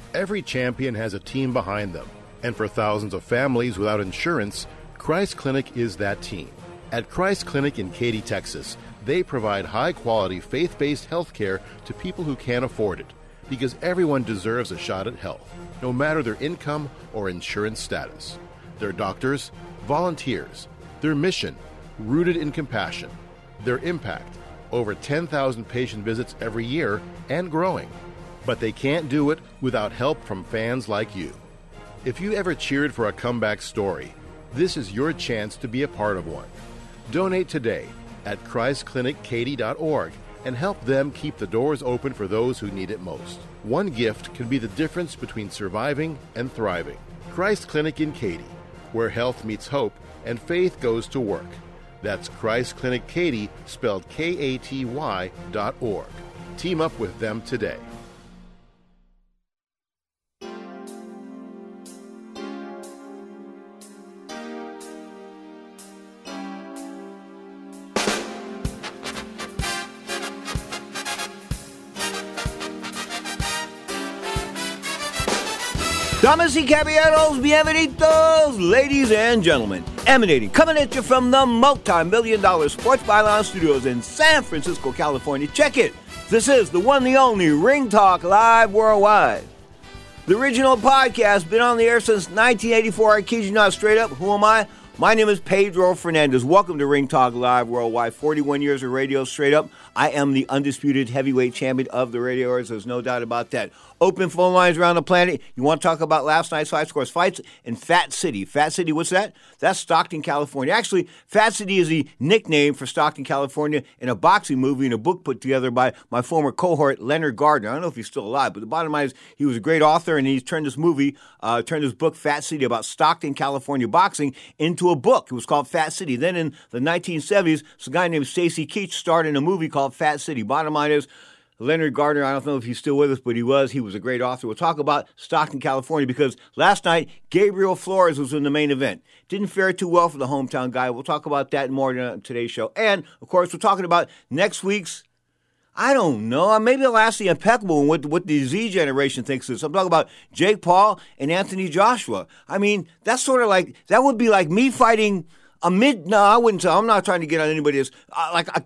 Every champion has a team behind them, and for thousands of families without insurance, Christ Clinic is that team. At Christ Clinic in Katy, Texas, they provide high-quality, faith-based health care to people who can't afford it, because everyone deserves a shot at health, no matter their income or insurance status. Their doctors, volunteers, their mission, rooted in compassion, their impact, over 10,000 patient visits every year and growing. But they can't do it without help from fans like you. If you ever cheered for a comeback story, this is your chance to be a part of one. Donate today at ChristClinicKaty.org and help them keep the doors open for those who need it most. One gift can be the difference between surviving and thriving. Christ Clinic in Katy, where health meets hope and faith goes to work. That's Christ Clinic Katy, spelled Katy.org. Team up with them today. Damas y caballeros, bienvenidos, ladies and gentlemen. Coming at you from the multi-million-dollar Sports Byline Studios in San Francisco, California. Check it. This is the one, the only Ring Talk Live Worldwide. The original podcast, been on the air since 1984. I kid you not, straight up. Who am I? My name is Pedro Fernandez. Welcome to Ring Talk Live Worldwide. 41 years of radio straight up. I am the undisputed heavyweight champion of the radio hours. There's no doubt about that. Open phone lines around the planet. You want to talk about last night's fights? Of course, fights in Fat City. Fat City, what's that? That's Stockton, California. Actually, Fat City is the nickname for Stockton, California in a boxing movie and a book put together by my former cohort, Leonard Gardner. I don't know if he's still alive, but the bottom line is he was a great author, and he's turned this book, Fat City, about Stockton, California boxing, into a book. It was called Fat City. Then in the 1970s, a guy named Stacy Keach starred in a movie called Fat City. Bottom line is, Leonard Gardner, I don't know if he's still with us, but he was a great author. We'll talk about Stockton, California, because last night, Gabriel Flores was in the main event. Didn't fare too well for the hometown guy. We'll talk about that more in today's show. And, of course, we're talking about next week's, I don't know, maybe I'll ask the impeccable and what the Z generation thinks of this. I'm talking about Jake Paul and Anthony Joshua. I mean, that's sort of like, that would be like me fighting I wouldn't say, I'm not trying to get on anybody's, like a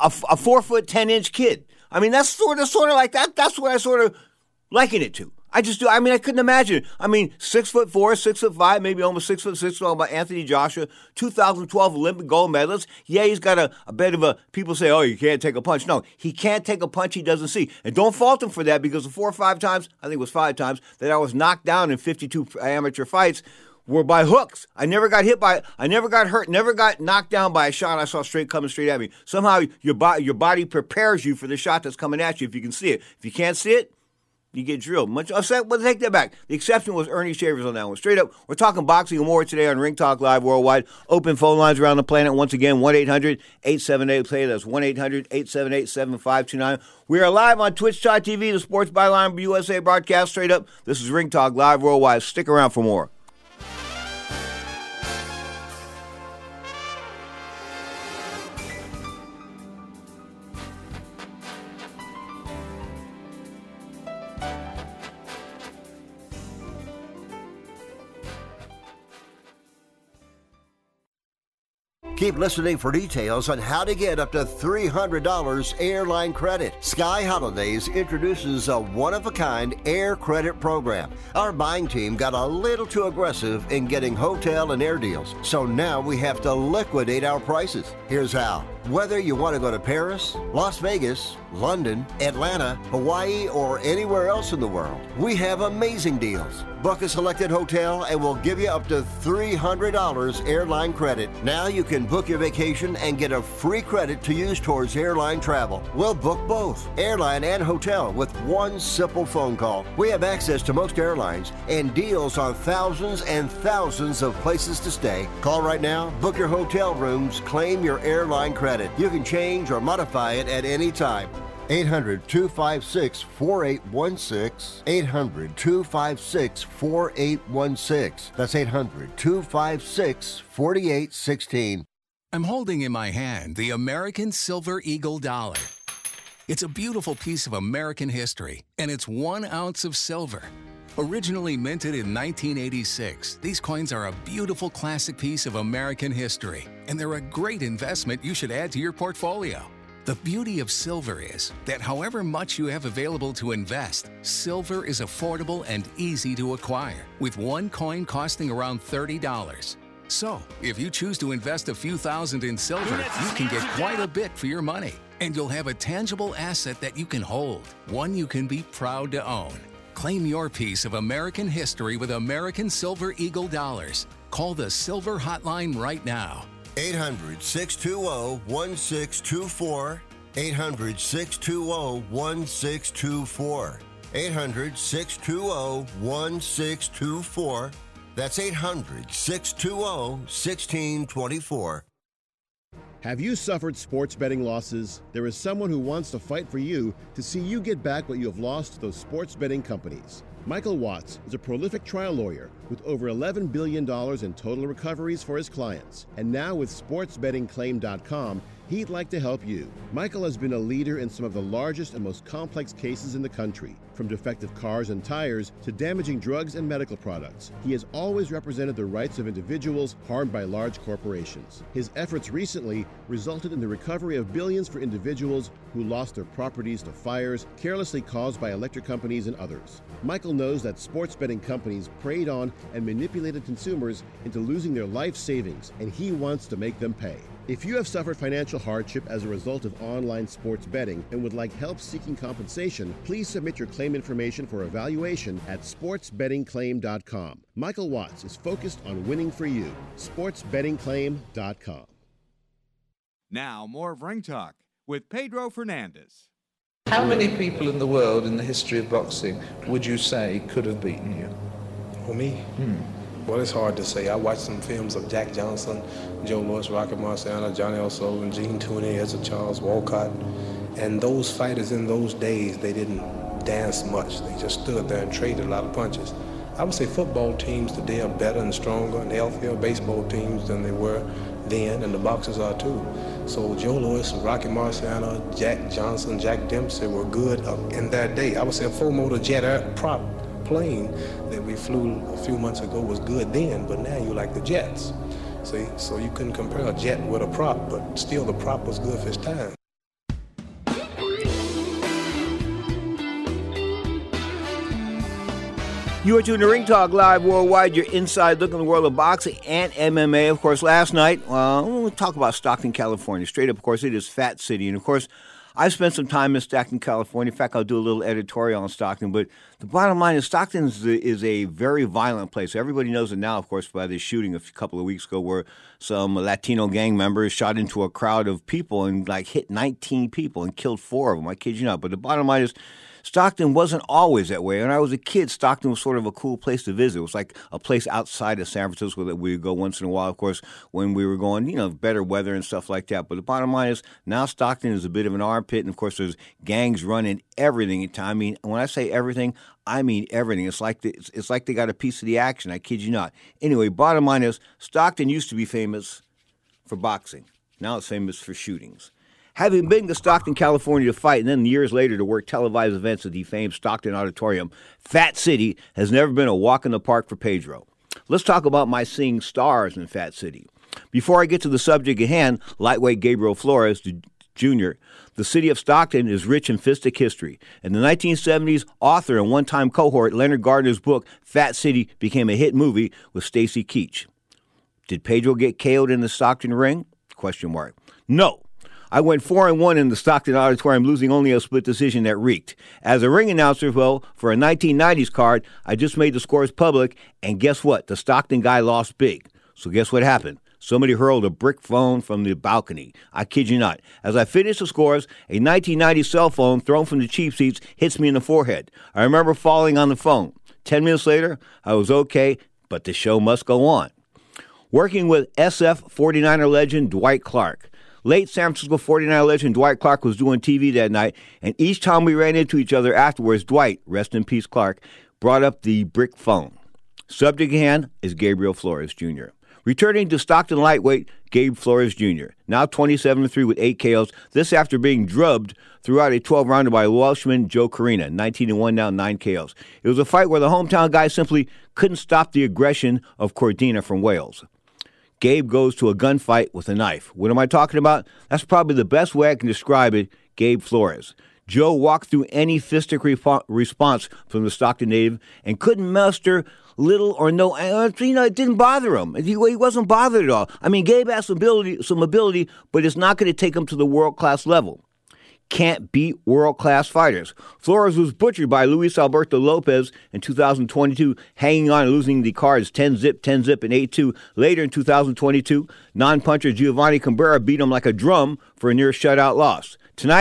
4'10" kid. I mean, that's sort of like that. That's what I sort of liken it to. I just do. I mean, I couldn't imagine. I mean, 6'4", 6'5", maybe almost 6'6". Talking about Anthony Joshua, 2012 Olympic gold medalist. Yeah, he's got a bit of a. People say, "Oh, you can't take a punch." No, he can't take a punch he doesn't see, and don't fault him for that because the 4 or 5 times, I think it was 5 times that I was knocked down in 52 amateur fights were by hooks. I never got hurt, never got knocked down by a shot I saw coming straight at me. Somehow your body prepares you for the shot that's coming at you if you can see it. If you can't see it, you get drilled. Well, take that back. The exception was Ernie Shavers on that one. Straight up, we're talking boxing and more today on Ring Talk Live Worldwide. Open phone lines around the planet. Once again, 1-800-878-PLAY. That's 1-800-878-7529. We are live on Twitch.tv, the Sports Byline USA broadcast. Straight up, this is Ring Talk Live Worldwide. Stick around for more. Keep listening for details on how to get up to $300 airline credit. Sky Holidays introduces a one-of-a-kind air credit program. Our buying team got a little too aggressive in getting hotel and air deals, so now we have to liquidate our prices. Here's how. Whether you want to go to Paris, Las Vegas, London, Atlanta, Hawaii, or anywhere else in the world, we have amazing deals. Book a selected hotel and we'll give you up to $300 airline credit. Now you can book your vacation and get a free credit to use towards airline travel. We'll book both, airline and hotel, with one simple phone call. We have access to most airlines and deals on thousands and thousands of places to stay. Call right now, book your hotel rooms, claim your airline credit. You can change or modify it at any time. 800-256-4816. 800-256-4816. That's 800-256-4816. I'm holding in my hand the American Silver Eagle Dollar. It's a beautiful piece of American history, and it's 1 ounce of silver. Originally minted in 1986, these coins are a beautiful classic piece of American history, and they're a great investment you should add to your portfolio. The beauty of silver is that however much you have available to invest, silver is affordable and easy to acquire, with one coin costing around $30. So, if you choose to invest a few thousand in silver, you can get quite a bit for your money, and you'll have a tangible asset that you can hold, one you can be proud to own. Claim your piece of American history with American Silver Eagle dollars. Call the Silver Hotline right now. 800-620-1624. 800-620-1624. 800-620-1624. That's 800-620-1624. Have you suffered sports betting losses? There is someone who wants to fight for you to see you get back what you have lost to those sports betting companies. Michael Watts is a prolific trial lawyer with over $11 billion in total recoveries for his clients. And now with SportsBettingClaim.com, he'd like to help you. Michael has been a leader in some of the largest and most complex cases in the country, from defective cars and tires to damaging drugs and medical products. He has always represented the rights of individuals harmed by large corporations. His efforts recently resulted in the recovery of billions for individuals who lost their properties to fires carelessly caused by electric companies and others. Michael knows that sports betting companies preyed on and manipulated consumers into losing their life savings, and he wants to make them pay. If you have suffered financial hardship as a result of online sports betting and would like help seeking compensation, please submit your claim information for evaluation at sportsbettingclaim.com. Michael Watts is focused on winning for you. sportsbettingclaim.com. Now, more of Ring Talk with Pedro Fernandez. How many people in the world in the history of boxing would you say could have beaten you? For me? Well, it's hard to say. I watched some films of Jack Johnson, Joe Louis, Rocky Marciano, Johnny L. Sullivan, Gene Tooney, Ezra Charles, Walcott. And those fighters in those days, they didn't dance much. They just stood there and traded a lot of punches. I would say football teams today are better and stronger and healthier baseball teams than they were then, and the boxers are too. So Joe Louis, Rocky Marciano, Jack Johnson, Jack Dempsey were good in their day. I would say a four-motor jet prop plane that we flew a few months ago was good then, but now you like the jets. See, so you couldn't compare a jet with a prop, but still the prop was good for its time. You are tuned to Ring Talk Live Worldwide, your inside look in the world of boxing and MMA. Of course, last night, we'll talk about Stockton, California. Straight up, of course, it is Fat City. And, of course, I spent some time in Stockton, California. In fact, I'll do a little editorial on Stockton. But the bottom line is Stockton is a very violent place. Everybody knows it now, of course, by the shooting a couple of weeks ago where some Latino gang members shot into a crowd of people and, hit 19 people and killed 4 of them. I kid you not. But the bottom line is Stockton wasn't always that way. When I was a kid, Stockton was sort of a cool place to visit. It was like a place outside of San Francisco that we would go once in a while, of course, when we were going, better weather and stuff like that. But the bottom line is now Stockton is a bit of an armpit, and, of course, there's gangs running everything. I mean, when I say everything, I mean everything. It's like they got a piece of the action. I kid you not. Anyway, bottom line is Stockton used to be famous for boxing. Now it's famous for shootings. Having been to Stockton, California to fight and then years later to work televised events at the famed Stockton Auditorium, Fat City has never been a walk in the park for Pedro. Let's talk about my seeing stars in Fat City. Before I get to the subject at hand, lightweight Gabriel Flores Jr., the city of Stockton is rich in fistic history. In the 1970s, author and one-time cohort Leonard Gardner's book, Fat City, became a hit movie with Stacy Keach. Did Pedro get KO'd in the Stockton ring? ? No. I went 4-1 in the Stockton Auditorium, losing only a split decision that reeked. As a ring announcer, for a 1990s card, I just made the scores public, and guess what? The Stockton guy lost big. So guess what happened? Somebody hurled a brick phone from the balcony. I kid you not. As I finished the scores, a 1990 cell phone thrown from the cheap seats hits me in the forehead. I remember falling on the phone. 10 minutes later, I was okay, but the show must go on. Working with SF 49er legend Dwight Clark. Late San Francisco 49er legend Dwight Clark was doing TV that night, and each time we ran into each other afterwards, Dwight, rest in peace Clark, brought up the brick phone. Subject at hand is Gabriel Flores Jr. Returning to Stockton lightweight, Gabe Flores Jr., now 27-3 with 8 KOs. This after being drubbed throughout a 12-rounder by Welshman Joe Corina, 19-1 now, 9 KOs. It was a fight where the hometown guy simply couldn't stop the aggression of Cordina from Wales. Gabe goes to a gunfight with a knife. What am I talking about? That's probably the best way I can describe it, Gabe Flores. Joe walked through any fistic response from the Stockton native and couldn't muster little or no, it didn't bother him. He wasn't bothered at all. I mean, Gabe has some ability, but it's not going to take him to the world-class level. Can't beat world-class fighters. Flores was butchered by Luis Alberto Lopez in 2022, hanging on and losing the cards 10-zip, and 8-2. Later in 2022, non-puncher Giovanni Cabrera beat him like a drum for a near shutout loss.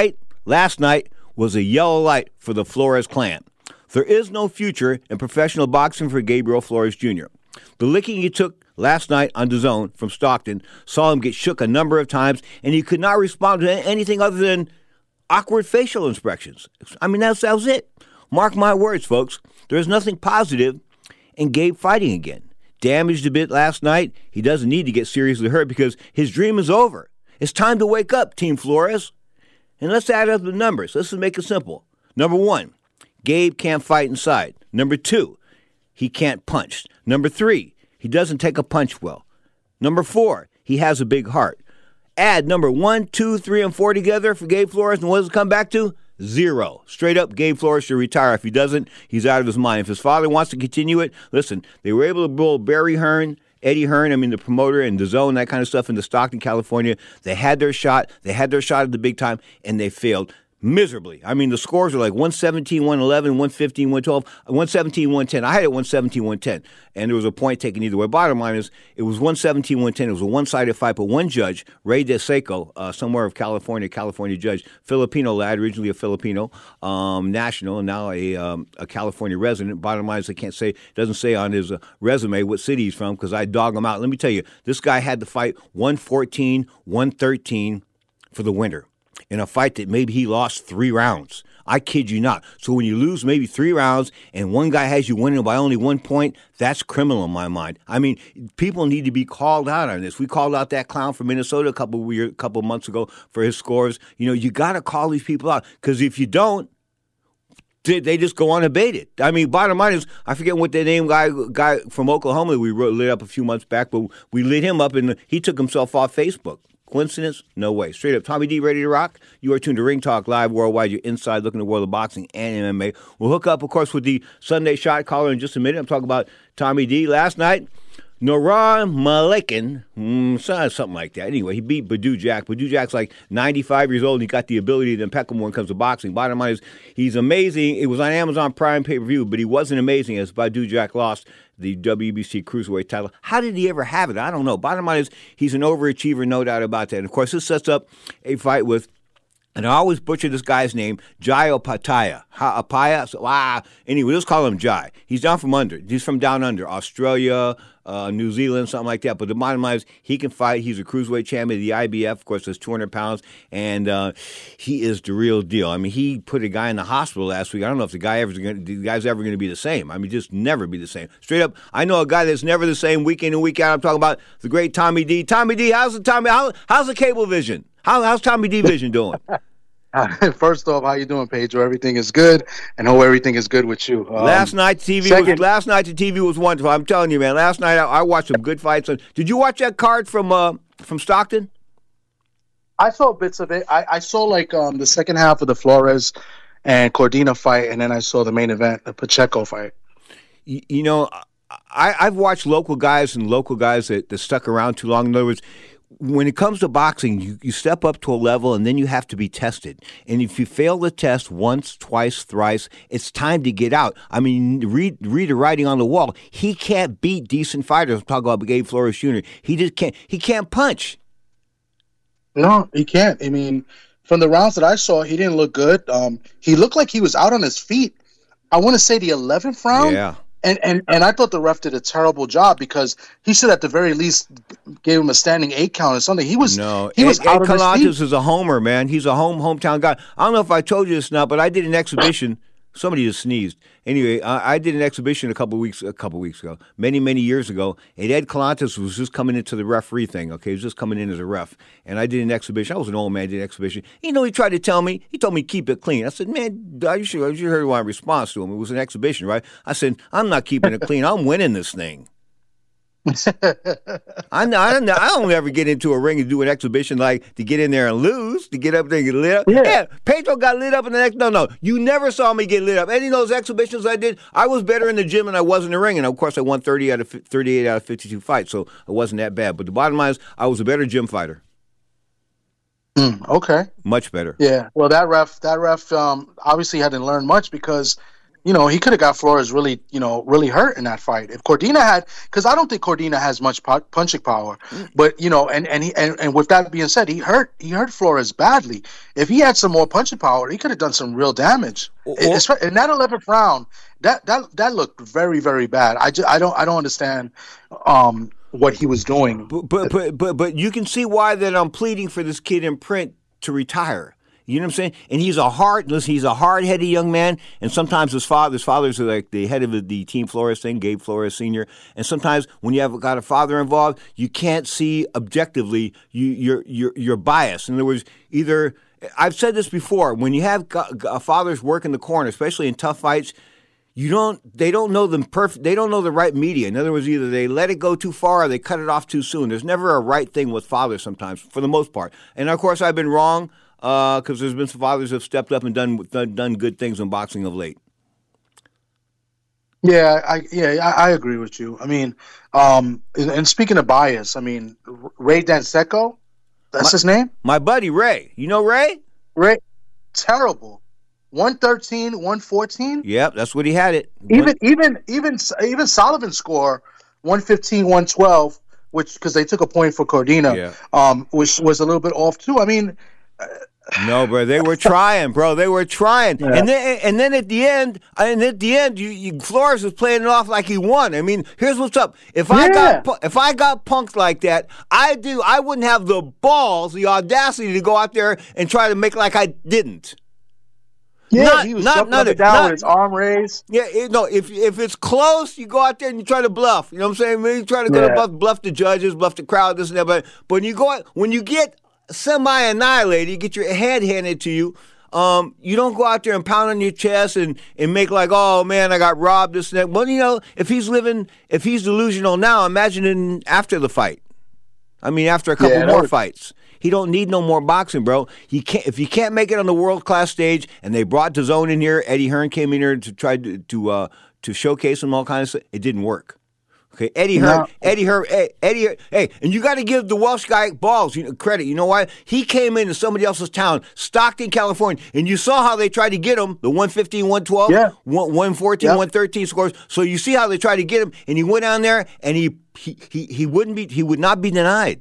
Last night, was a yellow light for the Flores clan. There is no future in professional boxing for Gabriel Flores Jr. The licking he took last night on DAZN from Stockton saw him get shook a number of times, and he could not respond to anything other than awkward facial expressions. I mean, that was it. Mark my words, folks. There is nothing positive in Gabe fighting again. Damaged a bit last night, he doesn't need to get seriously hurt because his dream is over. It's time to wake up, Team Flores. And let's add up the numbers. Let's make it simple. Number 1, Gabe can't fight inside. Number 2, he can't punch. Number 3, he doesn't take a punch well. Number 4, he has a big heart. Add number 1, 2, 3, and 4 together for Gabe Flores, and what does it come back to? 0. Straight up, Gabe Flores should retire. If he doesn't, he's out of his mind. If his father wants to continue it, listen, they were able to bull Barry Hearn, Eddie Hearn, the promoter, and DAZN, that kind of stuff, into Stockton, California. They had their shot. They had their shot at the big time, and they failed miserably. I mean, the scores are like 117, 111, 115, 112, 117, 110. I had it 117, 110, and there was a point taken either way. Bottom line is, it was 117, 110. It was a one-sided fight, but one judge, Ray DeSeco, somewhere of California judge, Filipino lad, originally a Filipino national, and now a California resident. Bottom line is, doesn't say on his resume what city he's from, because I dog him out. Let me tell you, this guy had to fight 114, 113 for the winner, in a fight that maybe he lost 3 rounds. I kid you not. So when you lose maybe 3 rounds and one guy has you winning by only 1 point, that's criminal in my mind. I mean, people need to be called out on this. We called out that clown from Minnesota a couple months ago for his scores. You got to call these people out, because if you don't, they just go unabated. I mean, bottom line is, I forget what the name guy from Oklahoma that we lit up a few months back, but we lit him up and he took himself off Facebook. Coincidence? No way. Straight up. Tommy D, ready to rock? You are tuned to Ring Talk Live Worldwide. You're inside looking at the world of boxing and MMA. We'll hook up, of course, with the Sunday Shot caller in just a minute. I'm talking about Tommy D. Last night, Noran Malekin, something like that. Anyway, he beat Badou Jack. Badou Jack's like 95 years old, and he got the ability to impeccable when it comes to boxing. Bottom line is, he's amazing. It was on Amazon Prime pay-per-view, but he wasn't amazing as Badou Jack lost the WBC Cruiserweight title. How did he ever have it? I don't know. Bottom line is, he's an overachiever, no doubt about that. And, of course, this sets up a fight with, and I always butcher this guy's name, Jai Opataia. Anyway, let's call him Jai. He's down from under. He's from down under, Australia, New Zealand, something like that. But the bottom line is, he can fight. He's a cruiserweight champion of the IBF. Of course, that's 200 pounds. And he is the real deal. I mean, he put a guy in the hospital last week. I don't know if the guy's ever going to be the same. I mean, just never be the same. Straight up, I know a guy that's never the same week in and week out. I'm talking about the great Tommy D. Tommy D, how's the Cablevision? How's Tommy D Vision doing? First off, how you doing, Pedro? Everything is good, and hope everything is good with you. Last night the TV was wonderful. I'm telling you, man. Last night I watched some good fights. Did you watch that card from Stockton? I saw bits of it. I saw like the second half of the Flores and Cordina fight, and then I saw the main event, the Pacheco fight. I've watched local guys that stuck around too long. In other words, when it comes to boxing, you step up to a level and then you have to be tested. And if you fail the test once, twice, thrice, it's time to get out. I mean, read the writing on the wall. He can't beat decent fighters. I'm talking about Gabe Flores Jr. He just can't. He can't punch. No, he can't. I mean, from the rounds that I saw, he didn't look good. He looked like he was out on his feet. I want to say the 11th round. Yeah. And I thought the ref did a terrible job, because he should at the very least gave him a standing 8 count or something. He was out on his feet. Is a homer, man. He's a hometown guy. I don't know if I told you this now, but I did an exhibition Somebody just sneezed. Anyway, I did an exhibition a couple weeks ago, many years ago, and Ed Calantis was just coming into the referee thing, okay? He was just coming in as a ref. And I did an exhibition. I was an old man, did an exhibition. He tried to tell me, he told me keep it clean. I said, man, you should heard my response to him. It was an exhibition, right? I said, I'm not keeping it clean. I'm winning this thing. I don't ever get into a ring and do an exhibition like to get in there and lose, to get up there and get lit up. Yeah, Pedro got lit up in the next. No, you never saw me get lit up. Any of those exhibitions I did, I was better in the gym than I was in the ring, and of course I won 38 out of 52 fights, so it wasn't that bad. But the bottom line is, I was a better gym fighter. Okay, much better. Yeah, well, that ref obviously hadn't learned much because. He could have got Flores really hurt in that fight. If Cordina had, because I don't think Cordina has much punching power, but and with that being said, he hurt Flores badly. If he had some more punching power, he could have done some real damage. In that 11th round, that looked very, very bad. I don't understand what he was doing. But you can see why that I'm pleading for this kid in Print to retire. You know what I'm saying? And he's a hard-headed young man, and sometimes his father's like the head of the Team Flores thing, Gabe Flores Sr., and sometimes when you have got a father involved, you can't see objectively you're biased. In other words, either I've said this before, when you have fathers work in the corner, especially in tough fights, they don't know they don't know the right media. In other words, either they let it go too far or they cut it off too soon. There's never a right thing with fathers sometimes, for the most part. And of course, I've been wrong. Because there's been some fathers who have stepped up and done good things in boxing of late. Yeah, I agree with you. I mean, and speaking of bias, I mean, Ray Danseco, that's his name? My buddy Ray. You know Ray? Ray, terrible. 113, 114? Yep, that's what he had it. Even Sullivan's score, 115, 112, which, because they took a point for Cordina, which was a little bit off too. I mean... No, bro, they were trying, bro. They were trying, yeah. and then at the end, Flores was playing it off like he won. I mean, here's what's up: if I got punked like that, I wouldn't have the balls, the audacity to go out there and try to make like I didn't. Yeah, he was jumping up and down with his arm raised. Yeah, if it's close, you go out there and you try to bluff. You know what I'm saying? Maybe you try to go to bluff the judges, bluff the crowd, this and that. But when you get semi-annihilated, you get your head handed to you. You don't go out there and pound on your chest and make like, oh man, I got robbed, this and that. Well, if he's delusional now, imagine after the fight. I mean, after a couple more fights. He don't need no more boxing, bro. If you can't make it on the world-class stage, and they brought DAZN in here, Eddie Hearn came in here to try to showcase him all kinds of stuff, it didn't work. Okay, Eddie Hearn, hey, and you got to give the Welsh guy balls, credit. You know why? He came into somebody else's town, Stockton, California, and you saw how they tried to get him, the 115, 112, 114, 113 scores. So you see how they tried to get him, and he went down there, and he would not be denied.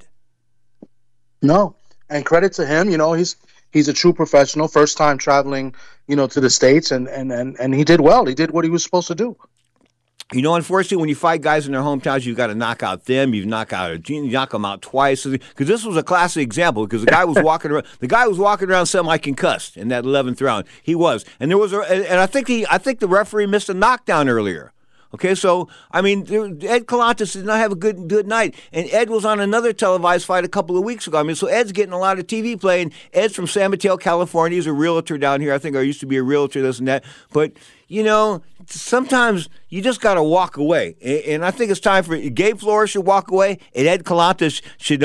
No, and credit to him, he's a true professional, first time traveling, to the States, and he did well. He did what he was supposed to do. Unfortunately, when you fight guys in their hometowns, you've got to knock out them. You knock them out twice. Because this was a classic example. Because the guy was walking around. The guy was walking around semi-concussed in that 11th round. He was, and there was, and I think the referee missed a knockdown earlier. Okay, so I mean, Ed Calantis did not have a good night, and Ed was on another televised fight a couple of weeks ago. I mean, so Ed's getting a lot of TV play, and Ed's from San Mateo, California. He's a realtor down here. I think I used to be a realtor, this and that. But sometimes you just got to walk away, and I think it's time for Gabe Flores should walk away, and Ed Calantis should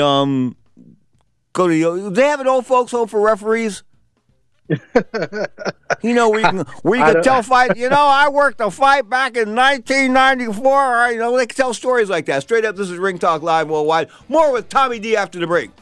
go to. They have an old folks home for referees. Where you can tell fight. I worked a fight back in 1994. They can tell stories like that. Straight up, this is Ring Talk Live Worldwide. More with Tommy D after the break.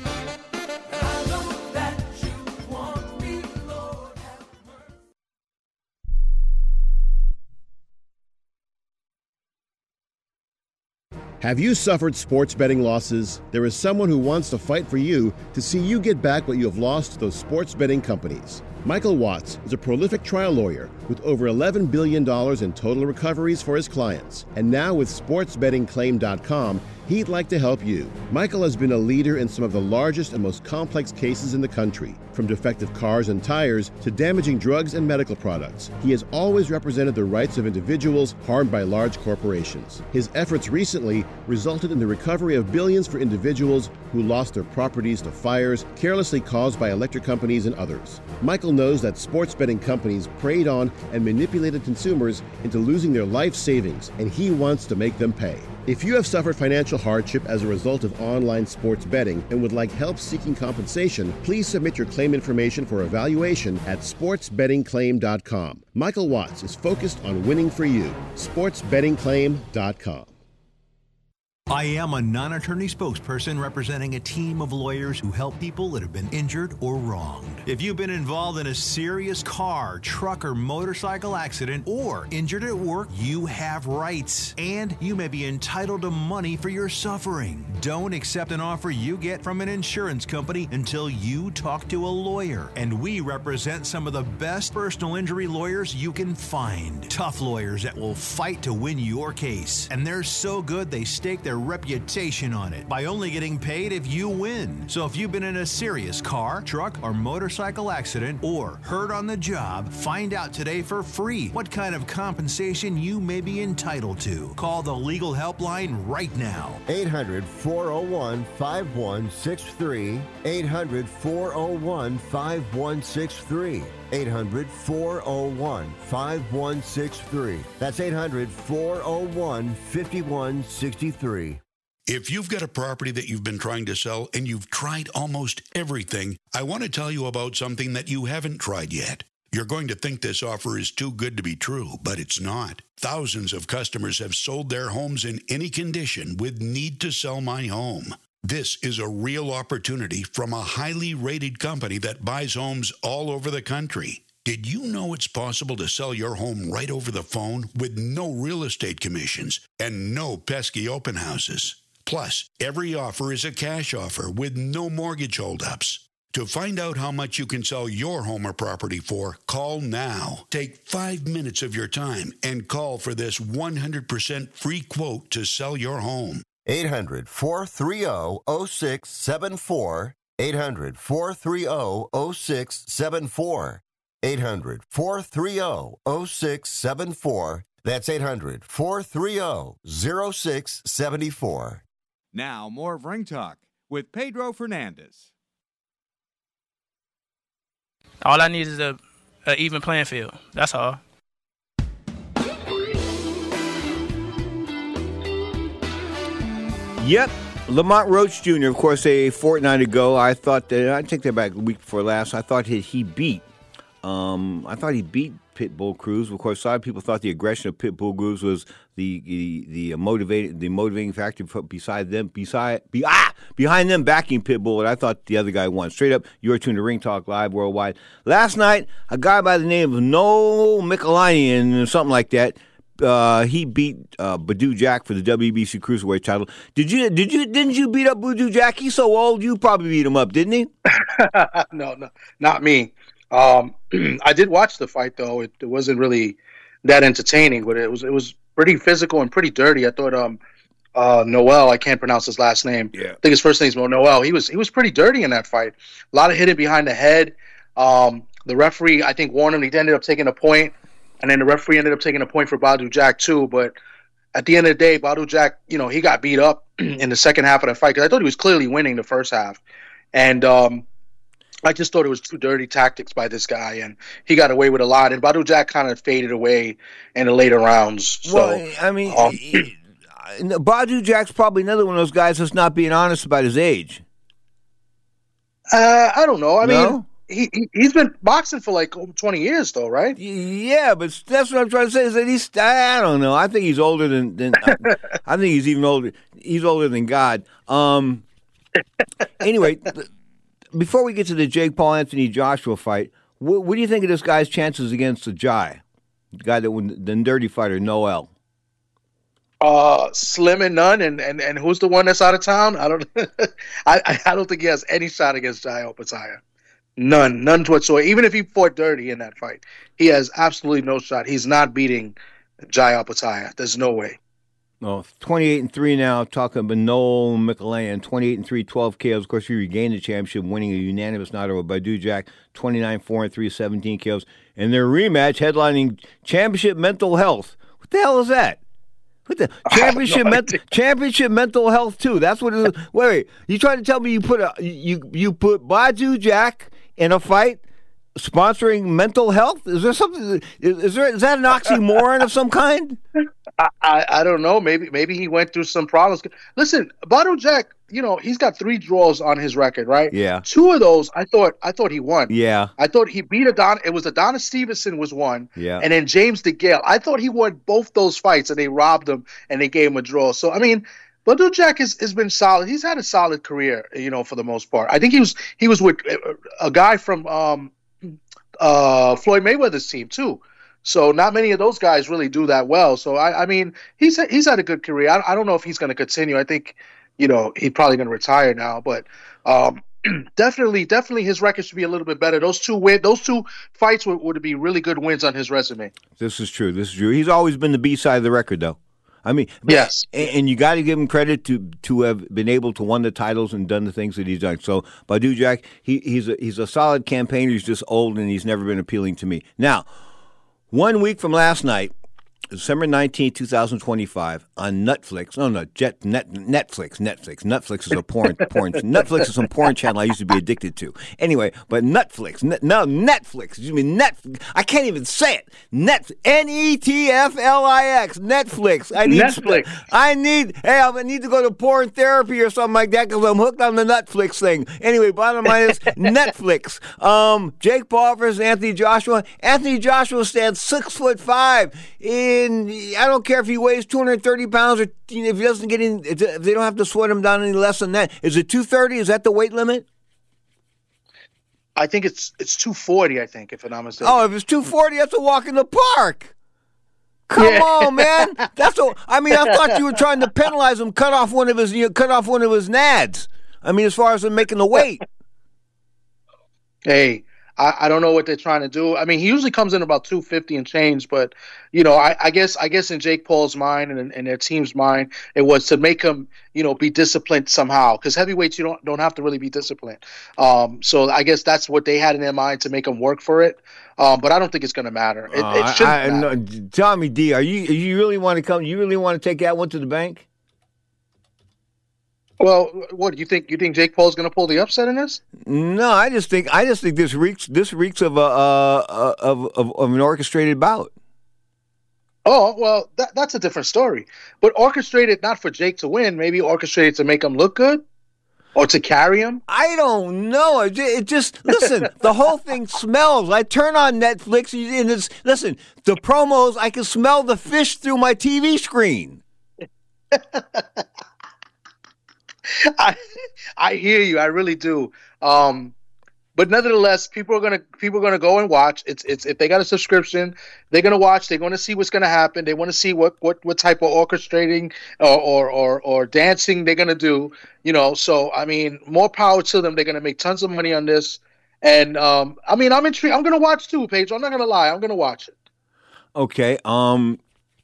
Have you suffered sports betting losses? There is someone who wants to fight for you to see you get back what you have lost to those sports betting companies. Michael Watts is a prolific trial lawyer with over $11 billion in total recoveries for his clients. And now with SportsBettingClaim.com, He'd like to help you. Michael has been a leader in some of the largest and most complex cases in the country, from defective cars and tires to damaging drugs and medical products. He has always represented the rights of individuals harmed by large corporations. His efforts recently resulted in the recovery of billions for individuals who lost their properties to fires carelessly caused by electric companies and others. Michael knows that sports betting companies preyed on and manipulated consumers into losing their life savings, and he wants to make them pay. If you have suffered financial hardship as a result of online sports betting and would like help seeking compensation, please submit your claim information for evaluation at sportsbettingclaim.com. Michael Watts is focused on winning for you. sportsbettingclaim.com. I am a non-attorney spokesperson representing a team of lawyers who help people that have been injured or wronged. If you've been involved in a serious car, truck, or motorcycle accident or injured at work, you have rights, and you may be entitled to money for your suffering. Don't accept an offer you get from an insurance company until you talk to a lawyer. And we represent some of the best personal injury lawyers you can find. Tough lawyers that will fight to win your case. And they're so good they stake their reputation on it by only getting paid if you win. So if you've been in a serious car, truck, or motorcycle accident or hurt on the job, find out today for free what kind of compensation you may be entitled to. Call the legal helpline right now. 800-401-5163. 800-401-5163. 800-401-5163. That's 800-401-5163. If you've got a property that you've been trying to sell and you've tried almost everything, I want to tell you about something that you haven't tried yet. You're going to think this offer is too good to be true, but it's not. Thousands of customers have sold their homes in any condition with Need to Sell My Home. This is a real opportunity from a highly rated company that buys homes all over the country. Did you know it's possible to sell your home right over the phone with no real estate commissions and no pesky open houses? Plus, every offer is a cash offer with no mortgage holdups. To find out how much you can sell your home or property for, call now. Take 5 minutes of your time and call for this 100% free quote to sell your home. 800-430-0674. 800-430-0674. 800-430-0674. That's 800-430-0674. Now, more of Ring Talk with Pedro Fernandez. All I need is a even playing field. That's all. Yep. Lamont Roach Jr., of course, a fortnight ago, I thought that, I take that back, a week before last, I thought he beat Pitbull Cruz. Of course, a lot of people thought the aggression of Pitbull Cruz was the motivating factor behind them backing Pitbull. And I thought the other guy won. Straight up, you're tuned to Ring Talk Live Worldwide. Last night, a guy by the name of Noel Michelinian, something like that. He beat Badou Jack for the WBC Cruiserweight title. Didn't you beat up Badou Jack? He's so old, you probably beat him up, didn't he? No, not me. I did watch the fight though. It wasn't really that entertaining, but it was pretty physical and pretty dirty. I thought Noel, I can't pronounce his last name. Yeah. I think his first name's Noel. He was pretty dirty in that fight. A lot of hitting behind the head. The referee, I think, warned him. He ended up taking a point, and then the referee ended up taking a point for Badou Jack too. But at the end of the day, Badou Jack, he got beat up in the second half of the fight because I thought he was clearly winning the first half, and I just thought it was too dirty tactics by this guy, and he got away with a lot. And Badou Jack kind of faded away in the later rounds. So, well, I mean, Badou Jack's probably another one of those guys that's not being honest about his age. I don't know. I mean, he's been boxing for like over 20 years, though, right? Yeah, but that's what I'm trying to say. Is that I don't know. I think he's older than I think he's even older. He's older than God. Anyway. Before we get to the Jake Paul Anthony Joshua fight, what do you think of this guy's chances against the guy that the dirty fighter Noel? Slim and none, and who's the one that's out of town? I don't think he has any shot against Jai Opetaia. None whatsoever. Even if he fought dirty in that fight, he has absolutely no shot. He's not beating Jai Opetaia. There's no way. Well, 28-3 now. Talking about Noel McLean, 28-3, 12 KOs. Of course, he regained the championship, winning a unanimous knockout over Badu Jack, 29-4-3, 17 KOs. And their rematch, headlining Championship Mental Health. What the hell is that? What the Championship Mental Health 2? That's what it is. Wait, you trying to tell me you put Badu Jack in a fight sponsoring mental health? Is there something? Is that an oxymoron of some kind? I don't know. Maybe he went through some problems. Listen, Badu Jack, he's got 3 draws on his record, right? Yeah. 2 of those, I thought he won. Yeah. I thought he beat It was Adonis Stevenson was one. Yeah. And then James DeGale. I thought he won both those fights, and they robbed him and they gave him a draw. So I mean, Badu Jack has been solid. He's had a solid career, for the most part. I think he was with a guy from Floyd Mayweather's team too. So not many of those guys really do that well. So I mean, he's had a good career. I don't know if he's going to continue. I think, he's probably going to retire now. But definitely, his record should be a little bit better. Those two fights would be really good wins on his resume. This is true. He's always been the B side of the record, though. I mean, yes, and you got to give him credit to have been able to win the titles and done the things that he's done. So Badu Jack, he's a solid campaigner. He's just old and he's never been appealing to me. Now, 1 week from last night, December 19, 2025, on Netflix. Netflix. Netflix is a porn. Netflix is some porn channel I used to be addicted to. Anyway, but Netflix. Netflix. You mean Netflix? I can't even say it. Netflix. Netflix. I need to go to porn therapy or something like that because I'm hooked on the Netflix thing. Anyway, bottom line is Netflix. Jake Paul versus Anthony Joshua. Anthony Joshua stands 6'5". I don't care if he weighs 230 pounds or if he doesn't get in, if they don't have to sweat him down any less than that. Is it 230? Is that the weight limit? I think it's 240, I think, if I'm not mistaken. Oh, if it's 240, that's a walk in the park. Come on, man. I thought you were trying to penalize him, cut off one of his nads. I mean, as far as him making the weight. Hey, I don't know what they're trying to do. I mean, he usually comes in about 250 and change, but I guess in Jake Paul's mind and their team's mind, it was to make him be disciplined somehow, because heavyweights you don't have to really be disciplined. So I guess that's what they had in their mind, to make him work for it. But I don't think it's going to matter. It shouldn't matter. No, Tommy D, you really want to come? You really want to take that one to the bank? Well, what do you think? You think Jake Paul's going to pull the upset in this? No, I just think this reeks of an orchestrated bout. Oh, well, that's a different story. But orchestrated not for Jake to win, maybe orchestrated to make him look good or to carry him. I don't know. It just listen. The whole thing smells. I turn on Netflix and listen. The promos, I can smell the fish through my TV screen. I hear you. I really do. But nevertheless, people are gonna go and watch. It's if they got a subscription, they're gonna watch. They're gonna see what's gonna happen. They want to see what type of orchestrating or dancing they're gonna do. So I mean, more power to them. They're gonna make tons of money on this. And I'm intrigued. I'm gonna watch too, Pedro. I'm not gonna lie. I'm gonna watch it. Okay. I'm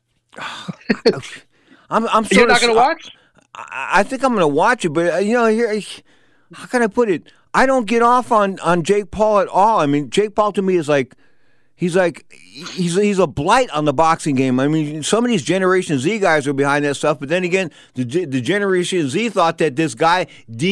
You're not gonna watch? I think I'm going to watch it, but here, how can I put it? I don't get off on Jake Paul at all. I mean, Jake Paul to me is he's a blight on the boxing game. I mean, some of these Generation Z guys are behind that stuff, but then again, the Generation Z thought that this guy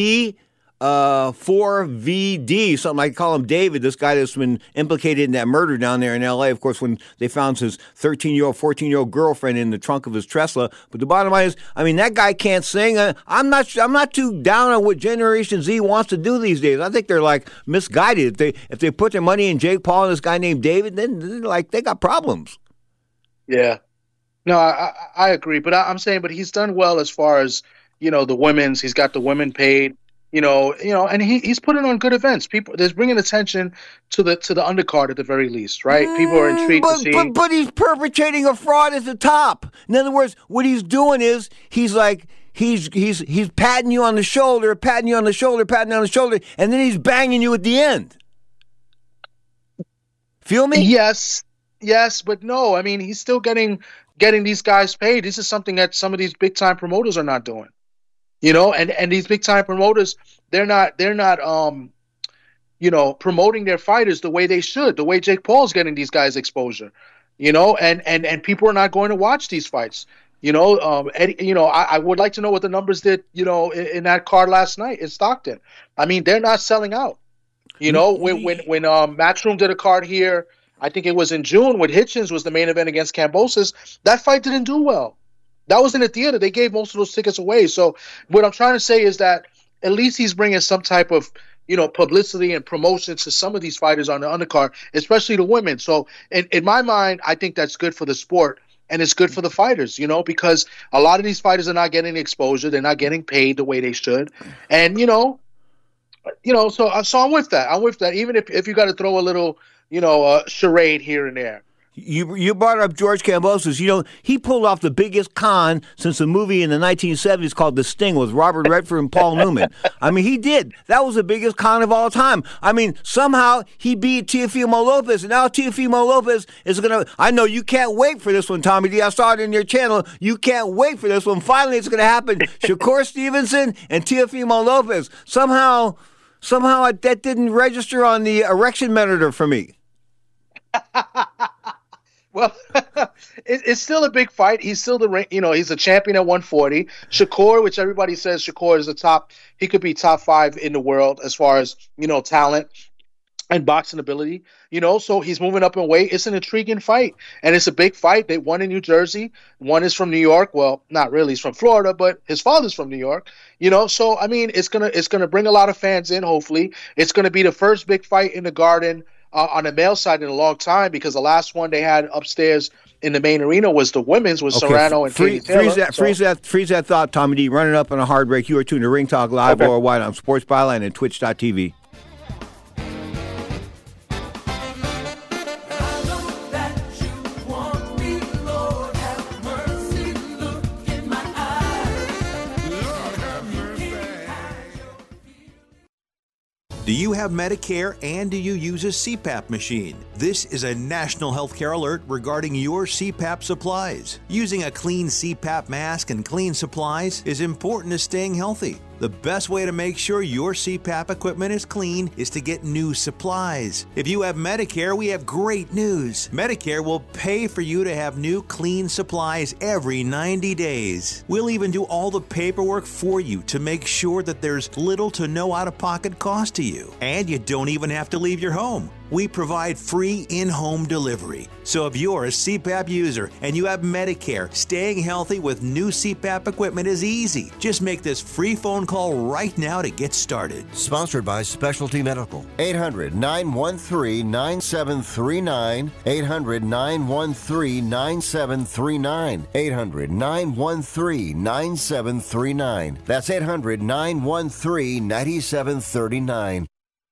D4VD, something I call him David, this guy that's been implicated in that murder down there in L.A., of course, when they found his 13-year-old, 14-year-old girlfriend in the trunk of his Tesla. But the bottom line is, I mean, that guy can't sing. I'm not too down on what Generation Z wants to do these days. I think they're misguided. If they put their money in Jake Paul and this guy named David, then they got problems. Yeah. No, I agree. But I'm saying, but he's done well as far as, the women's. He's got the women paid. And he's putting on good events. There's bringing attention to the undercard at the very least, right? People are intrigued to see. But he's perpetrating a fraud at the top. In other words, what he's doing is he's patting you on the shoulder, and then he's banging you at the end. Feel me? Yes, but no. I mean, he's still getting getting these guys paid. This is something that some of these big time promoters are not doing. You know, and these big time promoters, they're not you know, promoting their fighters the way they should, the way Jake Paul's getting these guys exposure. You know, and people are not going to watch these fights. You know, Eddie, you know, I would like to know what the numbers did, you know, in that card last night in Stockton. I mean, they're not selling out. You know, when Matchroom did a card here, I think it was in June when Hitchens was the main event against Kambosos, that fight didn't do well. That was in the theater. They gave most of those tickets away. So what I'm trying to say is that at least he's bringing some type of, you know, publicity and promotion to some of these fighters on the undercard, especially the women. So in my mind, I think that's good for the sport and it's good for the fighters, you know, because a lot of these fighters are not getting exposure. They're not getting paid the way they should. And, you know, so I'm with that. I'm with that. Even if you got to throw a little, you know, charade here and there. You brought up George Kambosos. You know, he pulled off the biggest con since a movie in the 1970s called The Sting with Robert Redford and Paul Newman. I mean, he did. That was the biggest con of all time. I mean, somehow he beat Teofimo Lopez, and now Teofimo Lopez is going to – I know you can't wait for this one, Tommy D. I saw it in your channel. You can't wait for this one. Finally, it's going to happen. Shakur Stevenson and Teofimo Lopez. Somehow that didn't register on the erection monitor for me. Well, it's still a big fight. He's still he's a champion at 140. Shakur, which everybody says Shakur is he could be top 5 in the world as far as, you know, talent and boxing ability, you know, so he's moving up in weight. It's an intriguing fight, and it's a big fight. They won in New Jersey. One is from New York. Well, not really. He's from Florida, but his father's from New York, you know, so, I mean, it's gonna bring a lot of fans in, hopefully. It's going to be the first big fight in the Garden on the male side in a long time, because the last one they had upstairs in the main arena was the women's with Serrano and Katie Taylor. Freeze that thought, Tommy D. Running up on a hard break. You are tuned to Ring Talk Live worldwide on Sports Byline and Twitch.tv. Do you have Medicare and do you use a CPAP machine? This is a national healthcare alert regarding your CPAP supplies. Using a clean CPAP mask and clean supplies is important to staying healthy. The best way to make sure your CPAP equipment is clean is to get new supplies. If you have Medicare, we have great news. Medicare will pay for you to have new clean supplies every 90 days. We'll even do all the paperwork for you to make sure that there's little to no out-of-pocket cost to you. And you don't even have to leave your home. We provide free in-home delivery. So if you're a CPAP user and you have Medicare, staying healthy with new CPAP equipment is easy. Just make this free phone call right now to get started. Sponsored by Specialty Medical. 800-913-9739. 800-913-9739. 800-913-9739. That's 800-913-9739.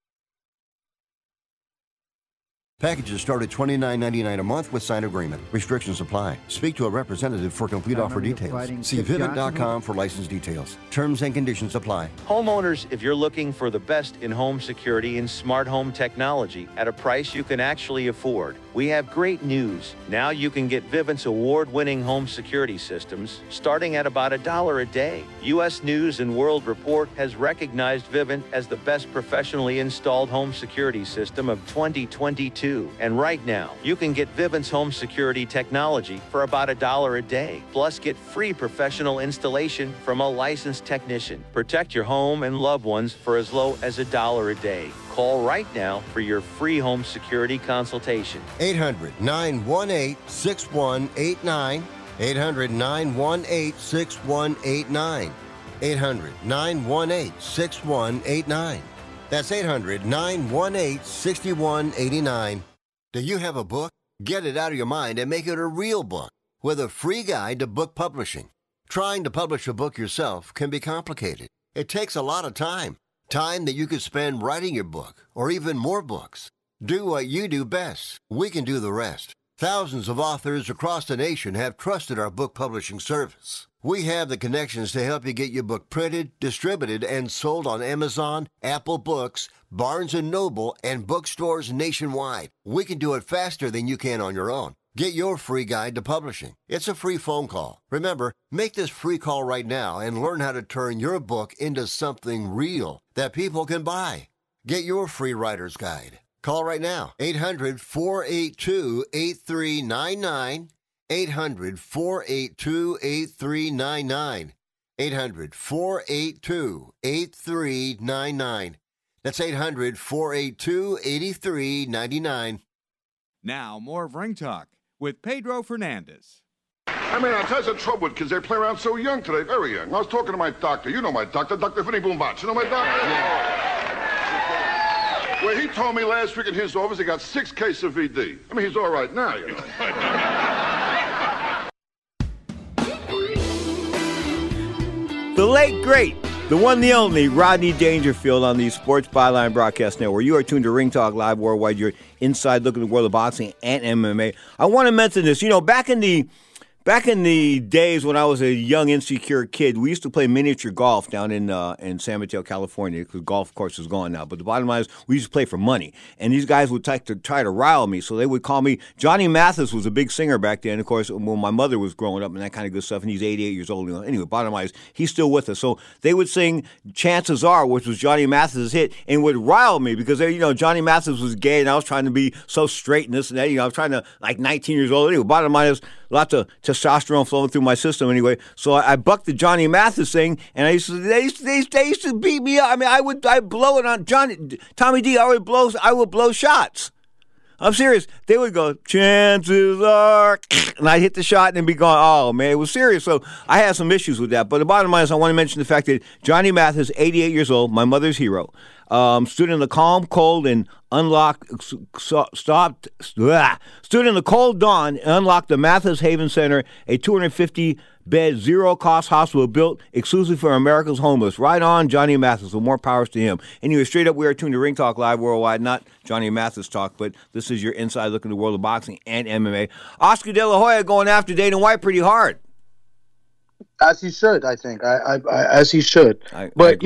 Packages start at $29.99 a month with signed agreement. Restrictions apply. Speak to a representative for complete offer details. See Vivint.com for license details. Terms and conditions apply. Homeowners, if you're looking for the best in home security and smart home technology at a price you can actually afford, we have great news. Now you can get Vivint's award-winning home security systems starting at about $1 a day. U.S. News & World Report has recognized Vivint as the best professionally installed home security system of 2022. And right now, you can get Vivint's home security technology for about $1 a day. Plus, get free professional installation from a licensed technician. Protect your home and loved ones for as low as $1 a day. Call right now for your free home security consultation. 800-918-6189. 800-918-6189. 800-918-6189. That's 800-918-6189. Do you have a book? Get it out of your mind and make it a real book with a free guide to book publishing. Trying to publish a book yourself can be complicated. It takes a lot of time. Time that you could spend writing your book or even more books. Do what you do best. We can do the rest. Thousands of authors across the nation have trusted our book publishing service. We have the connections to help you get your book printed, distributed, and sold on Amazon, Apple Books, Barnes & Noble, and bookstores nationwide. We can do it faster than you can on your own. Get your free guide to publishing. It's a free phone call. Remember, make this free call right now and learn how to turn your book into something real that people can buy. Get your free writer's guide. Call right now. 800-482-8399. 800-482-8399. 800-482-8399. That's 800-482-8399. Now, more of Ring Talk with Pedro Fernandez. I mean, I'll tell you the trouble with kids. They play around so young today, very young. I was talking to my doctor. You know my doctor, Dr. Vinny Boombach. You know my doctor? Yeah. Well, he told me last week in his office he got 6 cases of VD. I mean, he's all right now, you know. The late, great, the one, the only, Rodney Dangerfield on the Sports Byline Broadcast Network. You are tuned to Ring Talk Live Worldwide, your inside look at the world of boxing and MMA. I want to mention this. You know, back in the days when I was a young, insecure kid, we used to play miniature golf down in San Mateo, California, because golf, of course, is gone now. But the bottom line is we used to play for money. And these guys would try to rile me. So they would call me. Johnny Mathis was a big singer back then, of course, when my mother was growing up and that kind of good stuff. And he's 88 years old. Anyway, bottom line is he's still with us. So they would sing Chances Are, which was Johnny Mathis's hit, and would rile me because, Johnny Mathis was gay and I was trying to be so straight and this and that. I was trying to, 19 years old. Anyway, bottom line is lots of testosterone flowing through my system anyway. So I bucked the Johnny Mathis thing, and they used to beat me up. I mean, I'd blow it on Tommy D. I would blow shots. I'm serious. They would go, chances are, and I'd hit the shot and then be going, oh, man, it was serious. So I had some issues with that. But the bottom line is I want to mention the fact that Johnny Mathis, 88 years old, my mother's hero, stood in the calm, cold, and stood in the cold dawn and unlocked the Mathis Haven Center, a 250-bed, zero-cost hospital built exclusively for America's homeless. Right on, Johnny Mathis. So more powers to him. Anyway, straight up, we are tuned to Ring Talk Live Worldwide, not Johnny Mathis talk, but this is your inside look at the world of boxing and MMA. Oscar De La Hoya going after Dana White pretty hard. As he should, I think. As he should. But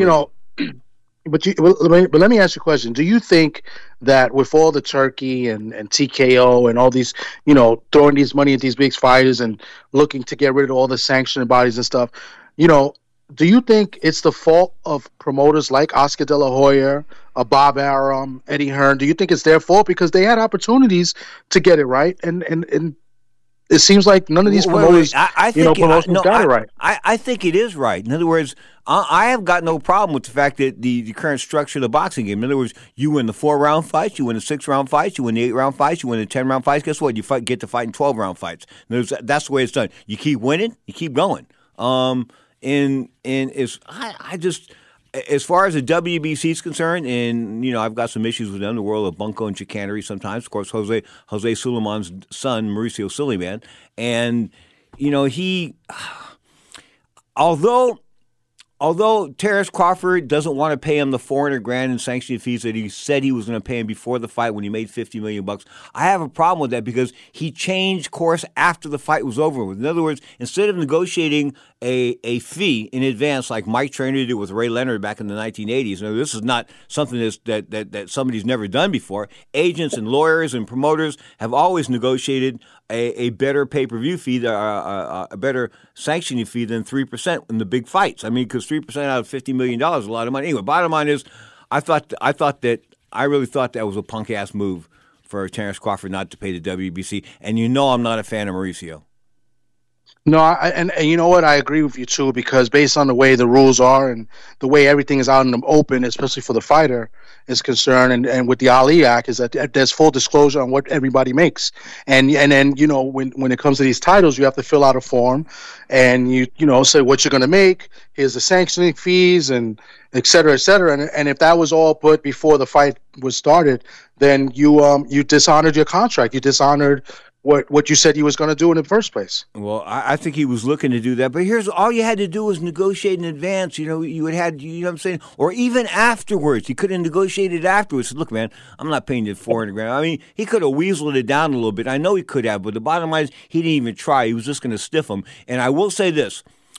let me ask you a question. Do you think that with all the Turkey and TKO and all these, throwing these money at these big fighters and looking to get rid of all the sanctioning bodies and stuff, do you think it's the fault of promoters like Oscar De La Hoya, Bob Arum, Eddie Hearn? Do you think it's their fault because they had opportunities to get it right and it seems like none of these promoters, got it right. I think it is right. In other words, I have got no problem with the fact that the current structure of the boxing game. In other words, you win the 4-round fights, you win the 6-round fights, you win the 8-round fights, you win the 10-round fights. Guess what? You get to fight in 12-round fights. That's the way it's done. You keep winning, you keep going. As far as the WBC is concerned, and I've got some issues with them, the world of bunco and chicanery sometimes. Of course, Jose Sulaiman's son, Mauricio Sulaiman, and he, although Terrence Crawford doesn't want to pay him the $400,000 in sanctioning fees that he said he was going to pay him before the fight when he made $50 million, I have a problem with that because he changed course after the fight was over with. In other words, instead of negotiating a fee in advance like Mike Traynor did with Ray Leonard back in the 1980s, this is not something that somebody's never done before. Agents and lawyers and promoters have always negotiated a better pay-per-view fee, a better sanctioning fee than 3% in the big fights. I mean, because 3% out of $50 million is a lot of money. Anyway, bottom line is, I really thought that was a punk-ass move for Terrence Crawford not to pay the WBC. And I'm not a fan of Mauricio. No, and you know what? I agree with you, too, because based on the way the rules are and the way everything is out in the open, especially for the fighter is concerned, and with the Ali Act, is that there's full disclosure on what everybody makes. And then, when it comes to these titles, you have to fill out a form and you say what you're going to make, here's the sanctioning fees, and et cetera, et cetera. And if that was all put before the fight was started, then you dishonored your contract. You dishonored what you said he was going to do in the first place. Well, I think he was looking to do that, but here's all you had to do was negotiate in advance. You had, what I'm saying, or even afterwards. He could have negotiated afterwards. Look, man, I'm not paying you $400,000. I mean, he could have weaseled it down a little bit. I know he could have, but the bottom line is he didn't even try. He was just going to stiff him. And I will say this.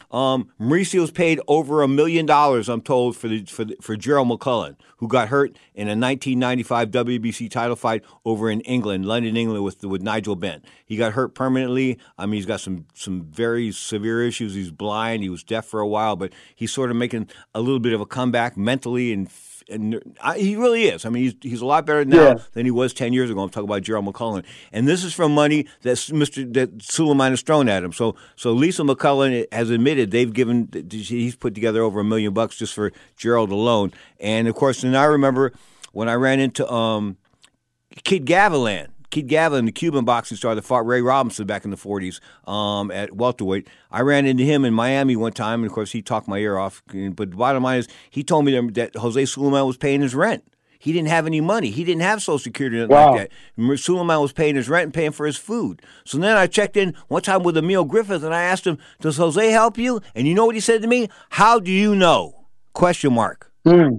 Mauricio's paid over $1 million, I'm told, for Gerald McCullough, who got hurt in a 1995 WBC title fight over in England, London, England, with Nigel Benn. He got hurt permanently. I mean, he's got some very severe issues. He's blind. He was deaf for a while, but he's sort of making a little bit of a comeback mentally and he really is. I mean, he's a lot better now than he was 10 years ago. I'm talking about Gerald McCullough. And this is from money that Suleiman has thrown at him. So Lisa McCullough has admitted he's put together over $1 million just for Gerald alone. And, of course, and I remember when I ran into Kid Gavilan, the Cuban boxing star that fought Ray Robinson back in the 40s at welterweight. I ran into him in Miami one time, and, of course, he talked my ear off. But the bottom line is he told me that Jose Suleiman was paying his rent. He didn't have any money. He didn't have Social Security or anything like that. Suleiman was paying his rent and paying for his food. So then I checked in one time with Emil Griffith, and I asked him, does Jose help you? And you know what he said to me? How do you know? Question mark.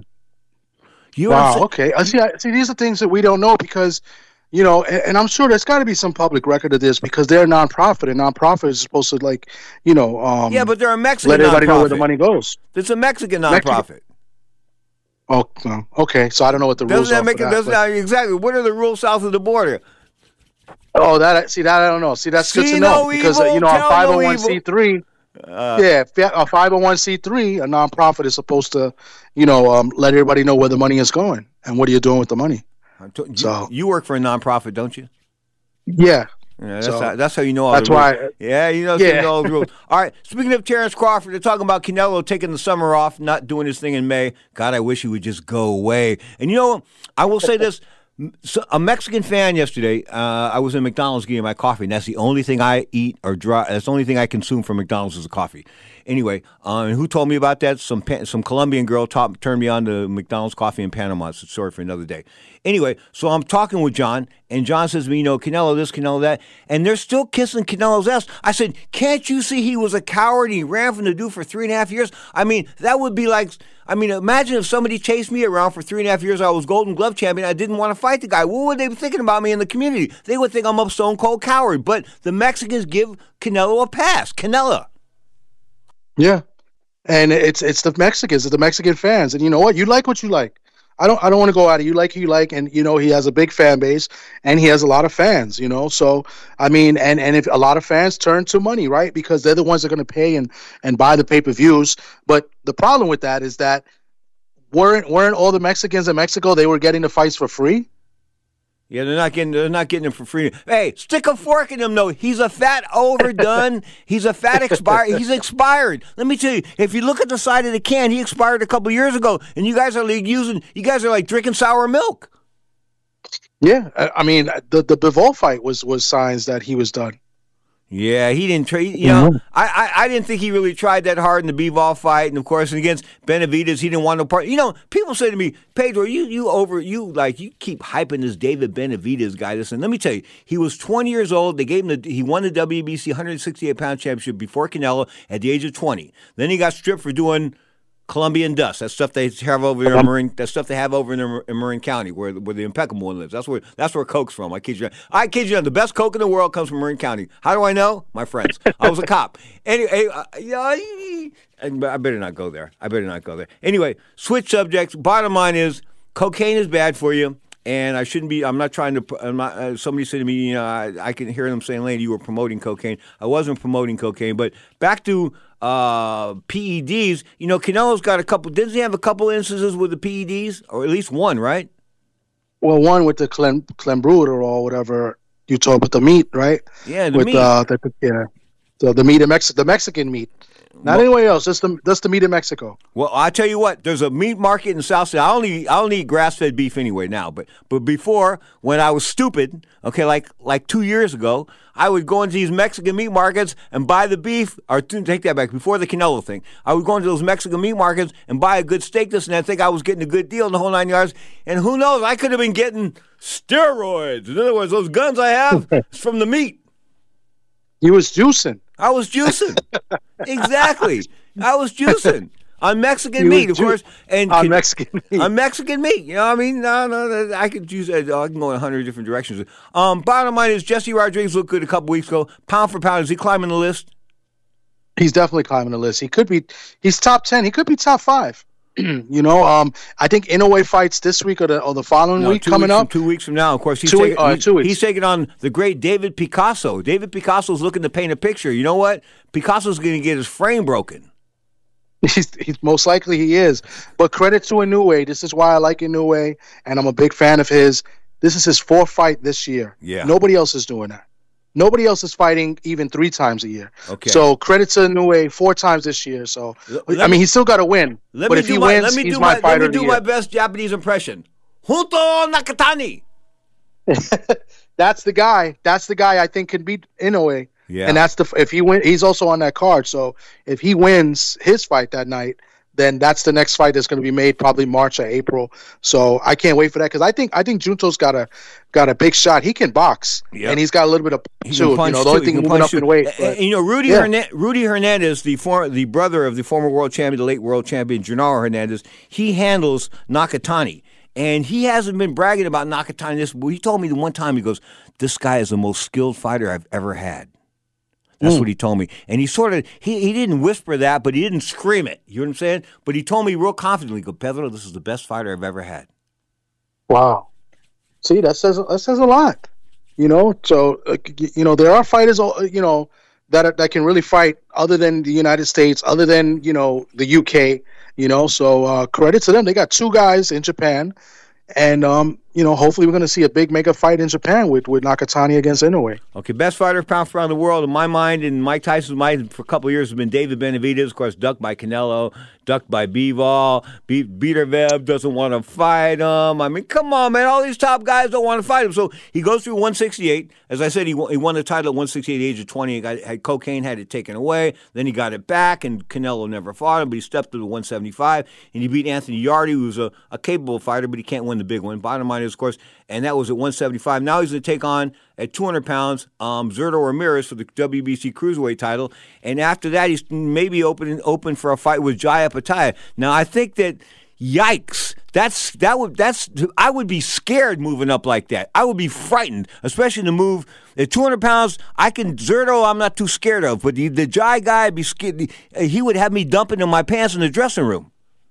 Okay. See, these are things that we don't know because – you know, and I'm sure there's got to be some public record of this because they're a nonprofit, and nonprofit is supposed to, like, you know, yeah, but they're a Mexican let everybody nonprofit. know where the money goes. It's a Mexican nonprofit. Oh, okay. So I don't know what the rules are. Exactly. What are the rules south of the border? Oh, that I don't know. See, that's good to know because you know, a 501c3. A 501c3, a nonprofit is supposed to, you know, let everybody know where the money is going and what are you doing with the money. So you work for a nonprofit, don't you? Yeah. That's how you know all that's the rules. why. Yeah, you know all the rules. All right. Speaking of Terrence Crawford, they're talking about Canelo taking the summer off, not doing his thing in May. God, I wish he would just go away. And you know, I will say this. So, a Mexican fan yesterday, I was in McDonald's getting my coffee, and that's the only thing I eat or that's the only thing I consume from McDonald's is a coffee. Anyway, and who told me about that? Some Colombian girl turned me on to McDonald's coffee in Panama. It's a story for another day. Anyway, so I'm talking with John, and John says to me, you know, Canelo this, Canelo that, and they're still kissing Canelo's ass. I said, can't you see he was a coward and he ran from the dude for 3.5 years? I mean, that would be like, imagine if somebody chased me around for 3.5 years. I was Golden Glove champion. I didn't want to fight the guy. What would they be thinking about me in the community? They would think I'm a stone cold coward. But the Mexicans give Canelo a pass. Canelo. Yeah, and it's the Mexicans, it's the Mexican fans, and you know what? You like what you like. I don't want to go at it. You like who you like, and you know he has a big fan base, and he has a lot of fans. You know, so I mean, and if a lot of fans turn to money, right? Because they're the ones that are going to pay and buy the pay-per-views. But the problem with that is that weren't all the Mexicans in Mexico, they were getting the fights for free? Yeah, they're not getting him for free. Hey, stick a fork in him, though. He's a fat overdone. He's a fat expired. He's expired. Let me tell you, if you look at the side of the can, he expired a couple years ago, and you guys are like drinking sour milk. Yeah, I mean, the Bivol fight was signs that he was done. Yeah, he didn't try. You know, I didn't think he really tried that hard in the Bivol fight, and of course, against Benavidez, he didn't want no part. You know, people say to me, Pedro, you keep hyping this David Benavidez guy. Listen, let me tell you, he was 20 years old. They gave him he won the WBC 168-pound championship before Canelo at the age of 20. Then he got stripped for doing Colombian dust. That stuff they have over there in Marin. That stuff they have over in Marin County, where the Impeccable one lives. That's where Coke's from. I kid you not. The best Coke in the world comes from Marin County. How do I know? My friends. I was a cop. Anyway, I better not go there. Anyway, switch subjects. Bottom line is, cocaine is bad for you. And I shouldn't be. I'm not trying to. Somebody said to me, you know, I can hear them saying, "Lady, you were promoting cocaine." I wasn't promoting cocaine, but back to PEDs. You know, Canelo's got a couple. Didn't he have a couple instances with the PEDs, or at least one, right? Well, one with the Clenbuterol or whatever you talk about, the meat, right? Yeah, the meat. So the meat in Mexico, the Mexican meat. Not anywhere else. Just the meat in Mexico. Well, I tell you what. There's a meat market in South Side. I don't eat grass-fed beef anyway now. But before, when I was stupid, okay, like 2 years ago, I would go into these Mexican meat markets and buy the beef. Or take that back. Before the Canelo thing, I would go into those Mexican meat markets and buy a good steak. And I think I was getting a good deal in the whole 9 yards. And who knows? I could have been getting steroids. In other words, those guns I have is from the meat. You was juicing. I was juicing. Exactly. I was juicing on Mexican meat, of course. And on Mexican meat. On Mexican meat. You know what I mean? No, I could use it. I can go in 100 different directions. Bottom line is, Jesse Rodriguez looked good a couple weeks ago. Pound for pound, is he climbing the list? He's definitely climbing the list. He's top 10. He could be top 5. I think Inoue fights this week or the following week coming up. 2 weeks from now, of course. He's 2 weeks. He's taking on the great David Picasso. David Picasso's looking to paint a picture. You know what? Picasso's going to get his frame broken. He's most likely he is. But credit to Inoue. This is why I like Inoue, and I'm a big fan of his. This is his 4th fight this year. Yeah. Nobody else is doing that. Nobody else is fighting even 3 times a year. Okay. So credit to Inoue 4 times this year. So he's still got to win. But if he wins, he's my fighter of the year. Let me do my best Japanese impression. Hunto Nakatani. That's the guy. That's the guy I think can beat Inoue. Yeah. And if he win, he's also on that card. So if he wins his fight that night, then that's the next fight that's going to be made probably March or April. So I can't wait for that because I think Junto's got a big shot. He can box, and he's got a little bit of punch too. The only thing moving up in weight. Rudy Hernandez, the brother of the former world champion, the late world champion Gennaro Hernandez, he handles Nakatani. And he hasn't been bragging about Nakatani. He told me the one time, he goes, "This guy is the most skilled fighter I've ever had." That's what he told me. And he sort of, he didn't whisper that, but he didn't scream it. You know what I'm saying? But he told me real confidently, go, "Pedro, this is the best fighter I've ever had." Wow. See, that says a lot. So, there are fighters, that can really fight other than the United States, other than, the UK, So credit to them. They got 2 guys in Japan. And, hopefully we're going to see a big mega fight in Japan with Nakatani against Inoue. Okay, best fighter pound for pound in the world, in my mind, and Mike Tyson's mind for a couple of years has been David Benavidez, of course, ducked by Canelo, ducked by Bivol. Beatervev doesn't want to fight him. I mean, come on, man. All these top guys don't want to fight him. So he goes through 168. As I said, he won the title at 168 at the age of 20. He had cocaine, had it taken away. Then he got it back, and Canelo never fought him, but he stepped to the 175, and he beat Anthony Yarde, who was a capable fighter, but he can't win the big one. Bottom line is, of course, and that was at 175. Now he's going to take on, at 200 pounds, Zurdo Ramirez for the WBC Cruiserweight title. And after that, he's maybe open for a fight with Jaya Pataya. Now, I think that, yikes, I would be scared moving up like that. I would be frightened, especially to move at 200 pounds. Zurdo, I'm not too scared of, but the Jai guy, I'd be scared. He would have me dumping in my pants in the dressing room.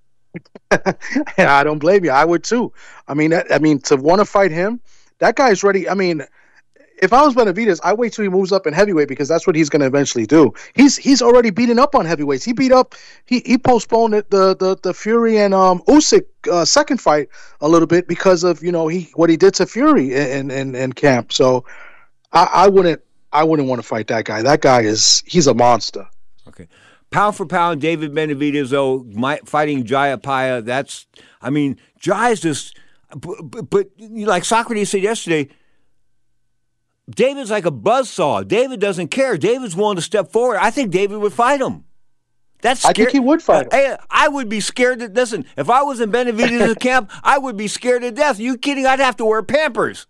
I don't blame you. I would too. I mean, to want to fight him, that guy's ready. I mean, if I was Benavidez, I wait till he moves up in heavyweight because that's what he's going to eventually do. He's already beaten up on heavyweights. He postponed the Fury and Usyk second fight a little bit because of what he did to Fury in camp. So I wouldn't want to fight that guy. That guy he's a monster. Okay. Pound for pound, David Benavidez, though, fighting Jaya Paya, Jaya's just, but like Socrates said yesterday, David's like a buzzsaw. David doesn't care. David's willing to step forward. I think David would fight him. I think he would fight him. I would be scared listen, if I was in Benavidez's camp, I would be scared to death. Are you kidding? I'd have to wear Pampers.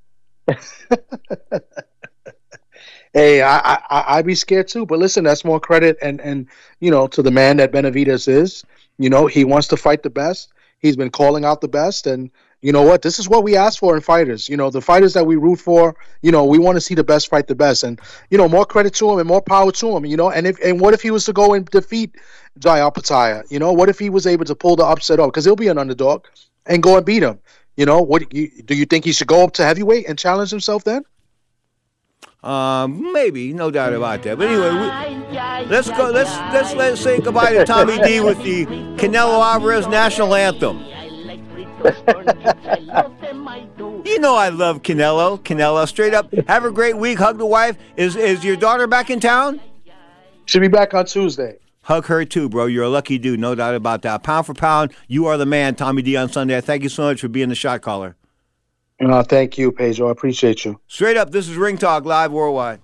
Hey, I'd be scared too. But listen, that's more credit and to the man that Benavidez is. He wants to fight the best. He's been calling out the best. And you know what? This is what we ask for in fighters. The fighters that we root for, we want to see the best fight the best. And, more credit to him and more power to him, And what if he was to go and defeat Jaya Pataya? What if he was able to pull the upset off? Because he'll be an underdog and go and beat him. Do you think he should go up to heavyweight and challenge himself then? Maybe, no doubt about that. But anyway, let's go. Let's say goodbye to Tommy D with the Canelo Alvarez national anthem. I love Canelo. Canelo, straight up. Have a great week. Hug the wife. Is your daughter back in town? She'll be back on Tuesday. Hug her too, bro. You're a lucky dude, no doubt about that. Pound for pound, you are the man, Tommy D on Sunday. Thank you so much for being the shot caller. Thank you, Pedro. I appreciate you. Straight up, this is Ring Talk Live Worldwide.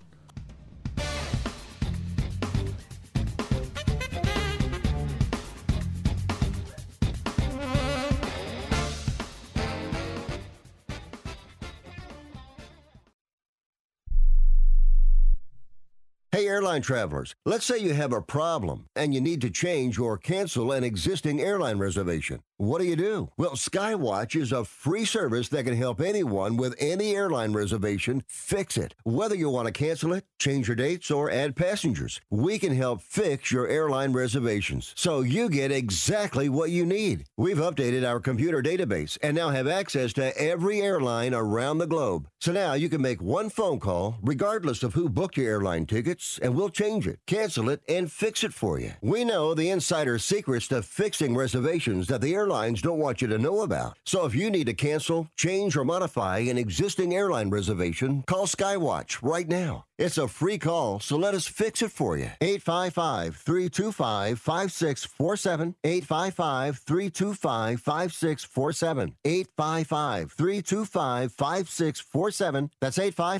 Hey, airline travelers, let's say you have a problem and you need to change or cancel an existing airline reservation. What do? Well, Skywatch is a free service that can help anyone with any airline reservation fix it. Whether you want to cancel it, change your dates, or add passengers, we can help fix your airline reservations so you get exactly what you need. We've updated our computer database and now have access to every airline around the globe. So now you can make one phone call regardless of who booked your airline tickets, and we'll change it, cancel it, and fix it for you. We know the insider secrets to fixing reservations that the airlines don't want you to know about. So if you need to cancel, change, or modify an existing airline reservation, call Skywatch right now. It's a free call, so let us fix it for you. 855-325-5647. 855-325-5647. 855-325-5647. That's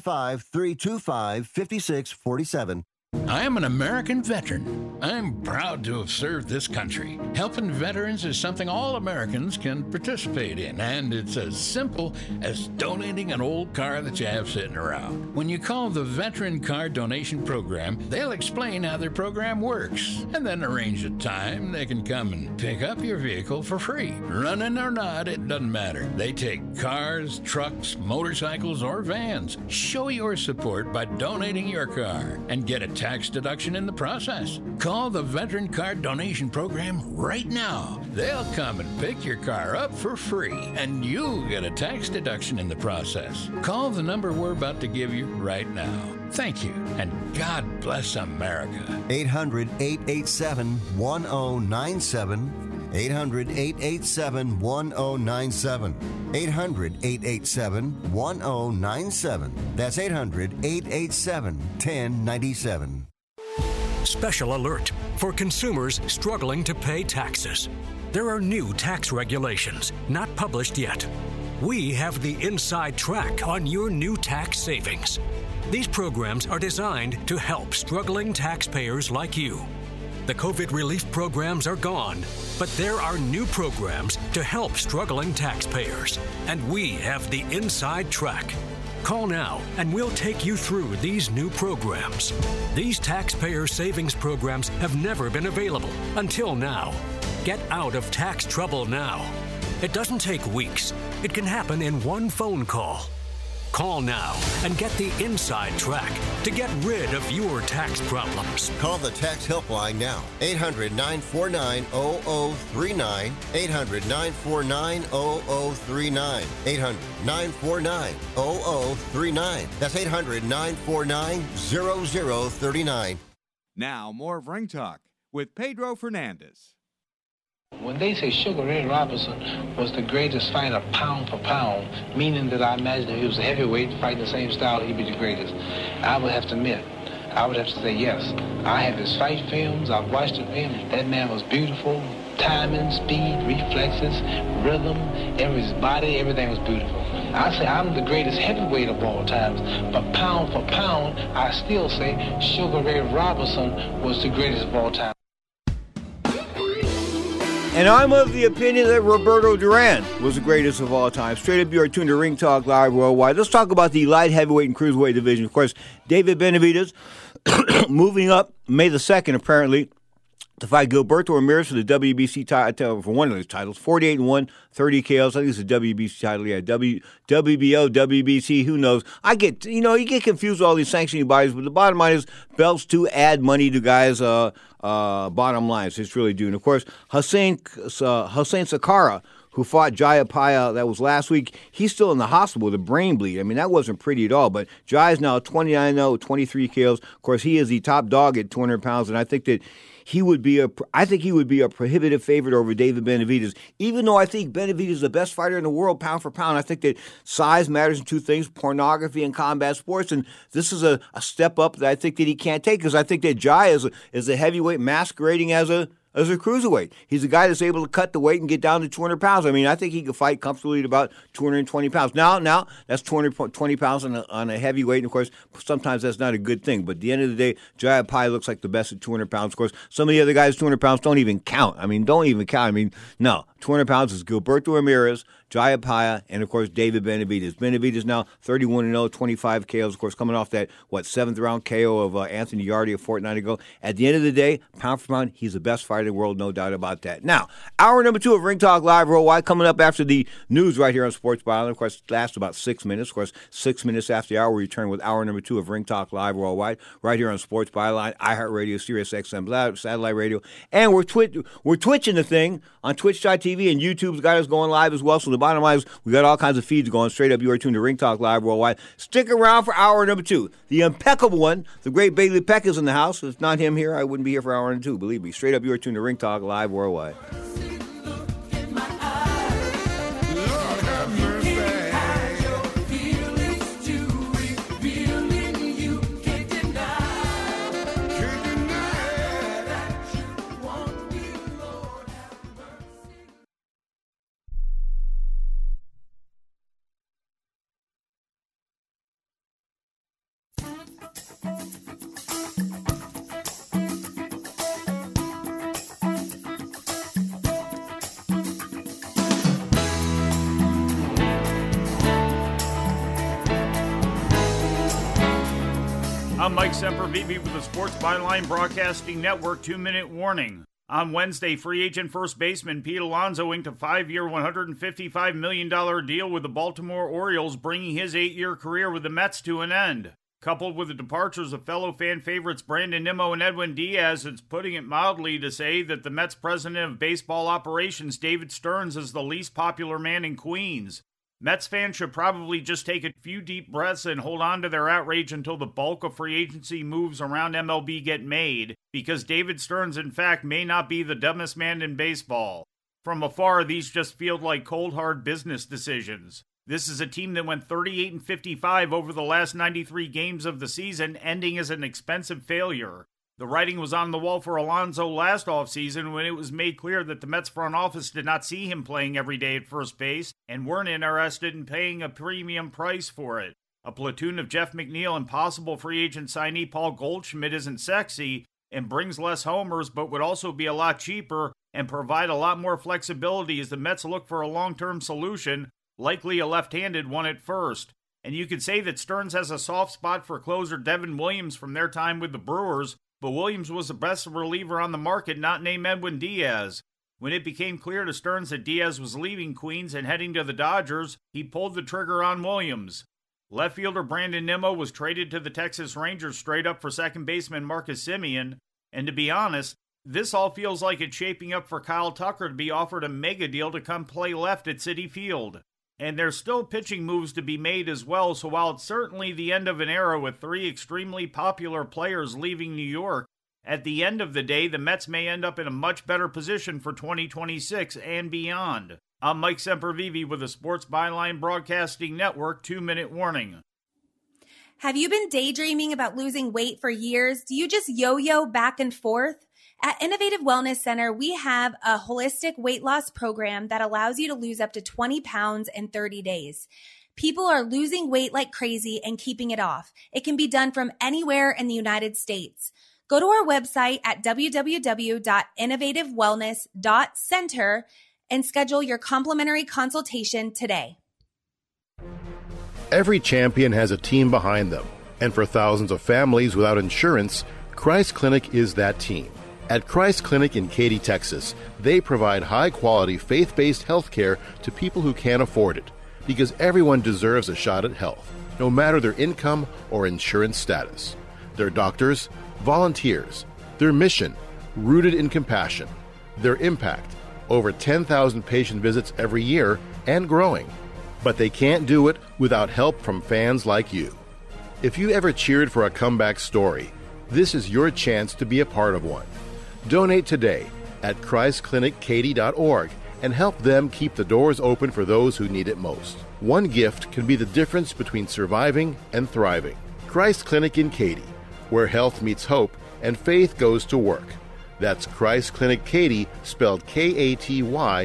855-325-5647. I am an American veteran. I'm proud to have served this country. Helping veterans is something all Americans can participate in, and it's as simple as donating an old car that you have sitting around. When you call the Veteran Car Donation Program, they'll explain how their program works, and then arrange a time they can come and pick up your vehicle for free. Running or not, it doesn't matter. They take cars, trucks, motorcycles, or vans. Show your support by donating your car and get a tax deduction in the process. Call the Veteran Car Donation Program right now. They'll come and pick your car up for free, and you'll get a tax deduction in the process. Call the number we're about to give you right now. Thank you, and God bless America. 800-887-1097. 800-887-1097. 800-887-1097. That's 800-887-1097. Special alert for consumers struggling to pay taxes. There are new tax regulations, not published yet. We have the inside track on your new tax savings. These programs are designed to help struggling taxpayers like you. The COVID relief programs are gone, but there are new programs to help struggling taxpayers, and we have the inside track. Call now and we'll take you through these new programs. These taxpayer savings programs have never been available until now. Get out of tax trouble now. It doesn't take weeks. It can happen in one phone call. Call now and get the inside track to get rid of your tax problems. Call the tax helpline now. 800-949-0039. 800-949-0039. 800-949-0039. That's 800-949-0039. Now, more of Ring Talk with Pedro Fernandez. When they say Sugar Ray Robinson was the greatest fighter pound for pound, meaning that I imagine if he was a heavyweight fighting the same style, he'd be the greatest, I would have to admit, I would have to say yes. I have his fight films, I've watched the film. That man was beautiful. Timing, speed, reflexes, rhythm, his body, everything was beautiful. I say I'm the greatest heavyweight of all times, but pound for pound, I still say Sugar Ray Robinson was the greatest of all time. And I'm of the opinion that Roberto Duran was the greatest of all time. Straight up, you are tuned to Ring Talk Live Worldwide. Let's talk about the light heavyweight and cruiserweight division. Of course, David Benavidez moving up May the 2nd, apparently, to fight Gilberto Ramirez for the WBC title, for one of those titles. 48-1, 30 KOs. I think it's a WBC title. Yeah, WBO, WBC, who knows? You get confused with all these sanctioning bodies, but the bottom line is belts to add money to guys' bottom lines. It's really do. And, of course, Hussein Sakara, who fought Jayapaya, that was last week, he's still in the hospital with a brain bleed. I mean, that wasn't pretty at all. But Jai is now 29-0, 23 KOs. Of course, he is the top dog at 200 pounds, and I think he would be a prohibitive favorite over David Benavidez. Even though I think Benavidez is the best fighter in the world, pound for pound, I think that size matters in two things: pornography and combat sports. And this is a step up that I think that he can't take, because I think that Jai is a heavyweight masquerading as a cruiserweight. He's a guy that's able to cut the weight and get down to 200 pounds. I mean, I think he could fight comfortably at about 220 pounds. Now that's 220 pounds on a heavyweight, and of course, sometimes that's not a good thing. But at the end of the day, Jayapaya looks like the best at 200 pounds. Of course, some of the other guys 200 pounds don't even count. No, 200 pounds is Gilberto Ramirez, Jayapaya, and of course, David Benavidez. Benavidez now 31-0, 25 KOs. Of course, coming off that, 7th round KO of Anthony Yarde a fortnight ago. At the end of the day, pound for pound, he's the best fighter exciting world, no doubt about that. Now, hour number 2 of Ring Talk Live Worldwide coming up after the news right here on Sports Byline. Of course, it lasts about 6 minutes. Of course, 6 minutes after the hour, we return with hour number 2 of Ring Talk Live Worldwide right here on Sports Byline, iHeartRadio, Sirius XM Satellite Radio. And we're twitching the thing on Twitch.tv, and YouTube's got us going live as well. So the bottom line is we got all kinds of feeds going straight up. You are tuned to Ring Talk Live Worldwide. Stick around for hour number 2. The impeccable one, the great Bailey Peck, is in the house. If not him here, I wouldn't be here for hour number 2. Believe me. Straight up, you are tuned to Ring Talk Live Worldwide. I'm Mike Sempervive with the Sports Byline Broadcasting Network 2-minute warning. On Wednesday, free agent first baseman Pete Alonso inked a 5-year, $155 million deal with the Baltimore Orioles, bringing his 8-year career with the Mets to an end. Coupled with the departures of fellow fan favorites Brandon Nimmo and Edwin Diaz, it's putting it mildly to say that the Mets president of baseball operations, David Stearns, is the least popular man in Queens. Mets fans should probably just take a few deep breaths and hold on to their outrage until the bulk of free agency moves around MLB get made, because David Stearns, in fact, may not be the dumbest man in baseball. From afar, these just feel like cold, hard business decisions. This is a team that went 38-55 over the last 93 games of the season, ending as an expensive failure. The writing was on the wall for Alonso last offseason when it was made clear that the Mets front office did not see him playing every day at first base and weren't interested in paying a premium price for it. A platoon of Jeff McNeil and possible free agent signee Paul Goldschmidt isn't sexy and brings less homers, but would also be a lot cheaper and provide a lot more flexibility as the Mets look for a long-term solution, likely a left-handed one at first. And you could say that Stearns has a soft spot for closer Devin Williams from their time with the Brewers, but Williams was the best reliever on the market, not named Edwin Diaz. When it became clear to Stearns that Diaz was leaving Queens and heading to the Dodgers, he pulled the trigger on Williams. Left fielder Brandon Nimmo was traded to the Texas Rangers straight up for second baseman Marcus Semien, and to be honest, this all feels like it's shaping up for Kyle Tucker to be offered a mega deal to come play left at Citi Field. And there's still pitching moves to be made as well, so while it's certainly the end of an era with 3 extremely popular players leaving New York, at the end of the day, the Mets may end up in a much better position for 2026 and beyond. I'm Mike Sempervive with the Sports Byline Broadcasting Network 2-minute warning. Have you been daydreaming about losing weight for years? Do you just yo-yo back and forth? At Innovative Wellness Center, we have a holistic weight loss program that allows you to lose up to 20 pounds in 30 days. People are losing weight like crazy and keeping it off. It can be done from anywhere in the United States. Go to our website at www.innovativewellness.center and schedule your complimentary consultation today. Every champion has a team behind them, and for thousands of families without insurance, Christ Clinic is that team. At Christ Clinic in Katy, Texas, they provide high-quality, faith-based health care to people who can't afford it, because everyone deserves a shot at health, no matter their income or insurance status. Their doctors, volunteers, their mission, rooted in compassion, their impact, over 10,000 patient visits every year and growing. But they can't do it without help from fans like you. If you ever cheered for a comeback story, this is your chance to be a part of one. Donate today at ChristClinicKaty.org and help them keep the doors open for those who need it most. One gift can be the difference between surviving and thriving. Christ Clinic in Katy, where health meets hope and faith goes to work. That's Christ Clinic Katy, spelled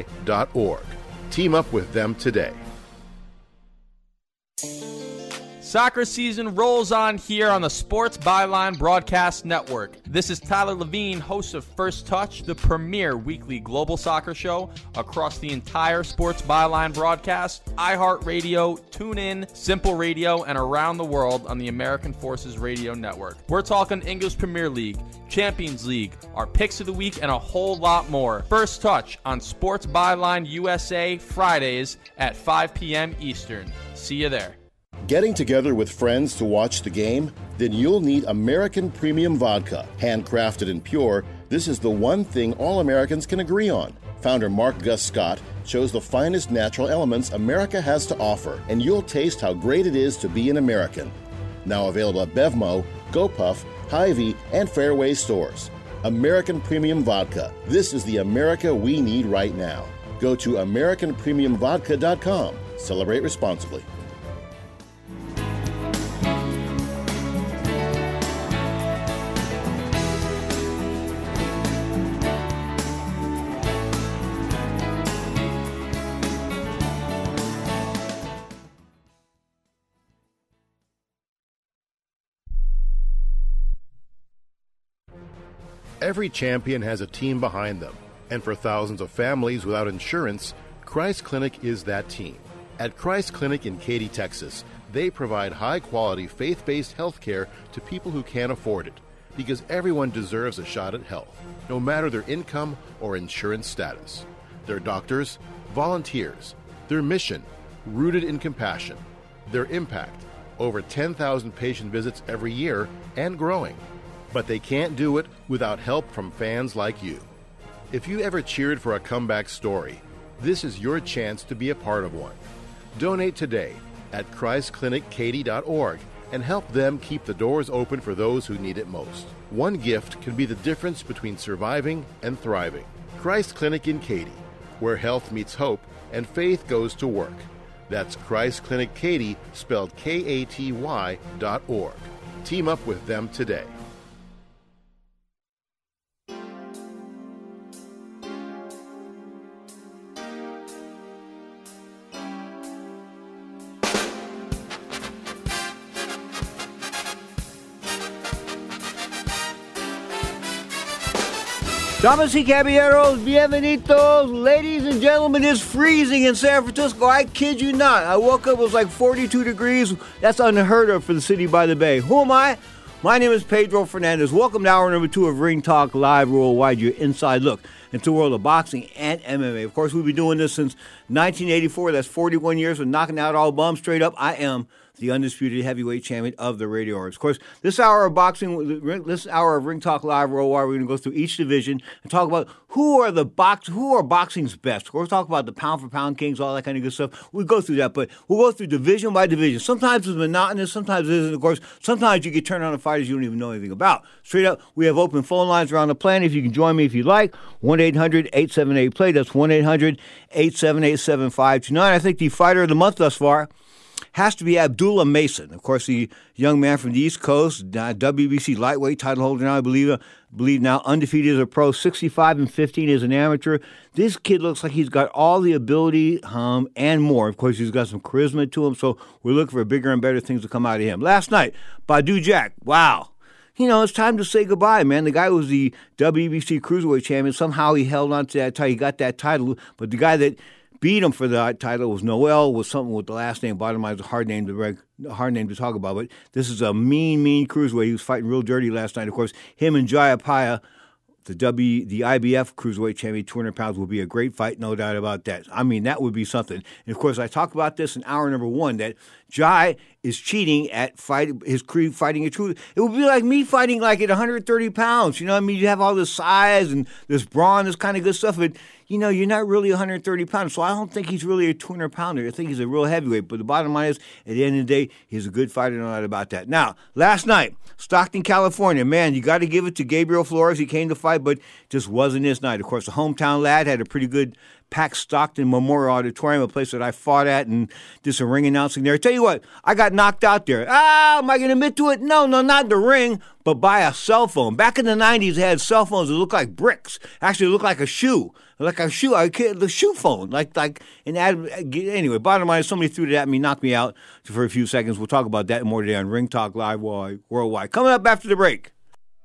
Katy.org. Team up with them today. Soccer season rolls on here on the Sports Byline Broadcast Network. This is Tyler Levine, host of First Touch, the premier weekly global soccer show across the entire Sports Byline broadcast, iHeartRadio, TuneIn, Simple Radio, and around the world on the American Forces Radio Network. We're talking English Premier League, Champions League, our picks of the week, and a whole lot more. First Touch on Sports Byline USA, Fridays at 5 p.m. Eastern. See you there. Getting together with friends to watch the game? Then you'll need American Premium Vodka. Handcrafted and pure, this is the one thing all Americans can agree on. Founder Mark Gus Scott chose the finest natural elements America has to offer, and you'll taste how great it is to be an American. Now available at Bevmo, GoPuff, Hy-Vee, and Fairway stores. American Premium Vodka. This is the America we need right now. Go to AmericanPremiumVodka.com. Celebrate responsibly. Every champion has a team behind them, and for thousands of families without insurance, Christ Clinic is that team. At Christ Clinic in Katy, Texas, they provide high-quality, faith-based health care to people who can't afford it, because everyone deserves a shot at health, no matter their income or insurance status. Their doctors, volunteers, their mission, rooted in compassion, their impact, over 10,000 patient visits every year and growing. But they can't do it without help from fans like you. If you ever cheered for a comeback story, this is your chance to be a part of one. Donate today at ChristClinicKaty.org and help them keep the doors open for those who need it most. One gift can be the difference between surviving and thriving. Christ Clinic in Katy, where health meets hope and faith goes to work. That's Christ Clinic Katy, spelled Katy.org. Team up with them today. Damas y caballeros, bienvenidos, ladies and gentlemen. It's freezing in San Francisco. I kid you not. I woke up, it was like 42 degrees. That's unheard of for the city by the bay. Who am I? My name is Pedro Fernandez. Welcome to hour number 2 of Ring Talk Live Worldwide, your inside look into the world of boxing and MMA. Of course, we've been doing this since 1984. That's 41 years of knocking out all bums straight up. I am the undisputed heavyweight champion of the Radio Arts. Of course, this hour of Ring Talk Live Worldwide, we're going to go through each division and talk about who are boxing's best. We'll talk about the pound-for-pound kings, all that kind of good stuff. We'll go through that, but we'll go through division by division. Sometimes it's monotonous, sometimes it isn't. Of course, sometimes you get turned on to fighters you don't even know anything about. Straight up, we have open phone lines around the planet. If you can join me if you'd like, 1-800-878-PLAY. That's 1-800-878-7529. I think the fighter of the month thus far has to be Abdullah Mason. Of course, the young man from the East Coast, WBC lightweight title holder now, I believe now undefeated as a pro, 65-15 as an amateur. This kid looks like he's got all the ability and more. Of course, he's got some charisma to him, so we're looking for bigger and better things to come out of him. Last night, Badou Jack, wow. You know, it's time to say goodbye, man. The guy was the WBC Cruiserweight champion. Somehow he held on to that title. He got that title, but the guy that beat him for the title was Noel, was something with the last name. Bottom line, it's a hard name to talk about. But this is a mean cruiserweight. He was fighting real dirty last night. Of course, him and Jayapaya, the IBF Cruiserweight champion, 200 pounds, will be a great fight, no doubt about that. I mean, that would be something. And, of course, I talked about this in hour number 1, that Jai is cheating at fighting a truth. It would be like me fighting like at 130 pounds. You know what I mean? You have all this size and this brawn, this kind of good stuff, but, you know, you're not really 130 pounds. So I don't think he's really a 200-pounder. I think he's a real heavyweight. But the bottom line is, at the end of the day, he's a good fighter, no doubt about that. Now, last night, Stockton, California. Man, you got to give it to Gabriel Flores. He came to fight, but just wasn't his night. Of course, the hometown lad had a pretty good packed Stockton Memorial Auditorium, a place that I fought at, and did some ring announcing there. I tell you what, I got knocked out there. Am I going to admit to it? No, not the ring, but buy a cell phone. Back in the 90s, they had cell phones that looked like bricks. Actually, looked like a shoe. The shoe phone. Anyway, bottom line is somebody threw it at me, knocked me out for a few seconds. We'll talk about that and more today on Ring Talk Live Worldwide. Coming up after the break.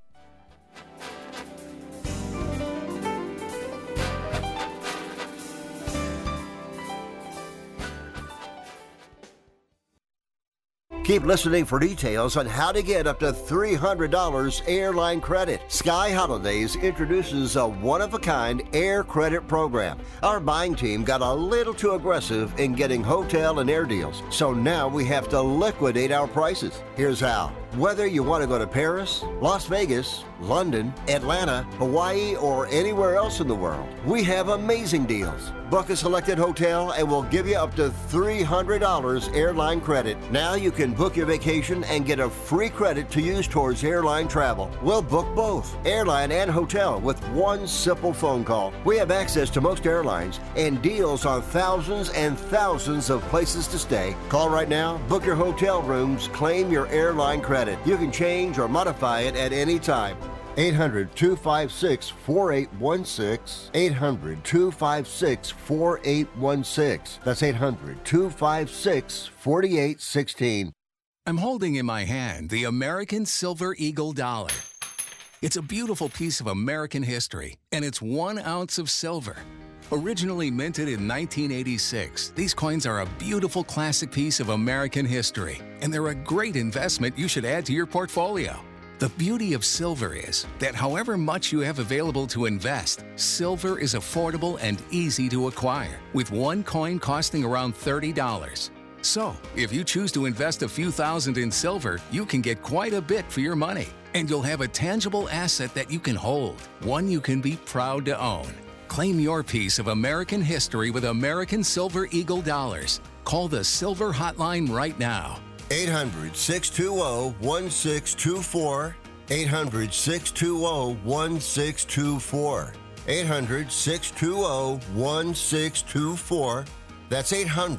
Keep listening for details on how to get up to $300 airline credit. Sky Holidays introduces a one-of-a-kind air credit program. Our buying team got a little too aggressive in getting hotel and air deals, so now we have to liquidate our prices. Here's how. Whether you want to go to Paris, Las Vegas, London, Atlanta, Hawaii, or anywhere else in the world, we have amazing deals. Book a selected hotel and we'll give you up to $300 airline credit. Now you can book your vacation and get a free credit to use towards airline travel. We'll book both, airline and hotel, with one simple phone call. We have access to most airlines and deals on thousands and thousands of places to stay. Call right now, book your hotel rooms, claim your airline credit. You can change or modify it at any time. 800-256-4816. 800-256-4816. That's 800-256-4816. I'm holding in my hand the American Silver Eagle dollar. It's a beautiful piece of American history, and it's 1 ounce of silver. Originally minted in 1986, these coins are a beautiful classic piece of American history, and they're a great investment you should add to your portfolio. The beauty of silver is that however much you have available to invest, silver is affordable and easy to acquire, with one coin costing around $30. So, if you choose to invest a few thousand in silver, you can get quite a bit for your money, and you'll have a tangible asset that you can hold, one you can be proud to own. Claim your piece of American history with American Silver Eagle dollars. Call the Silver Hotline right now. 800-620-1624. 800-620-1624. 800-620-1624. That's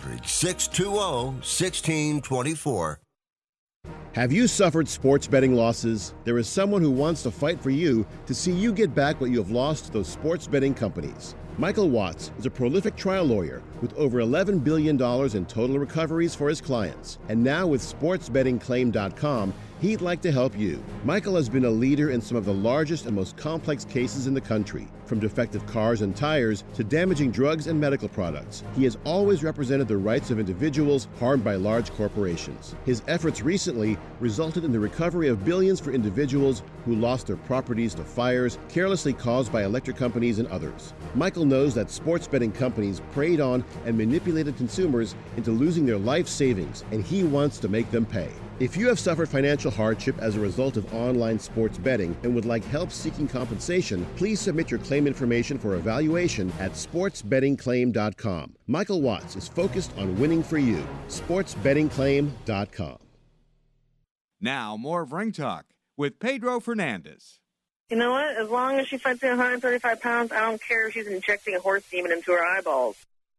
800-620-1624. Have you suffered sports betting losses? There is someone who wants to fight for you to see you get back what you have lost to those sports betting companies. Michael Watts is a prolific trial lawyer with over $11 billion in total recoveries for his clients. And now with SportsBettingClaim.com, he'd like to help you. Michael has been a leader in some of the largest and most complex cases in the country, from defective cars and tires to damaging drugs and medical products. He has always represented the rights of individuals harmed by large corporations. His efforts recently resulted in the recovery of billions for individuals who lost their properties to fires carelessly caused by electric companies and others. Michael knows that sports betting companies preyed on and manipulated consumers into losing their life savings, and he wants to make them pay. If you have suffered financial hardship as a result of online sports betting and would like help seeking compensation, please submit your claim information for evaluation at sportsbettingclaim.com. Michael Watts is focused on winning for you. sportsbettingclaim.com. Now, more of Ring Talk with Pedro Fernandez. You know what? As long as she fights in 135 pounds, I don't care if she's injecting a horse demon into her eyeballs.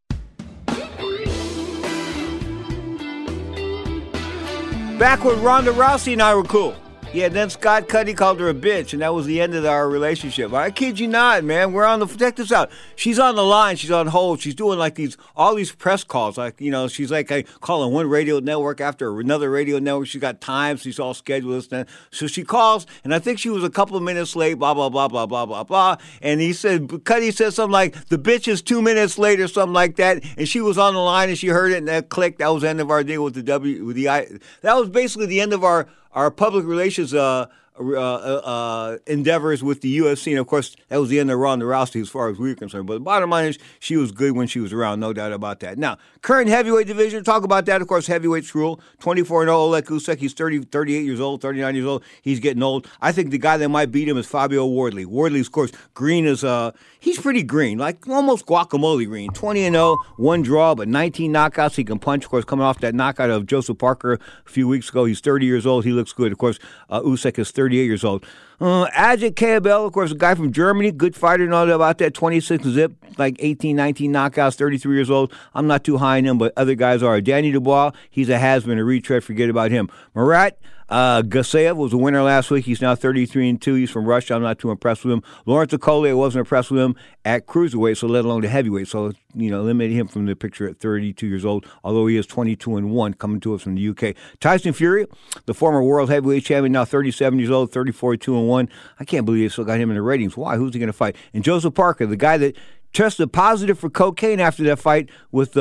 Back when Ronda Rousey and I were cool. Yeah, then Scott Cuddy called her a bitch, and that was the end of our relationship. I kid you not, man. We're on the, check this out. She's on the line. She's on hold. She's doing like all these press calls. Like, you know, she's like calling one radio network after another radio network. She's got times. She's all scheduled. So she calls, and I think she was a couple of minutes late, blah, blah, blah, blah, blah, blah, blah. And Cuddy said something like, the bitch is 2 minutes late or something like that. And she was on the line, and she heard it, and that clicked. That was the end of our deal with that was basically the end of our public relations endeavors with the UFC. And, of course, that was the end of Ronda Rousey as far as we were concerned. But the bottom line is she was good when she was around, no doubt about that. Now, current heavyweight division, talk about that. Of course, heavyweights rule. 24-0, Oleg Usyk. He's 38 years old, 39 years old. He's getting old. I think the guy that might beat him is Fabio Wardley. Wardley's, of course, green is he's pretty green, like almost guacamole green. 20-0, one draw, but 19 knockouts. He can punch, of course, coming off that knockout of Joseph Parker a few weeks ago. He's 30 years old. He looks good. Of course, Usyk is 38 years old. Ajit Kaabel, of course, a guy from Germany, good fighter, know about that, 26 zip, like 18, 19 knockouts, 33 years old. I'm not too high on him, but other guys are. Danny Dubois, he's a has-been, a retread, forget about him. Marat Gasayev was a winner last week. He's now 33-2. He's from Russia. I'm not too impressed with him. Lawrence Okolie, I wasn't impressed with him at cruiserweight, so let alone the heavyweight. So, eliminated him from the picture at 32 years old, although he is 22-1 coming to us from the UK. Tyson Fury, the former world heavyweight champion, now 37 years old, 34-1. I can't believe they still got him in the ratings. Why? Who's he going to fight? And Joseph Parker, the guy that tested positive for cocaine after that fight with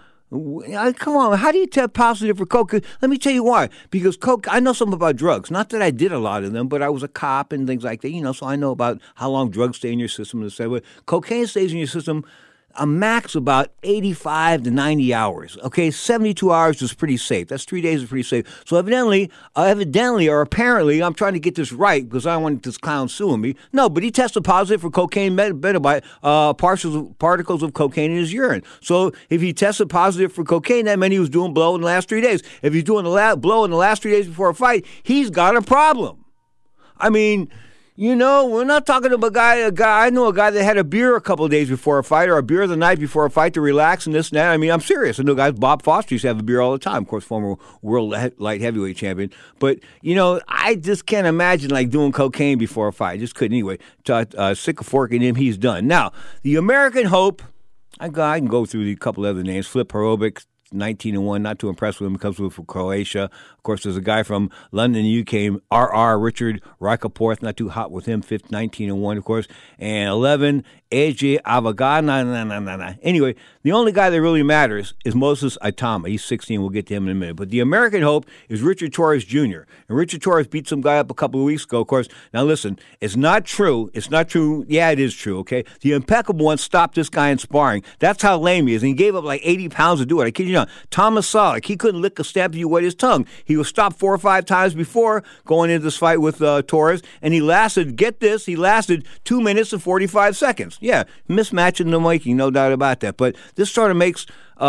come on, how do you test positive for coke? Let me tell you why. Because coke, I know something about drugs. Not that I did a lot of them, but I was a cop and things like that, so I know about how long drugs stay in your system and stuff. But cocaine stays in your system a max about 85 to 90 hours. Okay, 72 hours is pretty safe. That's 3 days is pretty safe. So evidently or apparently, I'm trying to get this right because I don't want this clown suing me. No, but he tested positive for cocaine metabolite, particles of cocaine in his urine. So if he tested positive for cocaine, that meant he was doing blow in the last 3 days. If he's doing blow in the last 3 days before a fight, he's got a problem. I mean, we're not talking about a guy. I know a guy that had a beer a couple of days before a fight or a beer the night before a fight to relax and this and that. I mean, I'm serious. I know guys, Bob Foster used to have a beer all the time, of course, former world light heavyweight champion. But, I just can't imagine doing cocaine before a fight. I just couldn't anyway. Sick of forking him, he's done. Now, the American Hope, I can go through a couple other names. Flip Hrobic, 19-1, not too impressed with him. Comes with from Croatia. Of course, there's a guy from London, UK, Richard Rikaporth, not too hot with him. 19-1, of course. And 11, AJ Avagana. Anyway, the only guy that really matters is Moses Itama. He's 16. We'll get to him in a minute. But the American hope is Richard Torres Jr. And Richard Torres beat some guy up a couple of weeks ago, of course. Now, listen, it's not true. It's not true. Yeah, it is true, okay? The Impeccable One stopped this guy in sparring. That's how lame he is. And he gave up 80 pounds to do it. I kid you not. Thomas Salek, he couldn't lick a stamp if you wet his tongue. He was stopped 4 or 5 times before going into this fight with Torres. And he lasted, get this, 2 minutes and 45 seconds. Yeah, mismatch in the making, no doubt about that. But this sort of makes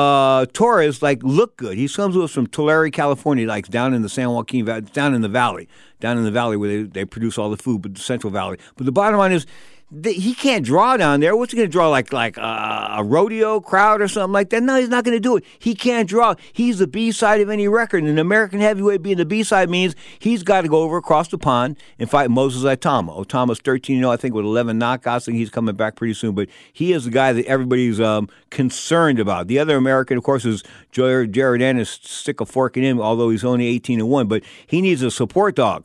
Torres look good. He comes to us from Tulare, California, down in the San Joaquin Valley, down in the valley where they produce all the food, but the Central Valley. But the bottom line is, he can't draw down there. What's he going to draw, a rodeo crowd or something like that? No, he's not going to do it. He can't draw. He's the B-side of any record, and an American heavyweight being the B-side means he's got to go over across the pond and fight Moses Itama. Otama's 13-0, I think, with 11 knockouts, and he's coming back pretty soon. But he is the guy that everybody's concerned about. The other American, of course, is Jared Ennis, sick of forking him, although he's only 18-1. But he needs a support dog.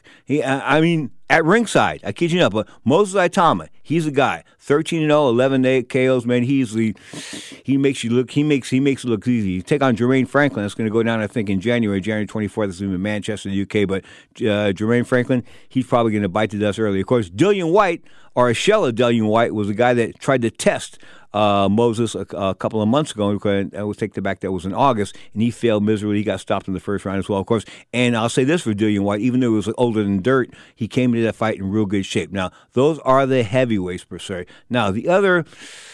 At ringside, I kid you not, but Moses Itama, he's the guy. 13-0, 11 KOs, man. He makes you look. He makes it look easy. You take on Jermaine Franklin. That's going to go down, I think, in January 24th. This is in Manchester, in the UK. But Jermaine Franklin, he's probably going to bite the dust early. Of course, Dillian White, or a shell of Dillian White, was the guy that tried to test Moses a couple of months ago. I will take the back. That was in August, and he failed miserably. He got stopped in the first round as well, of course. And I'll say this for Dillian White, even though he was older than dirt, he came into that fight in real good shape. Now, those are the heavyweights per se. Now, the other,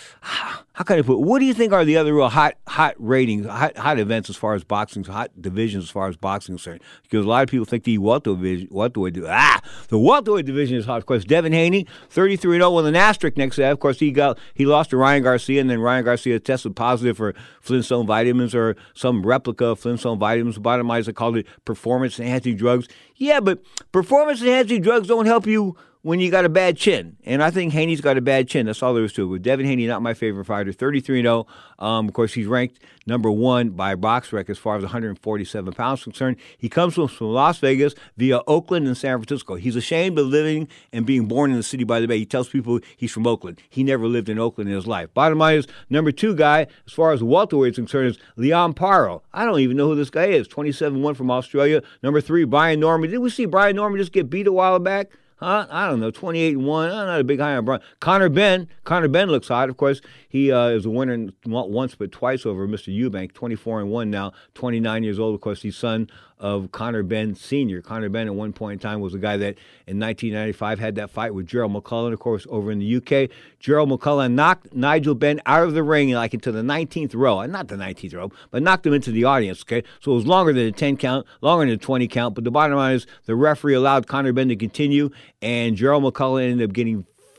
how can I put it? What do you think are the other real hot ratings, hot events as far as boxing, hot divisions as far as boxing is concerned? Because a lot of people think the welterweight division is hot. Of course, Devin Haney, 33-0 with an asterisk next to that. Of course, he lost to Ryan Garcia, and then Ryan Garcia tested positive for Flintstone vitamins or some replica of Flintstone vitamins. Bottom line is they called it performance-enhancing drugs. Yeah, but performance-enhancing drugs don't help you when you got a bad chin. And I think Haney's got a bad chin. That's all there is to it. But Devin Haney, not my favorite fighter, 33-0. Of course, he's ranked number 1 by BoxRec as far as 147 pounds concerned. He comes from Las Vegas via Oakland and San Francisco. He's ashamed of living and being born in the city by the bay. He tells people he's from Oakland. He never lived in Oakland in his life. Bottom line is, number 2 guy, as far as welterweight is concerned, is Leon Paro. I don't even know who this guy is. 27-1 from Australia. Number 3, Brian Norman. Did we see Brian Norman just get beat a while back? Huh? I don't know, 28-1. I'm not a big high on Brian. Conor Ben looks hot. Of course, he is a winner not once but twice over Mr. Eubank, 24-1 now, 29 years old. Of course, he's son of Conor Ben Sr. Conor Ben at one point in time was the guy that in 1995 had that fight with Gerald McCullough, of course, over in the UK. Gerald McCullough knocked Nigel Benn out of the ring into the 19th row. Not the 19th row, but knocked him into the audience, okay? So it was longer than a 10 count, longer than a 20 count, but the bottom line is the referee allowed Conor Ben to continue, and Gerald McCullough ended up getting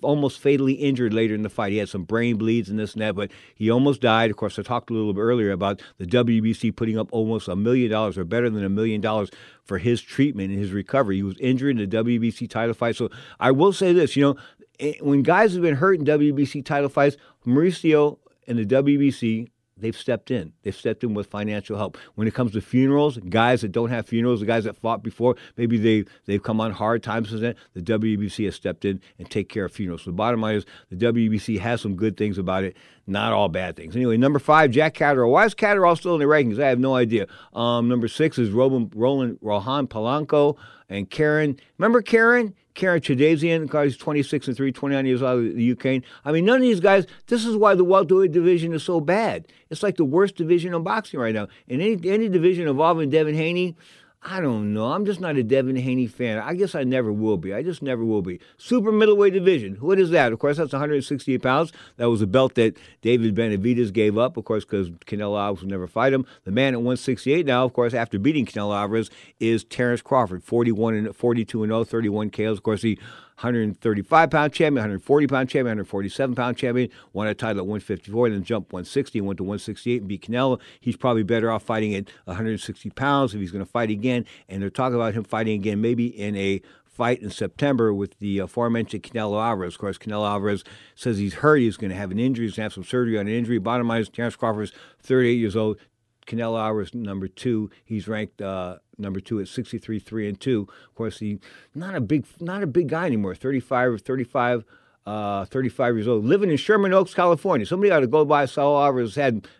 almost fatally injured later in the fight. He had some brain bleeds and this and that, but he almost died. Of course, I talked a little bit earlier about the WBC putting up almost $1 million or better than $1 million for his treatment and his recovery. He was injured in the WBC title fight. So I will say this, when guys have been hurt in WBC title fights, Mauricio and the WBC, they've stepped in. They've stepped in with financial help. When it comes to funerals, guys that don't have funerals, the guys that fought before, maybe they've come on hard times since then, the WBC has stepped in and take care of funerals. So the bottom line is the WBC has some good things about it, not all bad things. Anyway, number 5, Jack Catterall. Why is Catterall still in the rankings? I have no idea. Number 6 is Rohan Polanco and Karen. Remember Karen? Karen Chadazian, he's 26-3, 29 years old, the Ukraine. I mean, none of these guys, this is why the welterweight division is so bad. It's like the worst division in boxing right now. And any division involving Devin Haney, I don't know. I'm just not a Devin Haney fan. I guess I never will be. I just never will be. Super middleweight division. What is that? Of course, that's 168 pounds. That was a belt that David Benavidez gave up, of course, because Canelo Alvarez would never fight him. The man at 168 now, of course, after beating Canelo Alvarez, is Terrence Crawford, 42-0, 31 KOs. Of course, he 135-pound champion, 140-pound champion, 147-pound champion, won a title at 154, then jumped 160, went to 168 and beat Canelo. He's probably better off fighting at 160 pounds if he's going to fight again. And they're talking about him fighting again maybe in a fight in September with the aforementioned Canelo Alvarez. Of course, Canelo Alvarez says he's hurt. He's going to have an injury. He's going to have some surgery on an injury. Bottom line is Terrence Crawford is 38 years old. Canelo Alvarez, number 2. He's ranked number 2 at 63-3-2. Of course, he's not a big guy anymore. 35 years old, living in Sherman Oaks, California. Somebody ought to go by Saul Alvarez's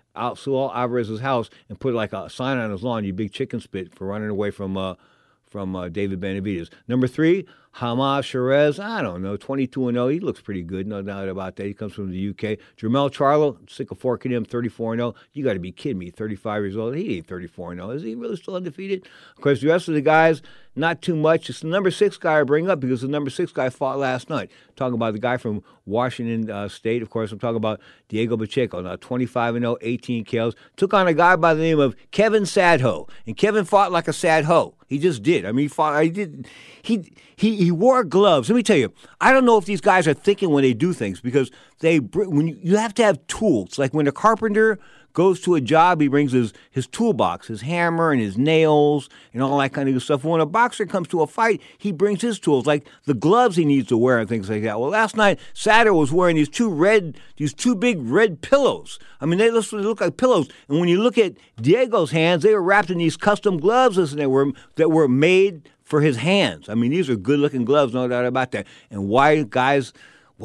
house and put like a sign on his lawn, "You big chicken spit," for running away from David Benavidez. Number 3, Hamad Sherez, I don't know, 22-0. He looks pretty good, no doubt about that. He comes from the UK. Jermell Charlo, sick of forking him, 34-0. You got to be kidding me, 35 years old. He ain't 34-0. Is he really still undefeated? Of course, the rest of the guys, not too much. It's the number 6 guy I bring up because the number 6 guy fought last night. Talking about the guy from Washington State, of course. I'm talking about Diego Pacheco, now 25-0, 18 KOs. Took on a guy by the name of Kevin Sadho. And Kevin fought like a sad hoe. He just did. I mean, he wore gloves. Let me tell you, I don't know if these guys are thinking when they do things because you have to have tools. Like when a carpenter goes to a job, he brings his toolbox, his hammer and his nails and all that kind of stuff. When a boxer comes to a fight, he brings his tools, like the gloves he needs to wear and things like that. Well, last night, Satter was wearing these two big red pillows. I mean, they look like pillows. And when you look at Diego's hands, they were wrapped in these custom gloves that were made for his hands. I mean, these are good-looking gloves, no doubt about that. And why guys,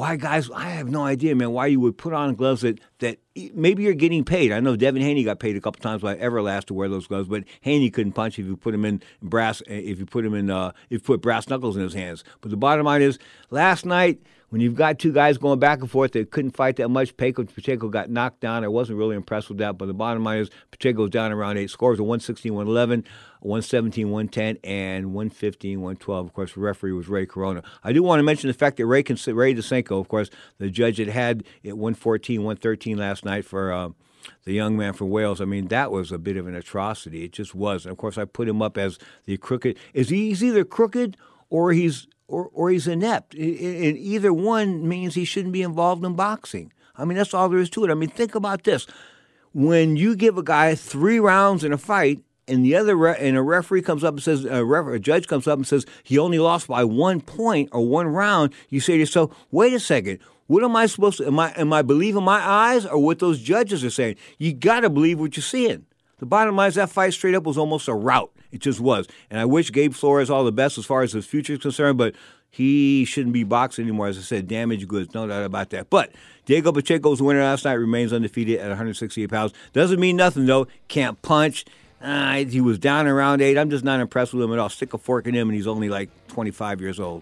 I have no idea, man, why you would put on gloves that maybe you're getting paid. I know Devin Haney got paid a couple times by Everlast to wear those gloves, but Haney couldn't punch if you put him in brass, if you put brass knuckles in his hands. But the bottom line is, last night, when you've got two guys going back and forth that couldn't fight that much, Pacheco got knocked down. I wasn't really impressed with that, but the bottom line is Pacheco's down around 8 scores, 116-111, 117-110, and 115-112. Of course, the referee was Ray Corona. I do want to mention the fact that Ray DeSenko, of course, the judge that had at 114-113 last night for the young man from Wales. I mean, that was a bit of an atrocity. It just was. And, of course, I put him up as the crooked. He's either crooked or he's inept. And either one means he shouldn't be involved in boxing. I mean, that's all there is to it. I mean, think about this. When you give a guy 3 rounds in a fight, and a referee comes up and says, a judge comes up and says he only lost by 1 point or 1 round, you say to yourself, wait a second, what am I supposed to, am I believing my eyes or what those judges are saying? You got to believe what you're seeing. The bottom line is that fight straight up was almost a rout. It just was. And I wish Gabe Flores all the best as far as his future is concerned, but he shouldn't be boxing anymore. As I said, damaged goods, no doubt about that. But Diego Pacheco's winner last night remains undefeated at 168 pounds. Doesn't mean nothing, though. Can't punch. He was down around 8. I'm just not impressed with him at all. Stick a fork in him, and he's only like 25 years old.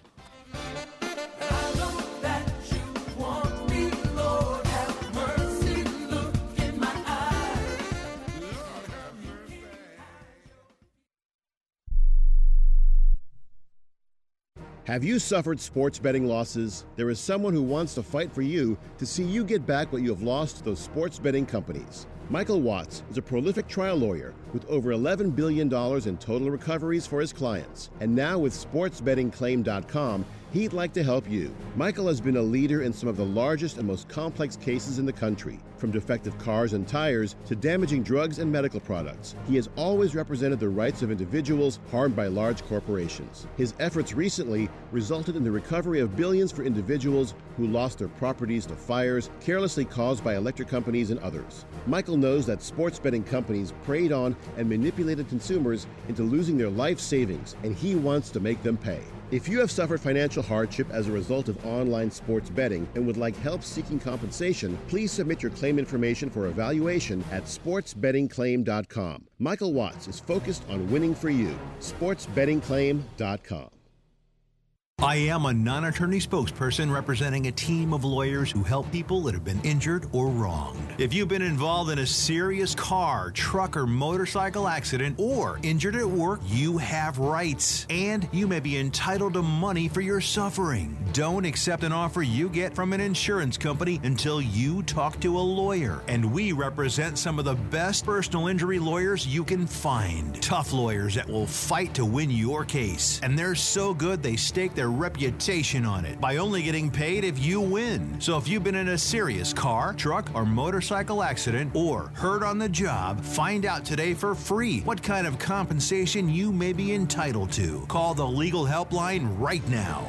Have you suffered sports betting losses? There is someone who wants to fight for you to see you get back what you have lost to those sports betting companies. Michael Watts is a prolific trial lawyer with over $11 billion in total recoveries for his clients. And now with SportsBettingClaim.com, he'd like to help you. Michael has been a leader in some of the largest and most complex cases in the country, from defective cars and tires to damaging drugs and medical products. He has always represented the rights of individuals harmed by large corporations. His efforts recently resulted in the recovery of billions for individuals who lost their properties to fires carelessly caused by electric companies and others. Michael knows that sports betting companies preyed on and manipulated consumers into losing their life savings, and he wants to make them pay. If you have suffered financial hardship as a result of online sports betting and would like help seeking compensation, please submit your claim information for evaluation at sportsbettingclaim.com. Michael Watts is focused on winning for you. sportsbettingclaim.com. I am a non-attorney spokesperson representing a team of lawyers who help people that have been injured or wronged. If you've been involved in a serious car, truck, or motorcycle accident or injured at work, you have rights, and you may be entitled to money for your suffering. Don't accept an offer you get from an insurance company until you talk to a lawyer. And we represent some of the best personal injury lawyers you can find. Tough lawyers that will fight to win your case. And they're so good they stake their reputation on it by only getting paid if you win. So if you've been in a serious car, truck, or motorcycle accident or hurt on the job, find out today for free what kind of compensation you may be entitled to. Call the legal helpline right now.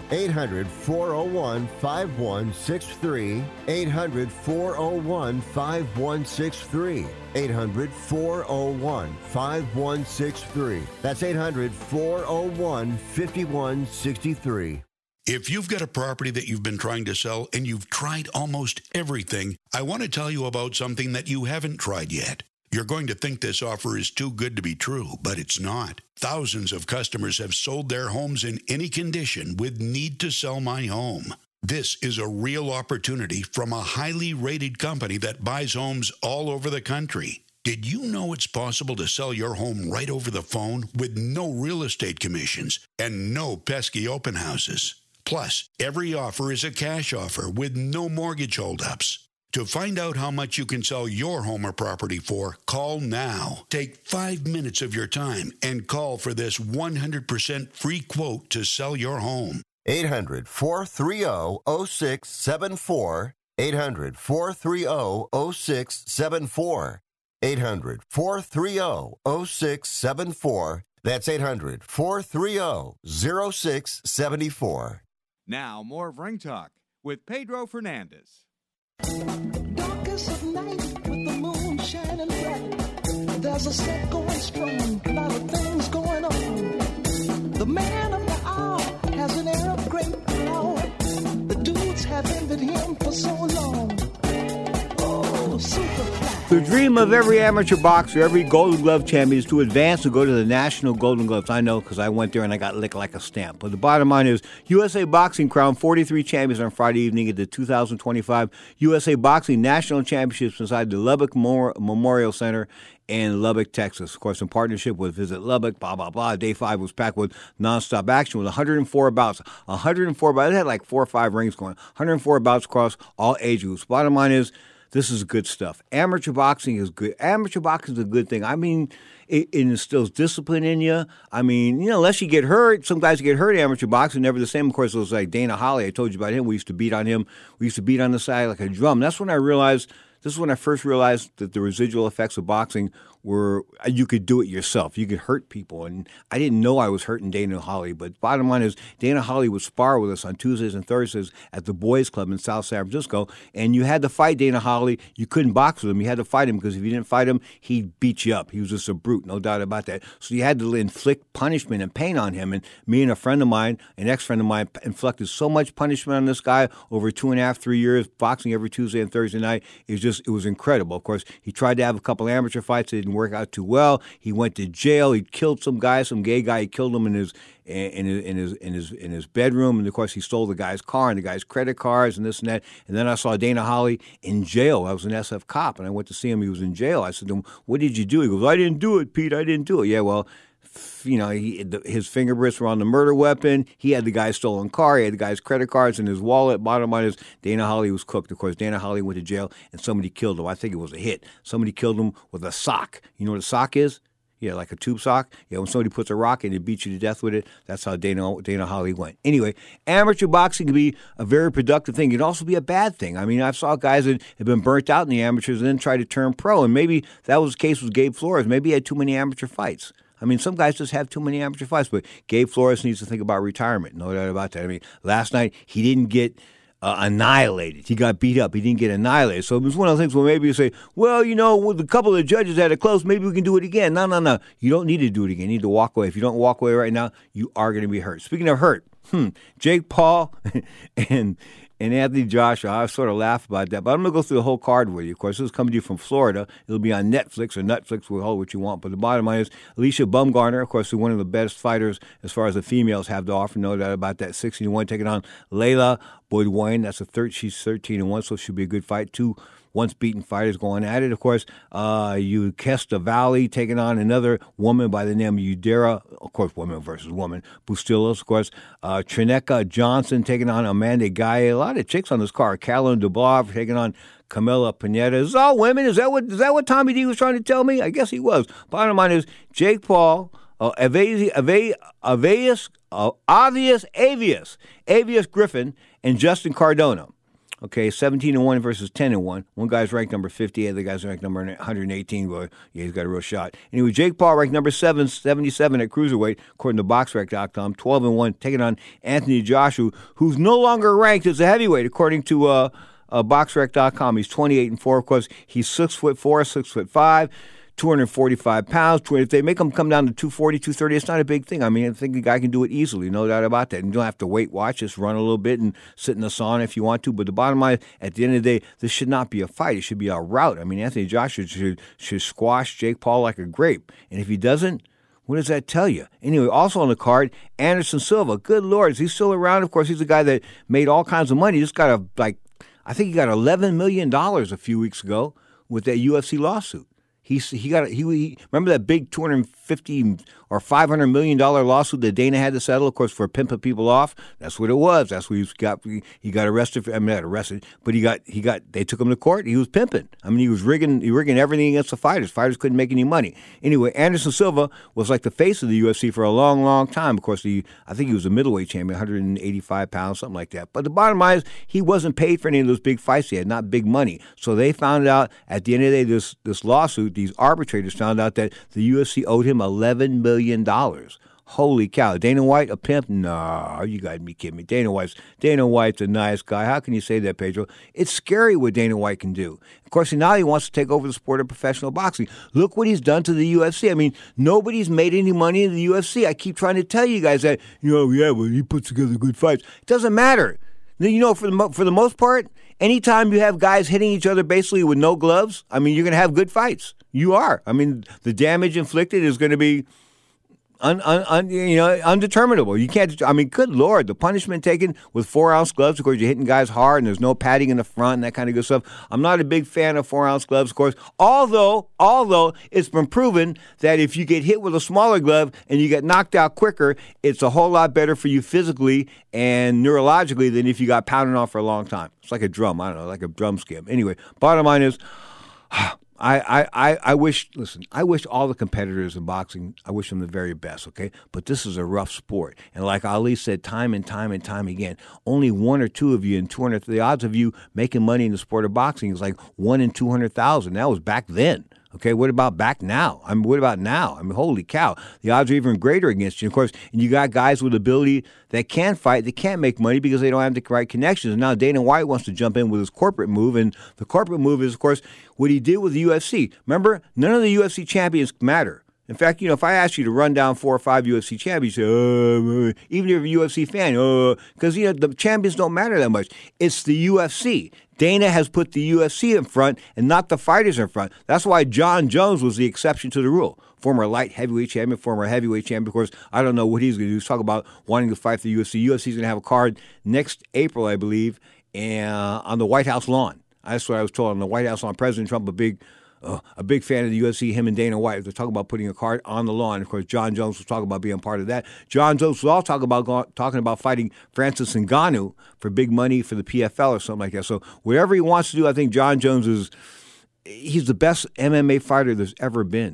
800-401-5163. 800-401-5163. 800-401-5163. That's 800-401-5163. If you've got a property that you've been trying to sell and you've tried almost everything, I want to tell you about something that you haven't tried yet. You're going to think this offer is too good to be true, but it's not. Thousands of customers have sold their homes in any condition with Need to Sell My Home. This is a real opportunity from a highly rated company that buys homes all over the country. Did you know it's possible to sell your home right over the phone with no real estate commissions and no pesky open houses? Plus, every offer is a cash offer with no mortgage holdups. To find out how much you can sell your home or property for, call now. Take 5 minutes of your time and call for this 100% free quote to sell your home. 800-430-0674. 800-430-0674. 800-430-0674. That's 800-430-0674. Now, more of Ring Talk with Pedro Fernandez. Darkest of night with the moon shining bright. There's a set going strong, a lot of things going on. The man of the hour has an air of great power. The dudes have envied him for so long. Oh, Superfly. The dream of every amateur boxer, every Golden Glove champion is to advance and go to the National Golden Gloves. I know because I went there and I got licked like a stamp. But the bottom line is USA Boxing crowned 43 champions on Friday evening at the 2025 USA Boxing National Championships inside the Lubbock Memorial Center in Lubbock, Texas. Of course, in partnership with Visit Lubbock, blah, blah, blah. Day 5 was packed with nonstop action with 104 bouts. 104 bouts. It had like 4 or 5 rings going. 104 bouts across all age groups. Bottom line is, this is good stuff. Amateur boxing is good. Amateur boxing is a good thing. I mean, it instills discipline in you. I mean, you know, unless you get hurt, some guys get hurt in amateur boxing, never the same. Of course, it was like Dana Holly. I told you about him. We used to beat on him. We used to beat on the side like a drum. That's when I realized, this is when I first realized that the residual effects of boxing were you could do it yourself. You could hurt people. And I didn't know I was hurting Dana Holly. But bottom line is Dana Holly would spar with us on Tuesdays and Thursdays at the Boys Club in South San Francisco. And you had to fight Dana Holly. You couldn't box with him. You had to fight him because if you didn't fight him, he'd beat you up. He was just a brute, no doubt about that. So you had to inflict punishment and pain on him. And me and a friend of mine, an ex-friend of mine, inflicted so much punishment on this guy over 2.5, 3 years, boxing every Tuesday and Thursday night. It was incredible. Of course, he tried to have a couple amateur fights. It didn't work out too well. He went to jail. He killed some guy, some gay guy. He killed him in his bedroom. And of course, he stole the guy's car and the guy's credit cards and this and that. And then I saw Dana Holly in jail. I was an SF cop, and I went to see him. He was in jail. I said to him, "What did you do?" He goes, "I didn't do it, Pete. I didn't do it." Yeah, well, you know, his fingerprints were on the murder weapon. He had the guy's stolen car. He had the guy's credit cards in his wallet. Bottom line is Dana Holly was cooked. Of course, Dana Holly went to jail, and somebody killed him. I think it was a hit. Somebody killed him with a sock. You know what a sock is? Yeah, like a tube sock. Yeah, when somebody puts a rock in, it beats you to death with it. That's how Dana Holly went. Anyway, amateur boxing can be a very productive thing. It can also be a bad thing. I mean, I saw guys that have been burnt out in the amateurs and then try to turn pro, and maybe that was the case with Gabe Flores. Maybe he had too many amateur fights. I mean, some guys just have too many amateur fights, but Gabe Flores needs to think about retirement. No doubt about that. I mean, last night he didn't get annihilated. He got beat up. He didn't get annihilated. So it was one of those things where maybe you say, well, with a couple of the judges had it close, maybe we can do it again. No. You don't need to do it again. You need to walk away. If you don't walk away right now, you are going to be hurt. Speaking of hurt, Jake Paul and Anthony Joshua, I sort of laugh about that, but I'm going to go through the whole card with you. Of course, this is coming to you from Florida. It'll be on Netflix, or Netflix will hold what you want. But the bottom line is, Alicia Baumgartner, of course, is one of the best fighters as far as the females have to offer. No doubt about that. 16-1, taking on Layla Boudouin. She's 13-1, so she'll be a good fight. Two once-beaten fighters going at it. Of course, Kesta Valley taking on another woman by the name of Udera. Of course, woman versus woman. Bustillos, of course. Trineka Johnson taking on Amanda Gaye. A lot of chicks on this card. Caroline Dubois taking on Camila Pineda. Is this all women? Is that what Tommy D was trying to tell me? I guess he was. Bottom line is, Jake Paul, Avius Griffin, and Justin Cardona. Okay, 17-1 versus 10-1. One guy's ranked number 50, the other guy's ranked number 118. Well, yeah, he's got a real shot. Anyway, Jake Paul ranked number 77 at cruiserweight, according to BoxRec.com, 12-1, taking on Anthony Joshua, who's no longer ranked as a heavyweight, according to BoxRec.com. He's 28-4. Of course, he's 6'4", 6'5". 245 pounds. If they make him come down to 240, 230, it's not a big thing. I mean, I think the guy can do it easily, no doubt about that. And you don't have to watch, just run a little bit and sit in the sauna if you want to. But the bottom line, at the end of the day, this should not be a fight. It should be a rout. I mean, Anthony Joshua should squash Jake Paul like a grape. And if he doesn't, what does that tell you? Anyway, also on the card, Anderson Silva. Good Lord, is he still around? Of course, he's a guy that made all kinds of money. He just got I think he got $11 million a few weeks ago with that UFC lawsuit. He remember that big $250 or $500 million lawsuit that Dana had to settle, of course, for pimping people off. That's what it was. That's what he got arrested. Not arrested, but they took him to court. He was pimping. I mean, he was rigging everything against the fighters. Fighters couldn't make any money. Anyway, Anderson Silva was like the face of the UFC for a long, long time. Of course, I think he was a middleweight champion, 185 pounds, something like that. But the bottom line is, he wasn't paid for any of those big fights he had, not big money. So they found out at the end of the day, this lawsuit, these arbitrators found out that the UFC owed him $11 million. Holy cow. Dana White, a pimp? No, you got to be kidding me. Dana White's a nice guy. How can you say that, Pedro? It's scary what Dana White can do. Of course, now he wants to take over the sport of professional boxing. Look what he's done to the UFC. I mean, nobody's made any money in the UFC. I keep trying to tell you guys that, well, he puts together good fights. It doesn't matter. For the most part, anytime you have guys hitting each other basically with no gloves, I mean, you're going to have good fights. You are. I mean, the damage inflicted is going to be undeterminable. You can't. I mean, good Lord, the punishment taken with 4-ounce gloves. Of course, you're hitting guys hard, and there's no padding in the front and that kind of good stuff. I'm not a big fan of 4-ounce gloves, of course. Although it's been proven that if you get hit with a smaller glove and you get knocked out quicker, it's a whole lot better for you physically and neurologically than if you got pounded on for a long time. It's like a drum. I don't know, like a drum skim. Anyway, bottom line is, I wish all the competitors in boxing, I wish them the very best, okay? But this is a rough sport. And like Ali said time and time again, only one or two of you in 200, the odds of you making money in the sport of boxing is like 1 in 200,000. That was back then. Okay, what about back now? I mean, what about now? I mean, holy cow. The odds are even greater against you. Of course, and you got guys with ability that can fight, that can't make money because they don't have the right connections. And now Dana White wants to jump in with his corporate move, and the corporate move is, of course, what he did with the UFC. Remember, none of the UFC champions matter. In fact, if I asked you to run down 4 or 5 UFC champions, you say, even if you're a UFC fan, because, the champions don't matter that much. It's the UFC. Dana has put the UFC in front and not the fighters in front. That's why John Jones was the exception to the rule. Former light heavyweight champion, former heavyweight champion. Of course, I don't know what he's going to do. He's talking about wanting to fight the UFC. UFC's going to have a card next April, I believe, on the White House lawn. That's what I was told. On the White House lawn, President Trump, a big fan of the UFC, him and Dana White. They're talking about putting a card on the lawn. Of course, John Jones was talking about being part of that. John Jones was also talking about fighting Francis Ngannou for big money for the PFL or something like that. So whatever he wants to do, I think John Jones he's the best MMA fighter there's ever been.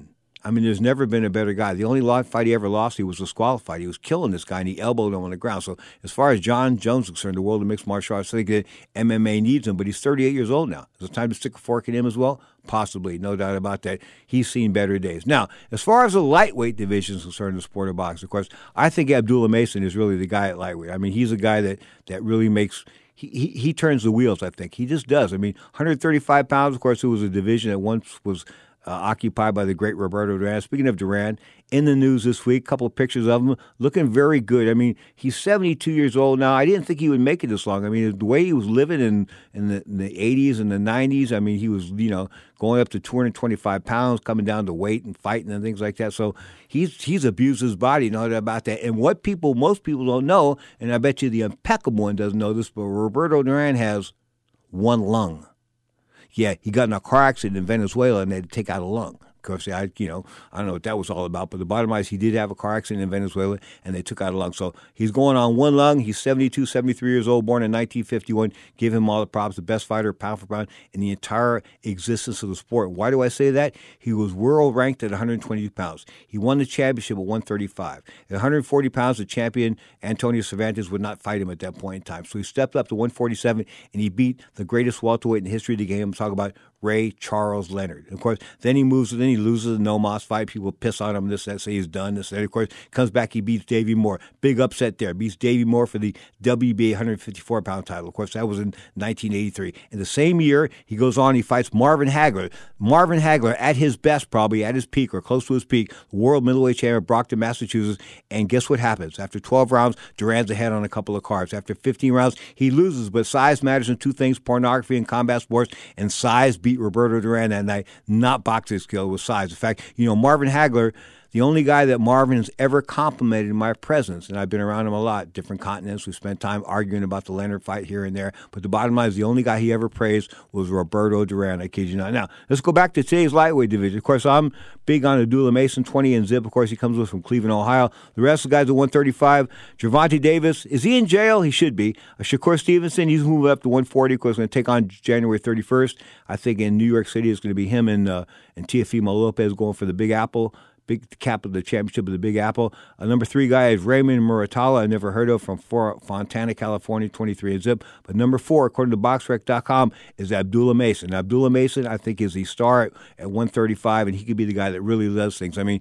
I mean, there's never been a better guy. The only fight he ever lost, he was disqualified. He was killing this guy, and he elbowed him on the ground. So as far as John Jones is concerned, the world of mixed martial arts, I think that MMA needs him, but he's 38 years old now. Is it time to stick a fork in him as well? Possibly, no doubt about that. He's seen better days. Now, as far as the lightweight division is concerned in the sport of boxing, of course, I think Abdullah Mason is really the guy at lightweight. I mean, he's a guy that really makes – he turns the wheels, I think. He just does. I mean, 135 pounds, of course, it was a division that once was – occupied by the great Roberto Duran. Speaking of Duran, in the news this week, a couple of pictures of him looking very good. I mean, he's 72 years old now. I didn't think he would make it this long. I mean, the way he was living in the 80s and the 90s, I mean, he was, going up to 225 pounds, coming down to weight and fighting and things like that. So he's abused his body, no doubt about that. And what most people don't know, and I bet you the impeccable one doesn't know this, but Roberto Duran has one lung. Yeah, he got in a car accident in Venezuela, and they had to take out a lung. Of course, I don't know what that was all about, but the bottom line is he did have a car accident in Venezuela, and they took out a lung. So he's going on one lung. He's 72, 73 years old, born in 1951. Give him all the props, the best fighter, pound for pound, in the entire existence of the sport. Why do I say that? He was world ranked at 122 pounds. He won the championship at 135. At 140 pounds, the champion, Antonio Cervantes, would not fight him at that point in time. So he stepped up to 147, and he beat the greatest welterweight in the history of the game. I'm talking about Ray Charles Leonard. And of course, then he loses the No Mas fight. People piss on him, that, say he's done, this, that. Of course, comes back, he beats Davey Moore. Big upset there. Beats Davey Moore for the WBA 154-pound title. Of course, that was in 1983. In the same year, he goes on, he fights Marvin Hagler. Marvin Hagler, at his best, probably at his peak or close to his peak, world middleweight champion, Brockton, Massachusetts. And guess what happens? After 12 rounds, Duran's ahead on a couple of cards. After 15 rounds, he loses, but size matters in two things, pornography and combat sports, and size beat Roberto Duran that night, not boxing skill, with size. In fact, Marvin Hagler, the only guy that Marvin has ever complimented in my presence, and I've been around him a lot, different continents. We spent time arguing about the Leonard fight here and there, but the bottom line is the only guy he ever praised was Roberto Duran. I kid you not. Now, let's go back to today's lightweight division. Of course, I'm big on Abdullah Mason, 20 and zip. Of course, he comes with from Cleveland, Ohio. The rest of the guys at 135. Gervonta Davis, is he in jail? He should be. Shakur Stevenson, he's moving up to 140. Of course, going to take on January 31st. I think in New York City, it's going to be him and Teofimo Lopez going for the Big Apple. Big cap of the championship of the Big Apple. Number 3 guy is Raymond Muratalla, I never heard of, from Fontana, California, 23 and zip. But number 4, according to BoxRec.com, is Abdullah Mason. Abdullah Mason, I think, is the star at 135, and he could be the guy that really does things. I mean,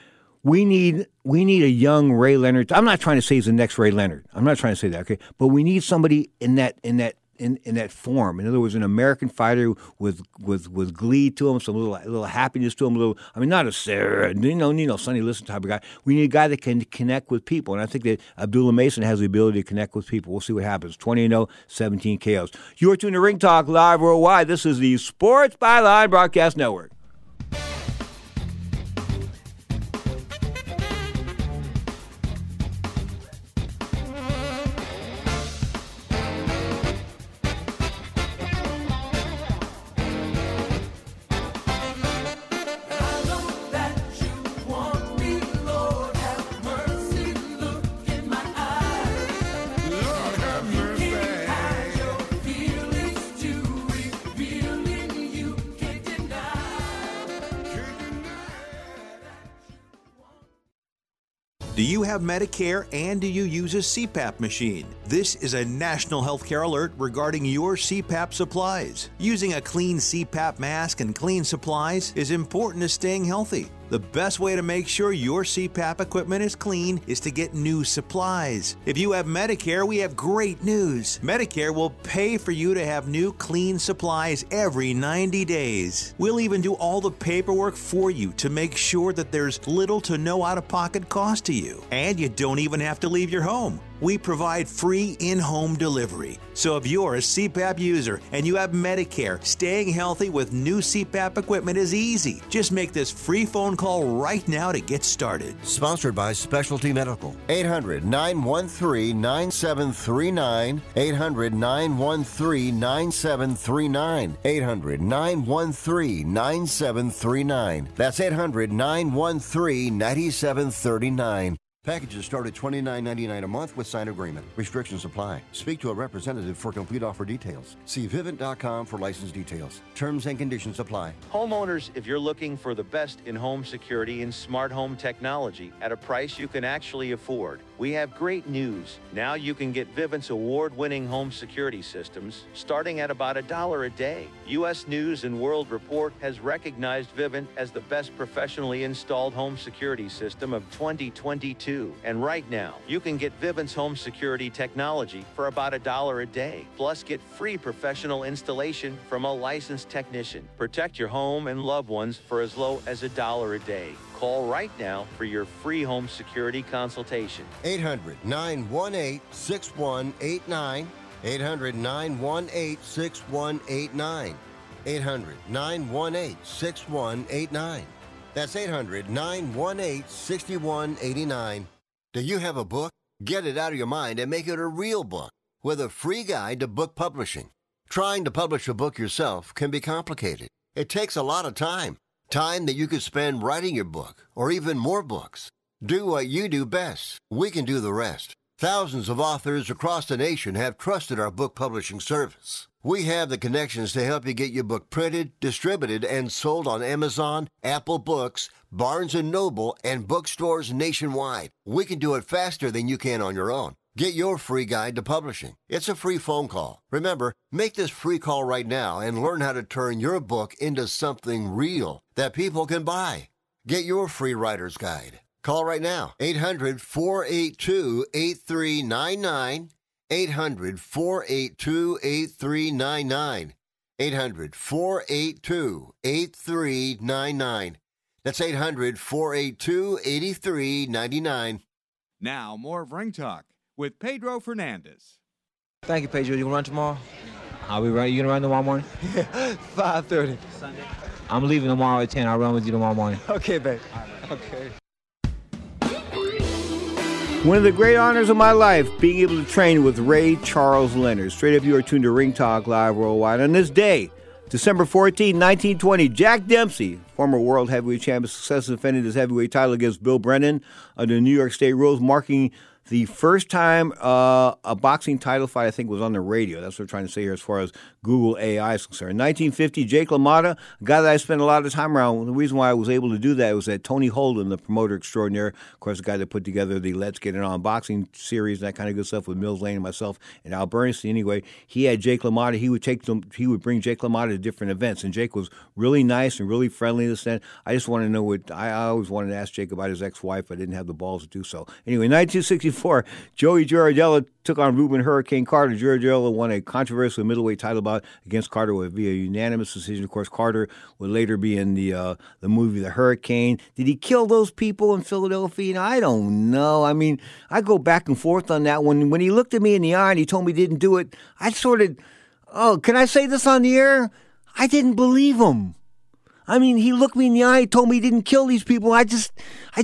we need a young Ray Leonard. I'm not trying to say he's the next Ray Leonard. I'm not trying to say that, okay? But we need somebody in that form. In other words, an American fighter with glee to him, some little happiness to him, not a Sarah, Sonny Liston type of guy. We need a guy that can connect with people, and I think that Abdullah Mason has the ability to connect with people. We'll see what happens. 20-0, 17 KOs. You are tuned to Ring Talk Live Worldwide. This is the Sports Byline Broadcast Network. Do you have Medicare and do you use a CPAP machine? This is a national healthcare alert regarding your CPAP supplies. Using a clean CPAP mask and clean supplies is important to staying healthy. The best way to make sure your CPAP equipment is clean is to get new supplies. If you have Medicare, we have great news. Medicare will pay for you to have new clean supplies every 90 days. We'll even do all the paperwork for you to make sure that there's little to no out-of-pocket cost to you. And you don't even have to leave your home. We provide free in-home delivery. So if you're a CPAP user and you have Medicare, staying healthy with new CPAP equipment is easy. Just make this free phone call right now to get started. Sponsored by Specialty Medical. 800-913-9739. 800-913-9739. 800-913-9739. That's 800-913-9739. Packages start at $29.99 a month with signed agreement. Restrictions apply. Speak to a representative for complete offer details. See Vivint.com for license details. Terms and conditions apply. Homeowners, if you're looking for the best in home security and smart home technology at a price you can actually afford, we have great news. Now you can get Vivint's award-winning home security systems starting at about $1 a day. U.S. News & World Report has recognized Vivint as the best professionally installed home security system of 2022. And right now, you can get Vivint's home security technology for about $1 a day. Plus, get free professional installation from a licensed technician. Protect your home and loved ones for as low as $1 a day. Call right now for your free home security consultation. 800-918-6189. 800-918-6189. 800-918-6189. That's 800-918-6189. Do you have a book? Get it out of your mind and make it a real book with a free guide to book publishing. Trying to publish a book yourself can be complicated. It takes a lot of time. Time that you could spend writing your book or even more books. Do what you do best. We can do the rest. Thousands of authors across the nation have trusted our book publishing service. We have the connections to help you get your book printed, distributed, and sold on Amazon, Apple Books, Barnes & Noble, and bookstores nationwide. We can do it faster than you can on your own. Get your free guide to publishing. It's a free phone call. Remember, make this free call right now and learn how to turn your book into something real that people can buy. Get your free writer's guide. Call right now, 800-482-8399, 800-482-8399, 800-482-8399. That's 800-482-8399. Now, more of Ring Talk with Pedro Fernandez. Thank you, Pedro. You gonna run tomorrow? I'll be running. You gonna run tomorrow morning? 5:30. Sunday? I'm leaving tomorrow at 10. I'll run with you tomorrow morning. Okay, babe. Okay. One of the great honors of my life, being able to train with Ray Charles Leonard. Straight up, you are tuned to Ring Talk Live Worldwide. On this day, December 14, 1920, Jack Dempsey, former world heavyweight champion, successfully defended his heavyweight title against Bill Brennan under New York State rules, marking the first time a boxing title fight, I think, was on the radio. That's what we're trying to say here as far as Google AI is concerned. 1950, Jake LaMotta, a guy that I spent a lot of time around. The reason why I was able to do that was that Tony Holden, the promoter extraordinaire, of course, the guy that put together the Let's Get It On boxing series, that kind of good stuff with Mills Lane and myself and Al Bernstein. Anyway, he had Jake LaMotta. He would bring Jake LaMotta to different events, and Jake was really nice and really friendly. I just want to know I always wanted to ask Jake about his ex-wife, but I didn't have the balls to do so. Anyway, 1964. Joey Giardello took on Ruben Hurricane Carter. Giardello won a controversial middleweight title bout against Carter via unanimous decision. Of course, Carter would later be in the movie The Hurricane. Did he kill those people in Philadelphia? I don't know. I mean, I go back and forth on that one. When he looked at me in the eye and he told me he didn't do it, I sort of, can I say this on the air? I didn't believe him. I mean, he looked me in the eye, told me he didn't kill these people. I just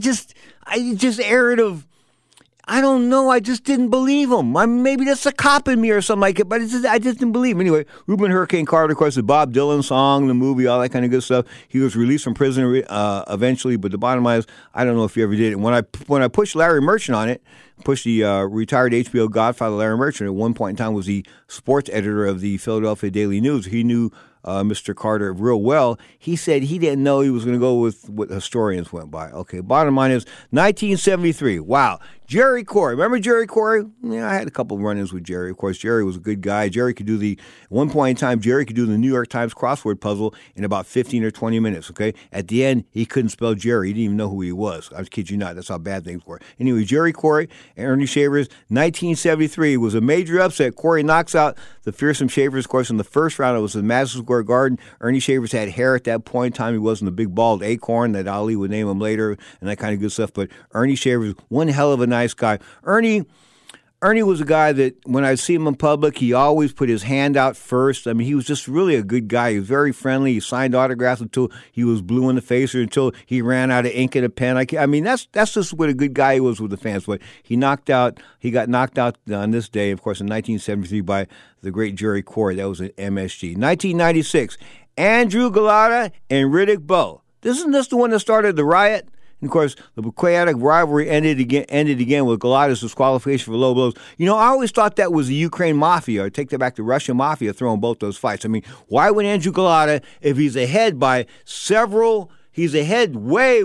aired of, I don't know. I just didn't believe him. Maybe that's a cop in me or something like it, but I just didn't believe him. Anyway, Ruben Hurricane Carter, of course, the Bob Dylan song, the movie, all that kind of good stuff. He was released from prison eventually, but the bottom line is, I don't know if he ever did it. When I pushed Larry Merchant on it, pushed the retired HBO Godfather Larry Merchant, at one point in time was the sports editor of the Philadelphia Daily News. He knew Mr. Carter real well. He said he didn't know he was going to go with what historians went by. Okay, bottom line is 1973. Wow. Jerry Corey. Remember Jerry Corey? Yeah, I had a couple of run-ins with Jerry. Of course, Jerry was a good guy. Jerry could do at one point in time, Jerry could do the New York Times crossword puzzle in about 15 or 20 minutes, okay? At the end, he couldn't spell Jerry. He didn't even know who he was. I kid you not. That's how bad things were. Anyway, Jerry Corey and Ernie Shavers, 1973 was a major upset. Corey knocks out the fearsome Shavers, of course, in the first round. It was in Madison Square Garden. Ernie Shavers had hair at that point in time. He wasn't the big bald acorn that Ali would name him later and that kind of good stuff. But Ernie Shavers, one hell of a nice guy. Ernie was a guy that when I see him in public, he always put his hand out first. I mean, he was just really a good guy. He was very friendly. He signed autographs until he was blue in the face or until he ran out of ink and a pen. I mean, that's just what a good guy he was with the fans. But he got knocked out on this day, of course, in 1973 by the great Jerry Corey. That was at MSG. 1996, Andrew Galata and Riddick Bowe. Isn't this the one that started the riot? And, of course, the chaotic rivalry ended again with Golada's disqualification for low blows. You know, I always thought that was the Ukraine Mafia, or take that back, the Russian Mafia throwing both those fights. I mean, why would Andrew Golada, if he's ahead by several, he's ahead way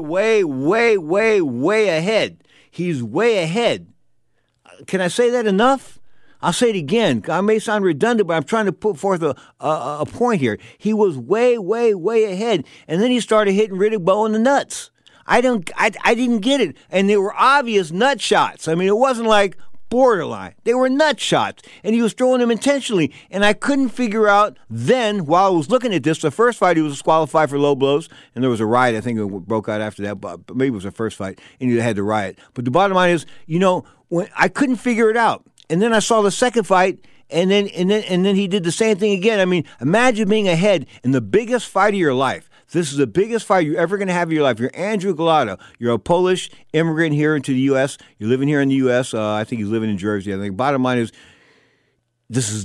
ahead. He's way ahead. Can I say that enough? I'll say it again. I may sound redundant, but I'm trying to put forth a point here. He was way ahead, and then he started hitting Riddick Bowe in the nuts. I didn't get it, and they were obvious nut shots. I mean, it wasn't like borderline. They were nut shots, and he was throwing them intentionally, and I couldn't figure out then, while I was looking at this, the first fight he was disqualified for low blows, and there was a riot. I think it broke out after that, but maybe it was the first fight, and he had the riot. But the bottom line is, you know, when I couldn't figure it out. And then I saw the second fight, and then he did the same thing again. I mean, imagine being ahead in the biggest fight of your life. This is the biggest fight you're ever going to have in your life. You're Andrew Golada. You're a Polish immigrant here into the U.S. You're living here in the U.S. I think he's living in Jersey. I think. Bottom line is, this is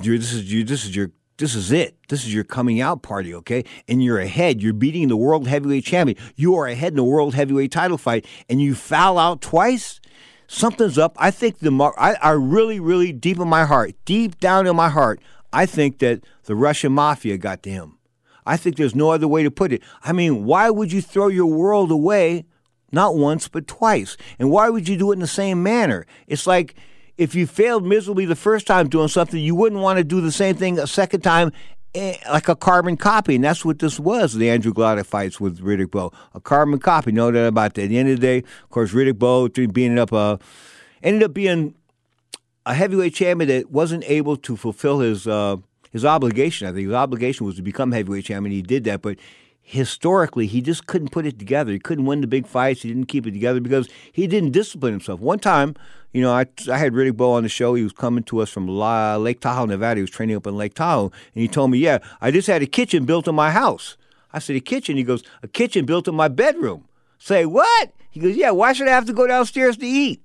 it. This is your coming out party, okay? And you're ahead. You're beating the world heavyweight champion. You are ahead in the world heavyweight title fight, and you foul out twice. Something's up. I think I really deep in my heart, deep down in my heart, I think that the Russian Mafia got to him. I think there's no other way to put it. I mean, why would you throw your world away not once but twice? And why would you do it in the same manner? It's like if you failed miserably the first time doing something, you wouldn't want to do the same thing a second time, like a carbon copy. And that's what this was, the Andrew Golada fights with Riddick Bowe. A carbon copy, no doubt about that. At the end of the day, of course, Riddick Bowe ended up being a heavyweight champion that wasn't able to fulfill his obligation. I think his obligation was to become heavyweight champion. He did that, but historically, he just couldn't put it together. He couldn't win the big fights. He didn't keep it together because he didn't discipline himself. One time, you know, I had Riddick Bowe on the show. He was coming to us from Lake Tahoe, Nevada. He was training up in Lake Tahoe, and he told me, yeah, I just had a kitchen built in my house. I said, a kitchen? He goes, a kitchen built in my bedroom. Say, what? He goes, yeah, why should I have to go downstairs to eat?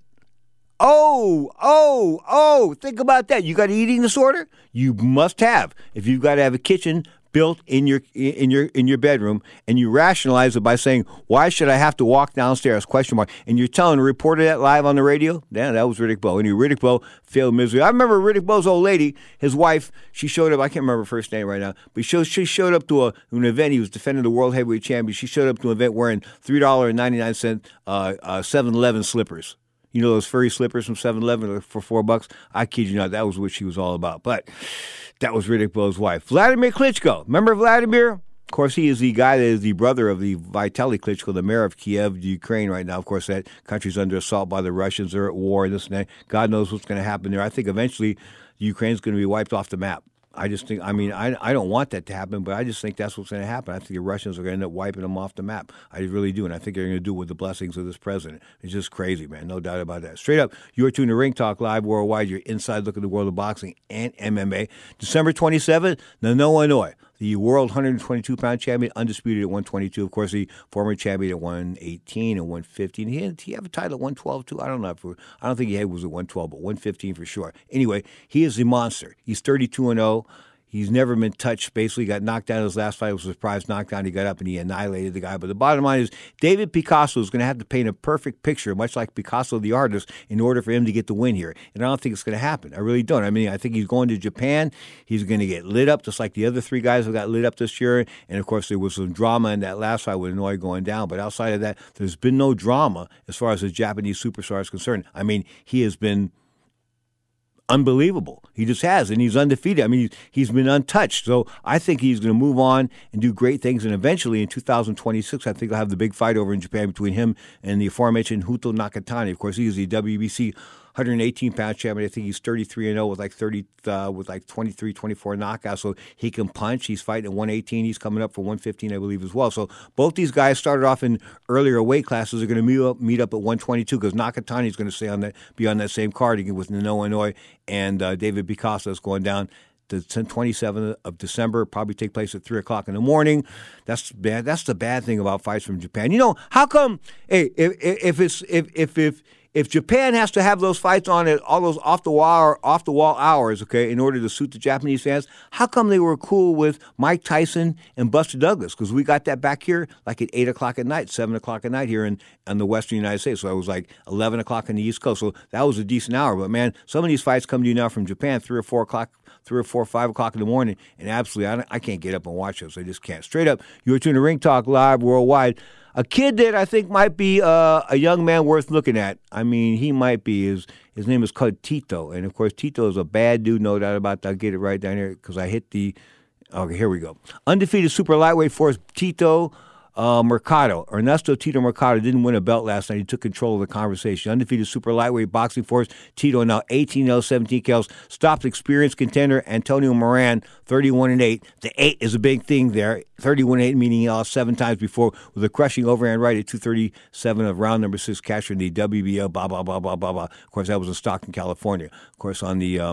Oh, think about that. You got an eating disorder? You must have. If you've got to have a kitchen built in your bedroom, and you rationalize it by saying, why should I have to walk downstairs? ? And you're telling a reporter that live on the radio? Yeah, that was Riddick Bowe. And Riddick Bowe failed miserably. I remember Riddick Bowe's old lady, his wife, she showed up, I can't remember her first name right now, but she showed up to an event. He was defending the world heavyweight champion. She showed up to an event wearing $3.99 7-Eleven slippers. You know those furry slippers from 7-Eleven for $4? I kid you not, that was what she was all about. But that was Riddick Bowe's wife. Vladimir Klitschko. Remember Vladimir? Of course, he is the guy that is the brother of the Vitaly Klitschko, the mayor of Kiev, Ukraine right now. Of course, that country's under assault by the Russians. They're at war and this and that. God knows what's going to happen there. I think eventually Ukraine's going to be wiped off the map. I just think, I don't want that to happen, but I just think that's what's going to happen. I think the Russians are going to end up wiping them off the map. I really do, and I think they're going to do it with the blessings of this president. It's just crazy, man. No doubt about that. Straight up, you're tuned to Ring Talk Live Worldwide, your inside look at the world of boxing and MMA. December 27th, Illinois. The world 122-pound champion, undisputed at 122. Of course, the former champion at 118 and 115. He have a title at 112, too? I don't know. I don't think he was at 112, but 115 for sure. Anyway, he is the monster. He's 32-0. He's never been touched. Basically, got knocked down in his last fight. It was a surprise knockdown. He got up and he annihilated the guy. But the bottom line is David Picasso is going to have to paint a perfect picture, much like Picasso the artist, in order for him to get the win here. And I don't think it's going to happen. I really don't. I mean, I think he's going to Japan. He's going to get lit up just like the other three guys who got lit up this year. And, of course, there was some drama in that last fight with Inoue going down. But outside of that, there's been no drama as far as the Japanese superstar is concerned. I mean, he has been unbelievable. He just has, and he's undefeated. I mean, he's been untouched. So I think he's going to move on and do great things. And eventually, in 2026, I think they'll have the big fight over in Japan between him and the aforementioned Huto Nakatani. Of course, he is the WBC 118-pound champion. I think he's 33-0 with like 23, 24 knockouts. So he can punch. He's fighting at 118. He's coming up for 115, I believe, as well. So both these guys started off in earlier weight classes. They're going to meet up at 122 because Nakatani is going to be on that same card again with Inoue and David Picasso is going down the 27th of December. Probably take place at 3 o'clock in the morning. That's bad. That's the bad thing about fights from Japan. You know, how come? Hey, if Japan has to have those fights on at all those off the wall hours, okay, in order to suit the Japanese fans, how come they were cool with Mike Tyson and Buster Douglas? Because we got that back here like at 8 o'clock at night, 7 o'clock at night here in the western United States. So it was like 11 o'clock on the East Coast. So that was a decent hour. But man, some of these fights come to you now from Japan 3 or 4 o'clock. 3 or 4, 5 o'clock in the morning, and absolutely, I can't get up and watch those. I just can't. Straight up, you're tuning to Ring Talk Live worldwide. A kid that I think might be a young man worth looking at. I mean, he might be. His name is called Tito, and of course, Tito is a bad dude, no doubt about that. I'll get it right down here because I hit the. Okay, here we go. Undefeated super lightweight force Tito Mercado. Ernesto Tito Mercado didn't win a belt last night. He took control of the conversation. Undefeated super lightweight boxing force Tito now 18-0, 17 kills. Stopped experienced contender Antonio Moran 31-8. The 8 is a big thing there. 31-8 meaning he lost 7 times before with a crushing overhand right at 237 of round number 6, capturing the WBO. Blah blah blah blah blah blah. Of course, that was in Stockton, California. Of course, on the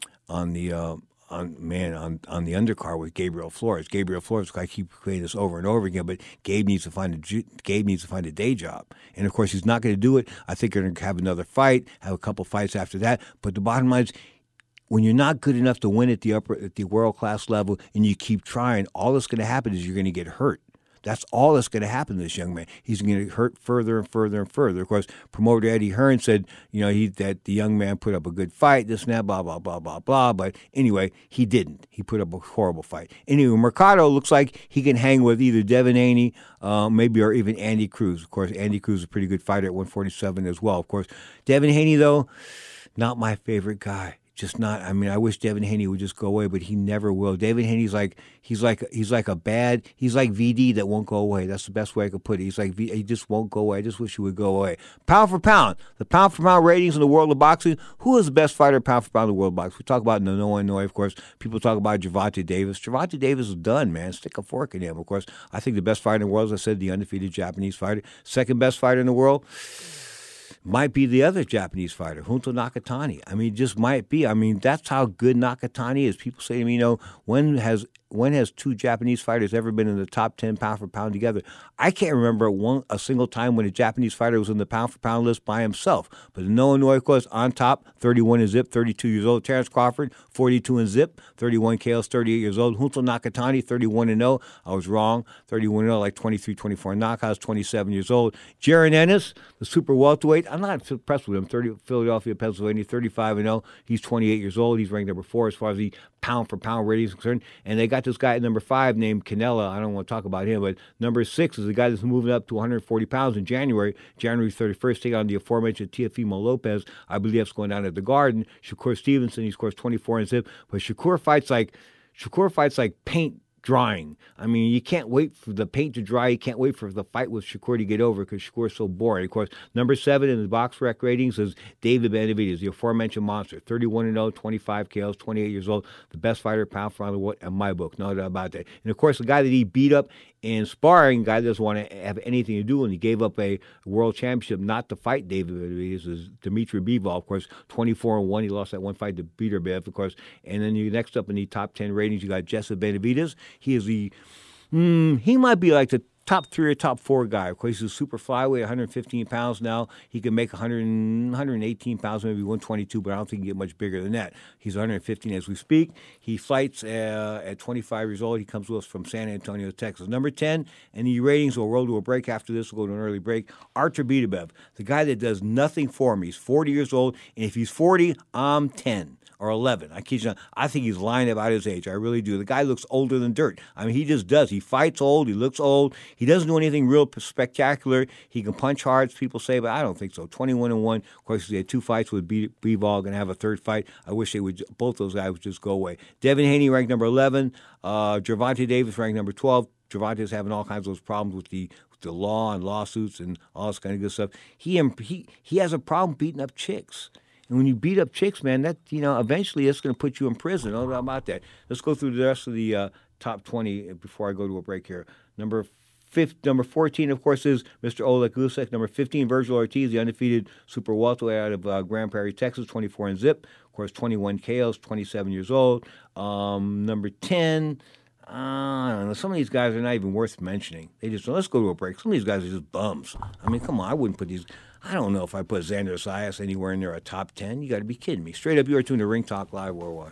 undercard with Gabriel Flores. Gabriel Flores, I keep saying this over and over again, but Gabe needs to find a day job, and of course he's not going to do it. I think they're going to have another fight, have a couple fights after that. But the bottom line is, when you're not good enough to win at the world class level, and you keep trying, all that's going to happen is you're going to get hurt. That's all that's going to happen to this young man. He's going to get hurt further and further and further. Of course, promoter Eddie Hearn said, that the young man put up a good fight, this and that, blah, blah, blah, blah, blah. But anyway, he didn't. He put up a horrible fight. Anyway, Mercado looks like he can hang with either Devin Haney, maybe, or even Andy Cruz. Of course, Andy Cruz is a pretty good fighter at 147 as well. Of course, Devin Haney, though, not my favorite guy. Just not. I mean, I wish Devin Haney would just go away, but he never will. Devin Haney's he's like VD that won't go away. That's the best way I could put it. He just won't go away. I just wish he would go away. Pound for pound, the pound for pound ratings in the world of boxing. Who is the best fighter pound for pound in the world of boxing? We talk about Noah, of course. People talk about Gervonta Davis. Gervonta Davis is done, man. Stick a fork in him. Of course, I think the best fighter in the world, as I said, the undefeated Japanese fighter. Second best fighter in the world might be the other Japanese fighter, Hunter Nakatani. I mean, just might be. I mean, that's how good Nakatani is. People say to me, when has 2 Japanese fighters ever been in the top 10 pound for pound together? I can't remember a single time when a Japanese fighter was in the pound for pound list by himself. But Noah Inoue on top, 31 and zip, 32 years old. Terrence Crawford, 42 and zip, 31 KOs, 38 years old. Hunter Nakatani, 31 and 0. I was wrong. 31 and 0, like 23, 24 knockouts, 27 years old. Jaron Ennis, the super welterweight. I'm not impressed with him. Philadelphia, Pennsylvania, 35 and 0. He's 28 years old. He's ranked number 4 as far as the pound for pound rating is concerned. And they got this guy at number 5 named Canella. I don't want to talk about him, but number 6 is the guy that's moving up to 140 pounds in January 31st, taking on the aforementioned Teofimo Lopez. I believe that's going down at the Garden. Shakur Stevenson, he scores 24 and zip. But Shakur fights like paint drying. I mean, you can't wait for the paint to dry. You can't wait for the fight with Shakur to get over because Shakur is so boring. Of course, number 7 in the box rec ratings is David Benavidez, the aforementioned monster. 31 and 0, 25 KOs, 28 years old. The best fighter pound for pound in my book. No doubt about that. And of course, the guy that he beat up in sparring, guy that doesn't want to have anything to do, and he gave up a world championship not to fight David Benavidez, is Dmitry Bivol. Of course, 24 and 1. He lost that one fight to Beterbiev, of course. And then you next up in the top 10 ratings, you got Jesse Benavidez. He is he might be like the top 3 or top 4 guy. Of course, he's a super flyweight, 115 pounds now. He can make 118 pounds, maybe 122, but I don't think he can get much bigger than that. He's 115 as we speak. He fights at 25 years old. He comes with us from San Antonio, Texas. Number 10, and the ratings will roll to a break after this. We'll go to an early break. Artur Beterbiev, the guy that does nothing for me. He's 40 years old, and if he's 40, I'm 10. Or 11. I kid you not. I think he's lying about his age. I really do. The guy looks older than dirt. I mean, he just does. He fights old. He looks old. He doesn't do anything real spectacular. He can punch hard, as people say, but I don't think so. 21 and 1. Of course, he had 2 fights with Bivol. Going to have a 3rd fight. I wish both those guys would just go away. Devin Haney ranked number 11. Gervonta Davis ranked number 12. Gervonta's having all kinds of those problems with the law and lawsuits and all this kind of good stuff. He has a problem beating up chicks. And when you beat up chicks, man, that eventually it's going to put you in prison. No doubt about that. Let's go through the rest of the top 20 before I go to a break here. Number 14, of course, is Mr. Oleg Usyk. Number 15, Virgil Ortiz, the undefeated super welterweight out of Grand Prairie, Texas, 24 and zip. Of course, 21 KOs, 27 years old. Number 10. I don't know. Some of these guys are not even worth mentioning. Let's go to a break. Some of these guys are just bums. I mean, come on. I wouldn't put these. I don't know if I put Xander Zayas anywhere in there a top 10. You got to be kidding me. Straight up, you are tuned to Ring Talk Live Worldwide.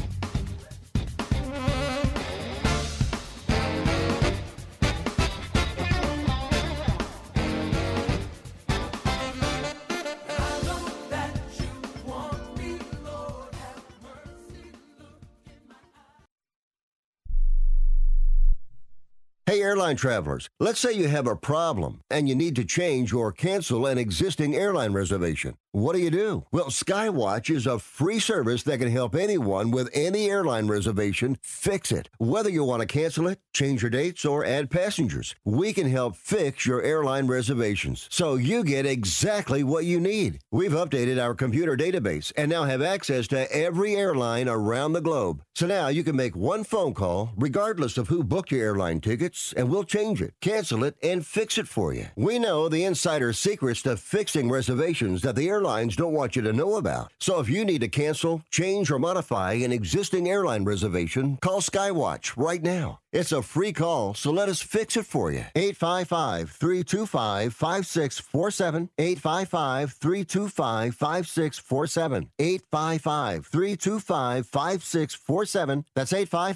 Hey, airline travelers, let's say you have a problem and you need to change or cancel an existing airline reservation. What do? Well, Skywatch is a free service that can help anyone with any airline reservation fix it. Whether you want to cancel it, change your dates, or add passengers, we can help fix your airline reservations so you get exactly what you need. We've updated our computer database and now have access to every airline around the globe. So now you can make one phone call regardless of who booked your airline tickets, and we'll change it, cancel it, and fix it for you. We know the insider secrets to fixing reservations that the airlines don't want you to know about. So if you need to cancel, change, or modify an existing airline reservation, call Skywatch right now. It's a free call, so let us fix it for you. 855-325-5647. 855-325-5647. 855-325-5647. That's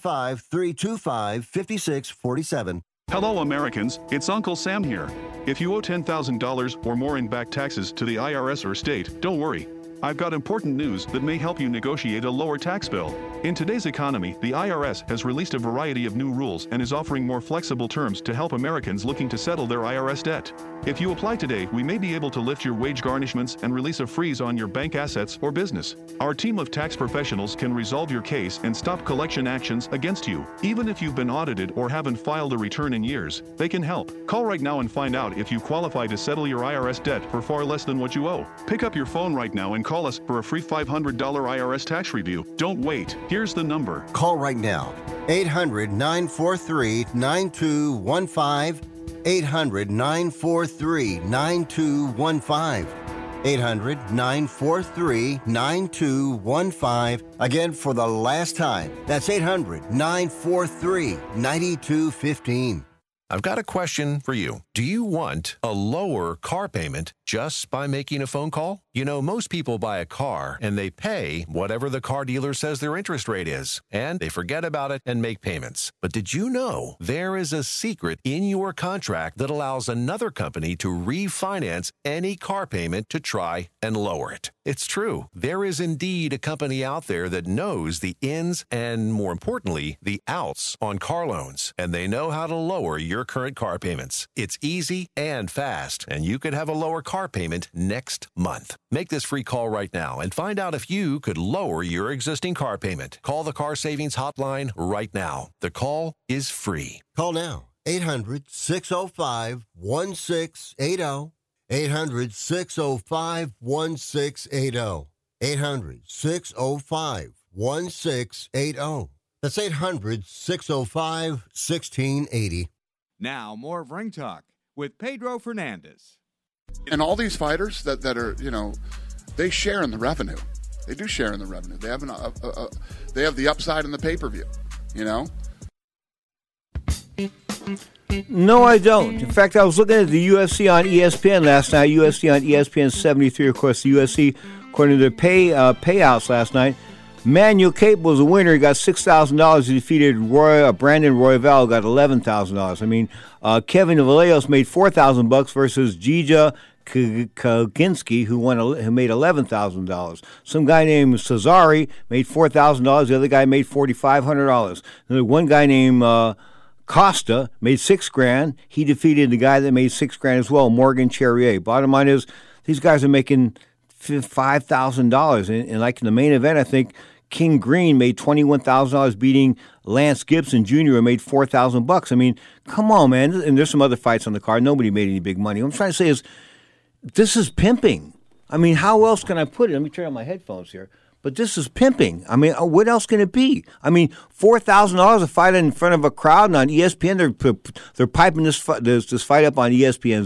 855-325-5647. Hello, Americans. It's Uncle Sam here. If you owe $10,000 or more in back taxes to the IRS or state, don't worry. I've got important news that may help you negotiate a lower tax bill. In today's economy, the IRS has released a variety of new rules and is offering more flexible terms to help Americans looking to settle their IRS debt. If you apply today, we may be able to lift your wage garnishments and release a freeze on your bank assets or business. Our team of tax professionals can resolve your case and stop collection actions against you. Even if you've been audited or haven't filed a return in years, they can help. Call right now and find out if you qualify to settle your IRS debt for far less than what you owe. Pick up your phone right now and call us for a free $500 IRS tax review. Don't wait. Here's the number. Call right now. 800-943-9215. 800-943-9215. 800-943-9215. Again, for the last time, that's 800-943-9215. I've got a question for you. Do you want a lower car payment just by making a phone call? You know, most people buy a car and they pay whatever the car dealer says their interest rate is, and they forget about it and make payments. But did you know there is a secret in your contract that allows another company to refinance any car payment to try and lower it? It's true. There is indeed a company out there that knows the ins and, more importantly, the outs on car loans, and they know how to lower your current car payments. It's easy and fast, and you could have a lower car payment next month. Make this free call right now and find out if you could lower your existing car payment. Call the Car Savings Hotline right now. The call is free. Call now. 800-605-1680. 800-605-1680. 800-605-1680. That's 800-605-1680. Now, more of Ring Talk with Pedro Fernandez. And all these fighters that are, you know, they share in the revenue. They do share in the revenue. They have they have the upside in the pay-per-view, you know? No, I don't. In fact, I was looking at the UFC on ESPN last night. UFC on ESPN 73, of course, the UFC, according to the payouts last night. Manuel Cape was a winner. He got $6,000. He defeated Brandon Royval, got $11,000. I mean, Kevin Vallejos made $4,000 versus Jija Koginski, who made $11,000. Some guy named Cesari made $4,000. The other guy made $4,500. One guy named Costa made $6,000. He defeated the guy that made $6,000 as well, Morgan Charrier. Bottom line is, these guys are making $5,000. And like in the main event, I think King Green made $21,000 beating Lance Gibson Jr., who made $4,000. I mean, come on, man. And there's some other fights on the card. Nobody made any big money. What I'm trying to say is, this is pimping. I mean, how else can I put it? Let me turn on my headphones here. But this is pimping. I mean, what else can it be? I mean, $4,000 a fight in front of a crowd, and on ESPN they're piping this fight up on ESPN's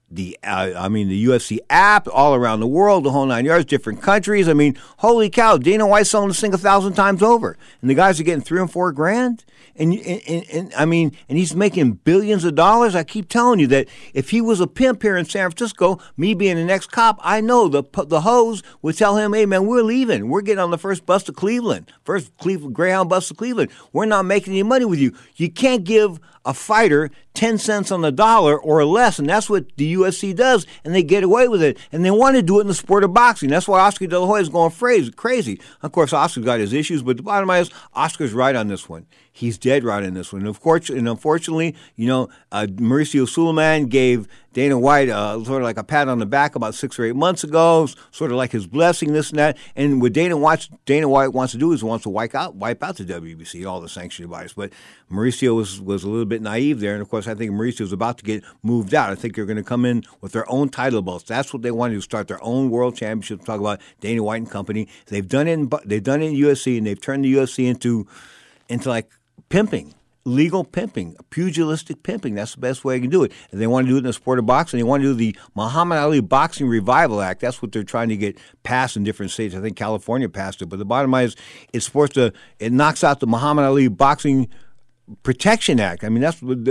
the UFC app all around the world, the whole 9 yards, different countries. I mean, holy cow, Dana White's selling this thing 1,000 times over, and the guys are getting $3 and $4 grand. And he's making billions of dollars. I keep telling you that if he was a pimp here in San Francisco, me being the next cop, I know the hose would tell him, hey, man, we're leaving. We're getting on the first bus to Cleveland, first Greyhound bus to Cleveland. We're not making any money with you. You can't give a fighter 10 cents on the dollar or less, and that's what the UFC does, and they get away with it. And they want to do it in the sport of boxing. That's why Oscar De La Hoya is going crazy. Of course, Oscar's got his issues, but the bottom line is Oscar's right on this one. He's dead right on this one. And unfortunately, Mauricio Suleiman gave Dana White sort of like a pat on the back about 6 or 8 months ago, sort of like his blessing, this and that. And what Dana White wants to do is wants to wipe out the WBC, all the sanctioning bodies. But Mauricio was a little bit naive there. And, of course, I think Mauricio is about to get moved out. I think they're going to come in with their own title belts. That's what they want to do, start their own world championship. Talk about Dana White and company. They've done it in UFC, and they've turned the UFC into like pimping. Legal pimping, pugilistic pimping. That's the best way you can do it. And they want to do it in the sport of boxing. They want to do the Muhammad Ali Boxing Revival Act. That's what they're trying to get passed in different states. I think California passed it. But the bottom line is it knocks out the Muhammad Ali Boxing Protection Act. I mean,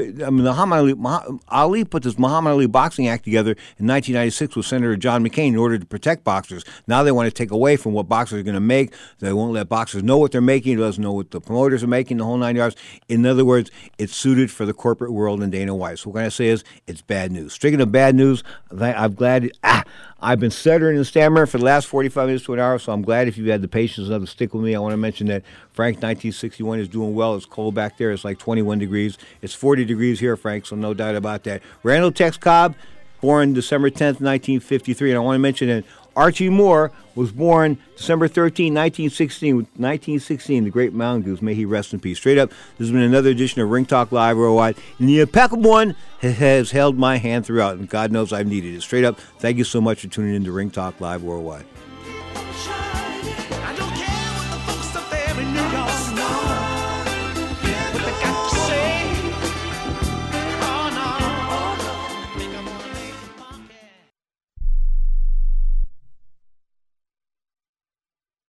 Ali put this Muhammad Ali Boxing Act together in 1996 with Senator John McCain in order to protect boxers. Now they want to take away from what boxers are going to make. They won't let boxers know what they're making. It doesn't know what the promoters are making, the whole 9 yards. In other words, it's suited for the corporate world and Dana White. So what can I say is it's bad news. Speaking of bad news, I'm glad I've been stuttering and stammering for the last 45 minutes to an hour, so I'm glad if you've had the patience enough to stick with me. I want to mention that Frank 1961 is doing well. It's cold back there. It's like 21 degrees. It's 40 degrees here, Frank, so no doubt about that. Randall Tex Cobb, born December 10th, 1953. And I want to mention that Archie Moore was born December 13, 1916, the great Mountain Goose. May he rest in peace. Straight up, this has been another edition of Ring Talk Live Worldwide. And the impeccable one has held my hand throughout, and God knows I've needed it. Straight up, thank you so much for tuning in to Ring Talk Live Worldwide.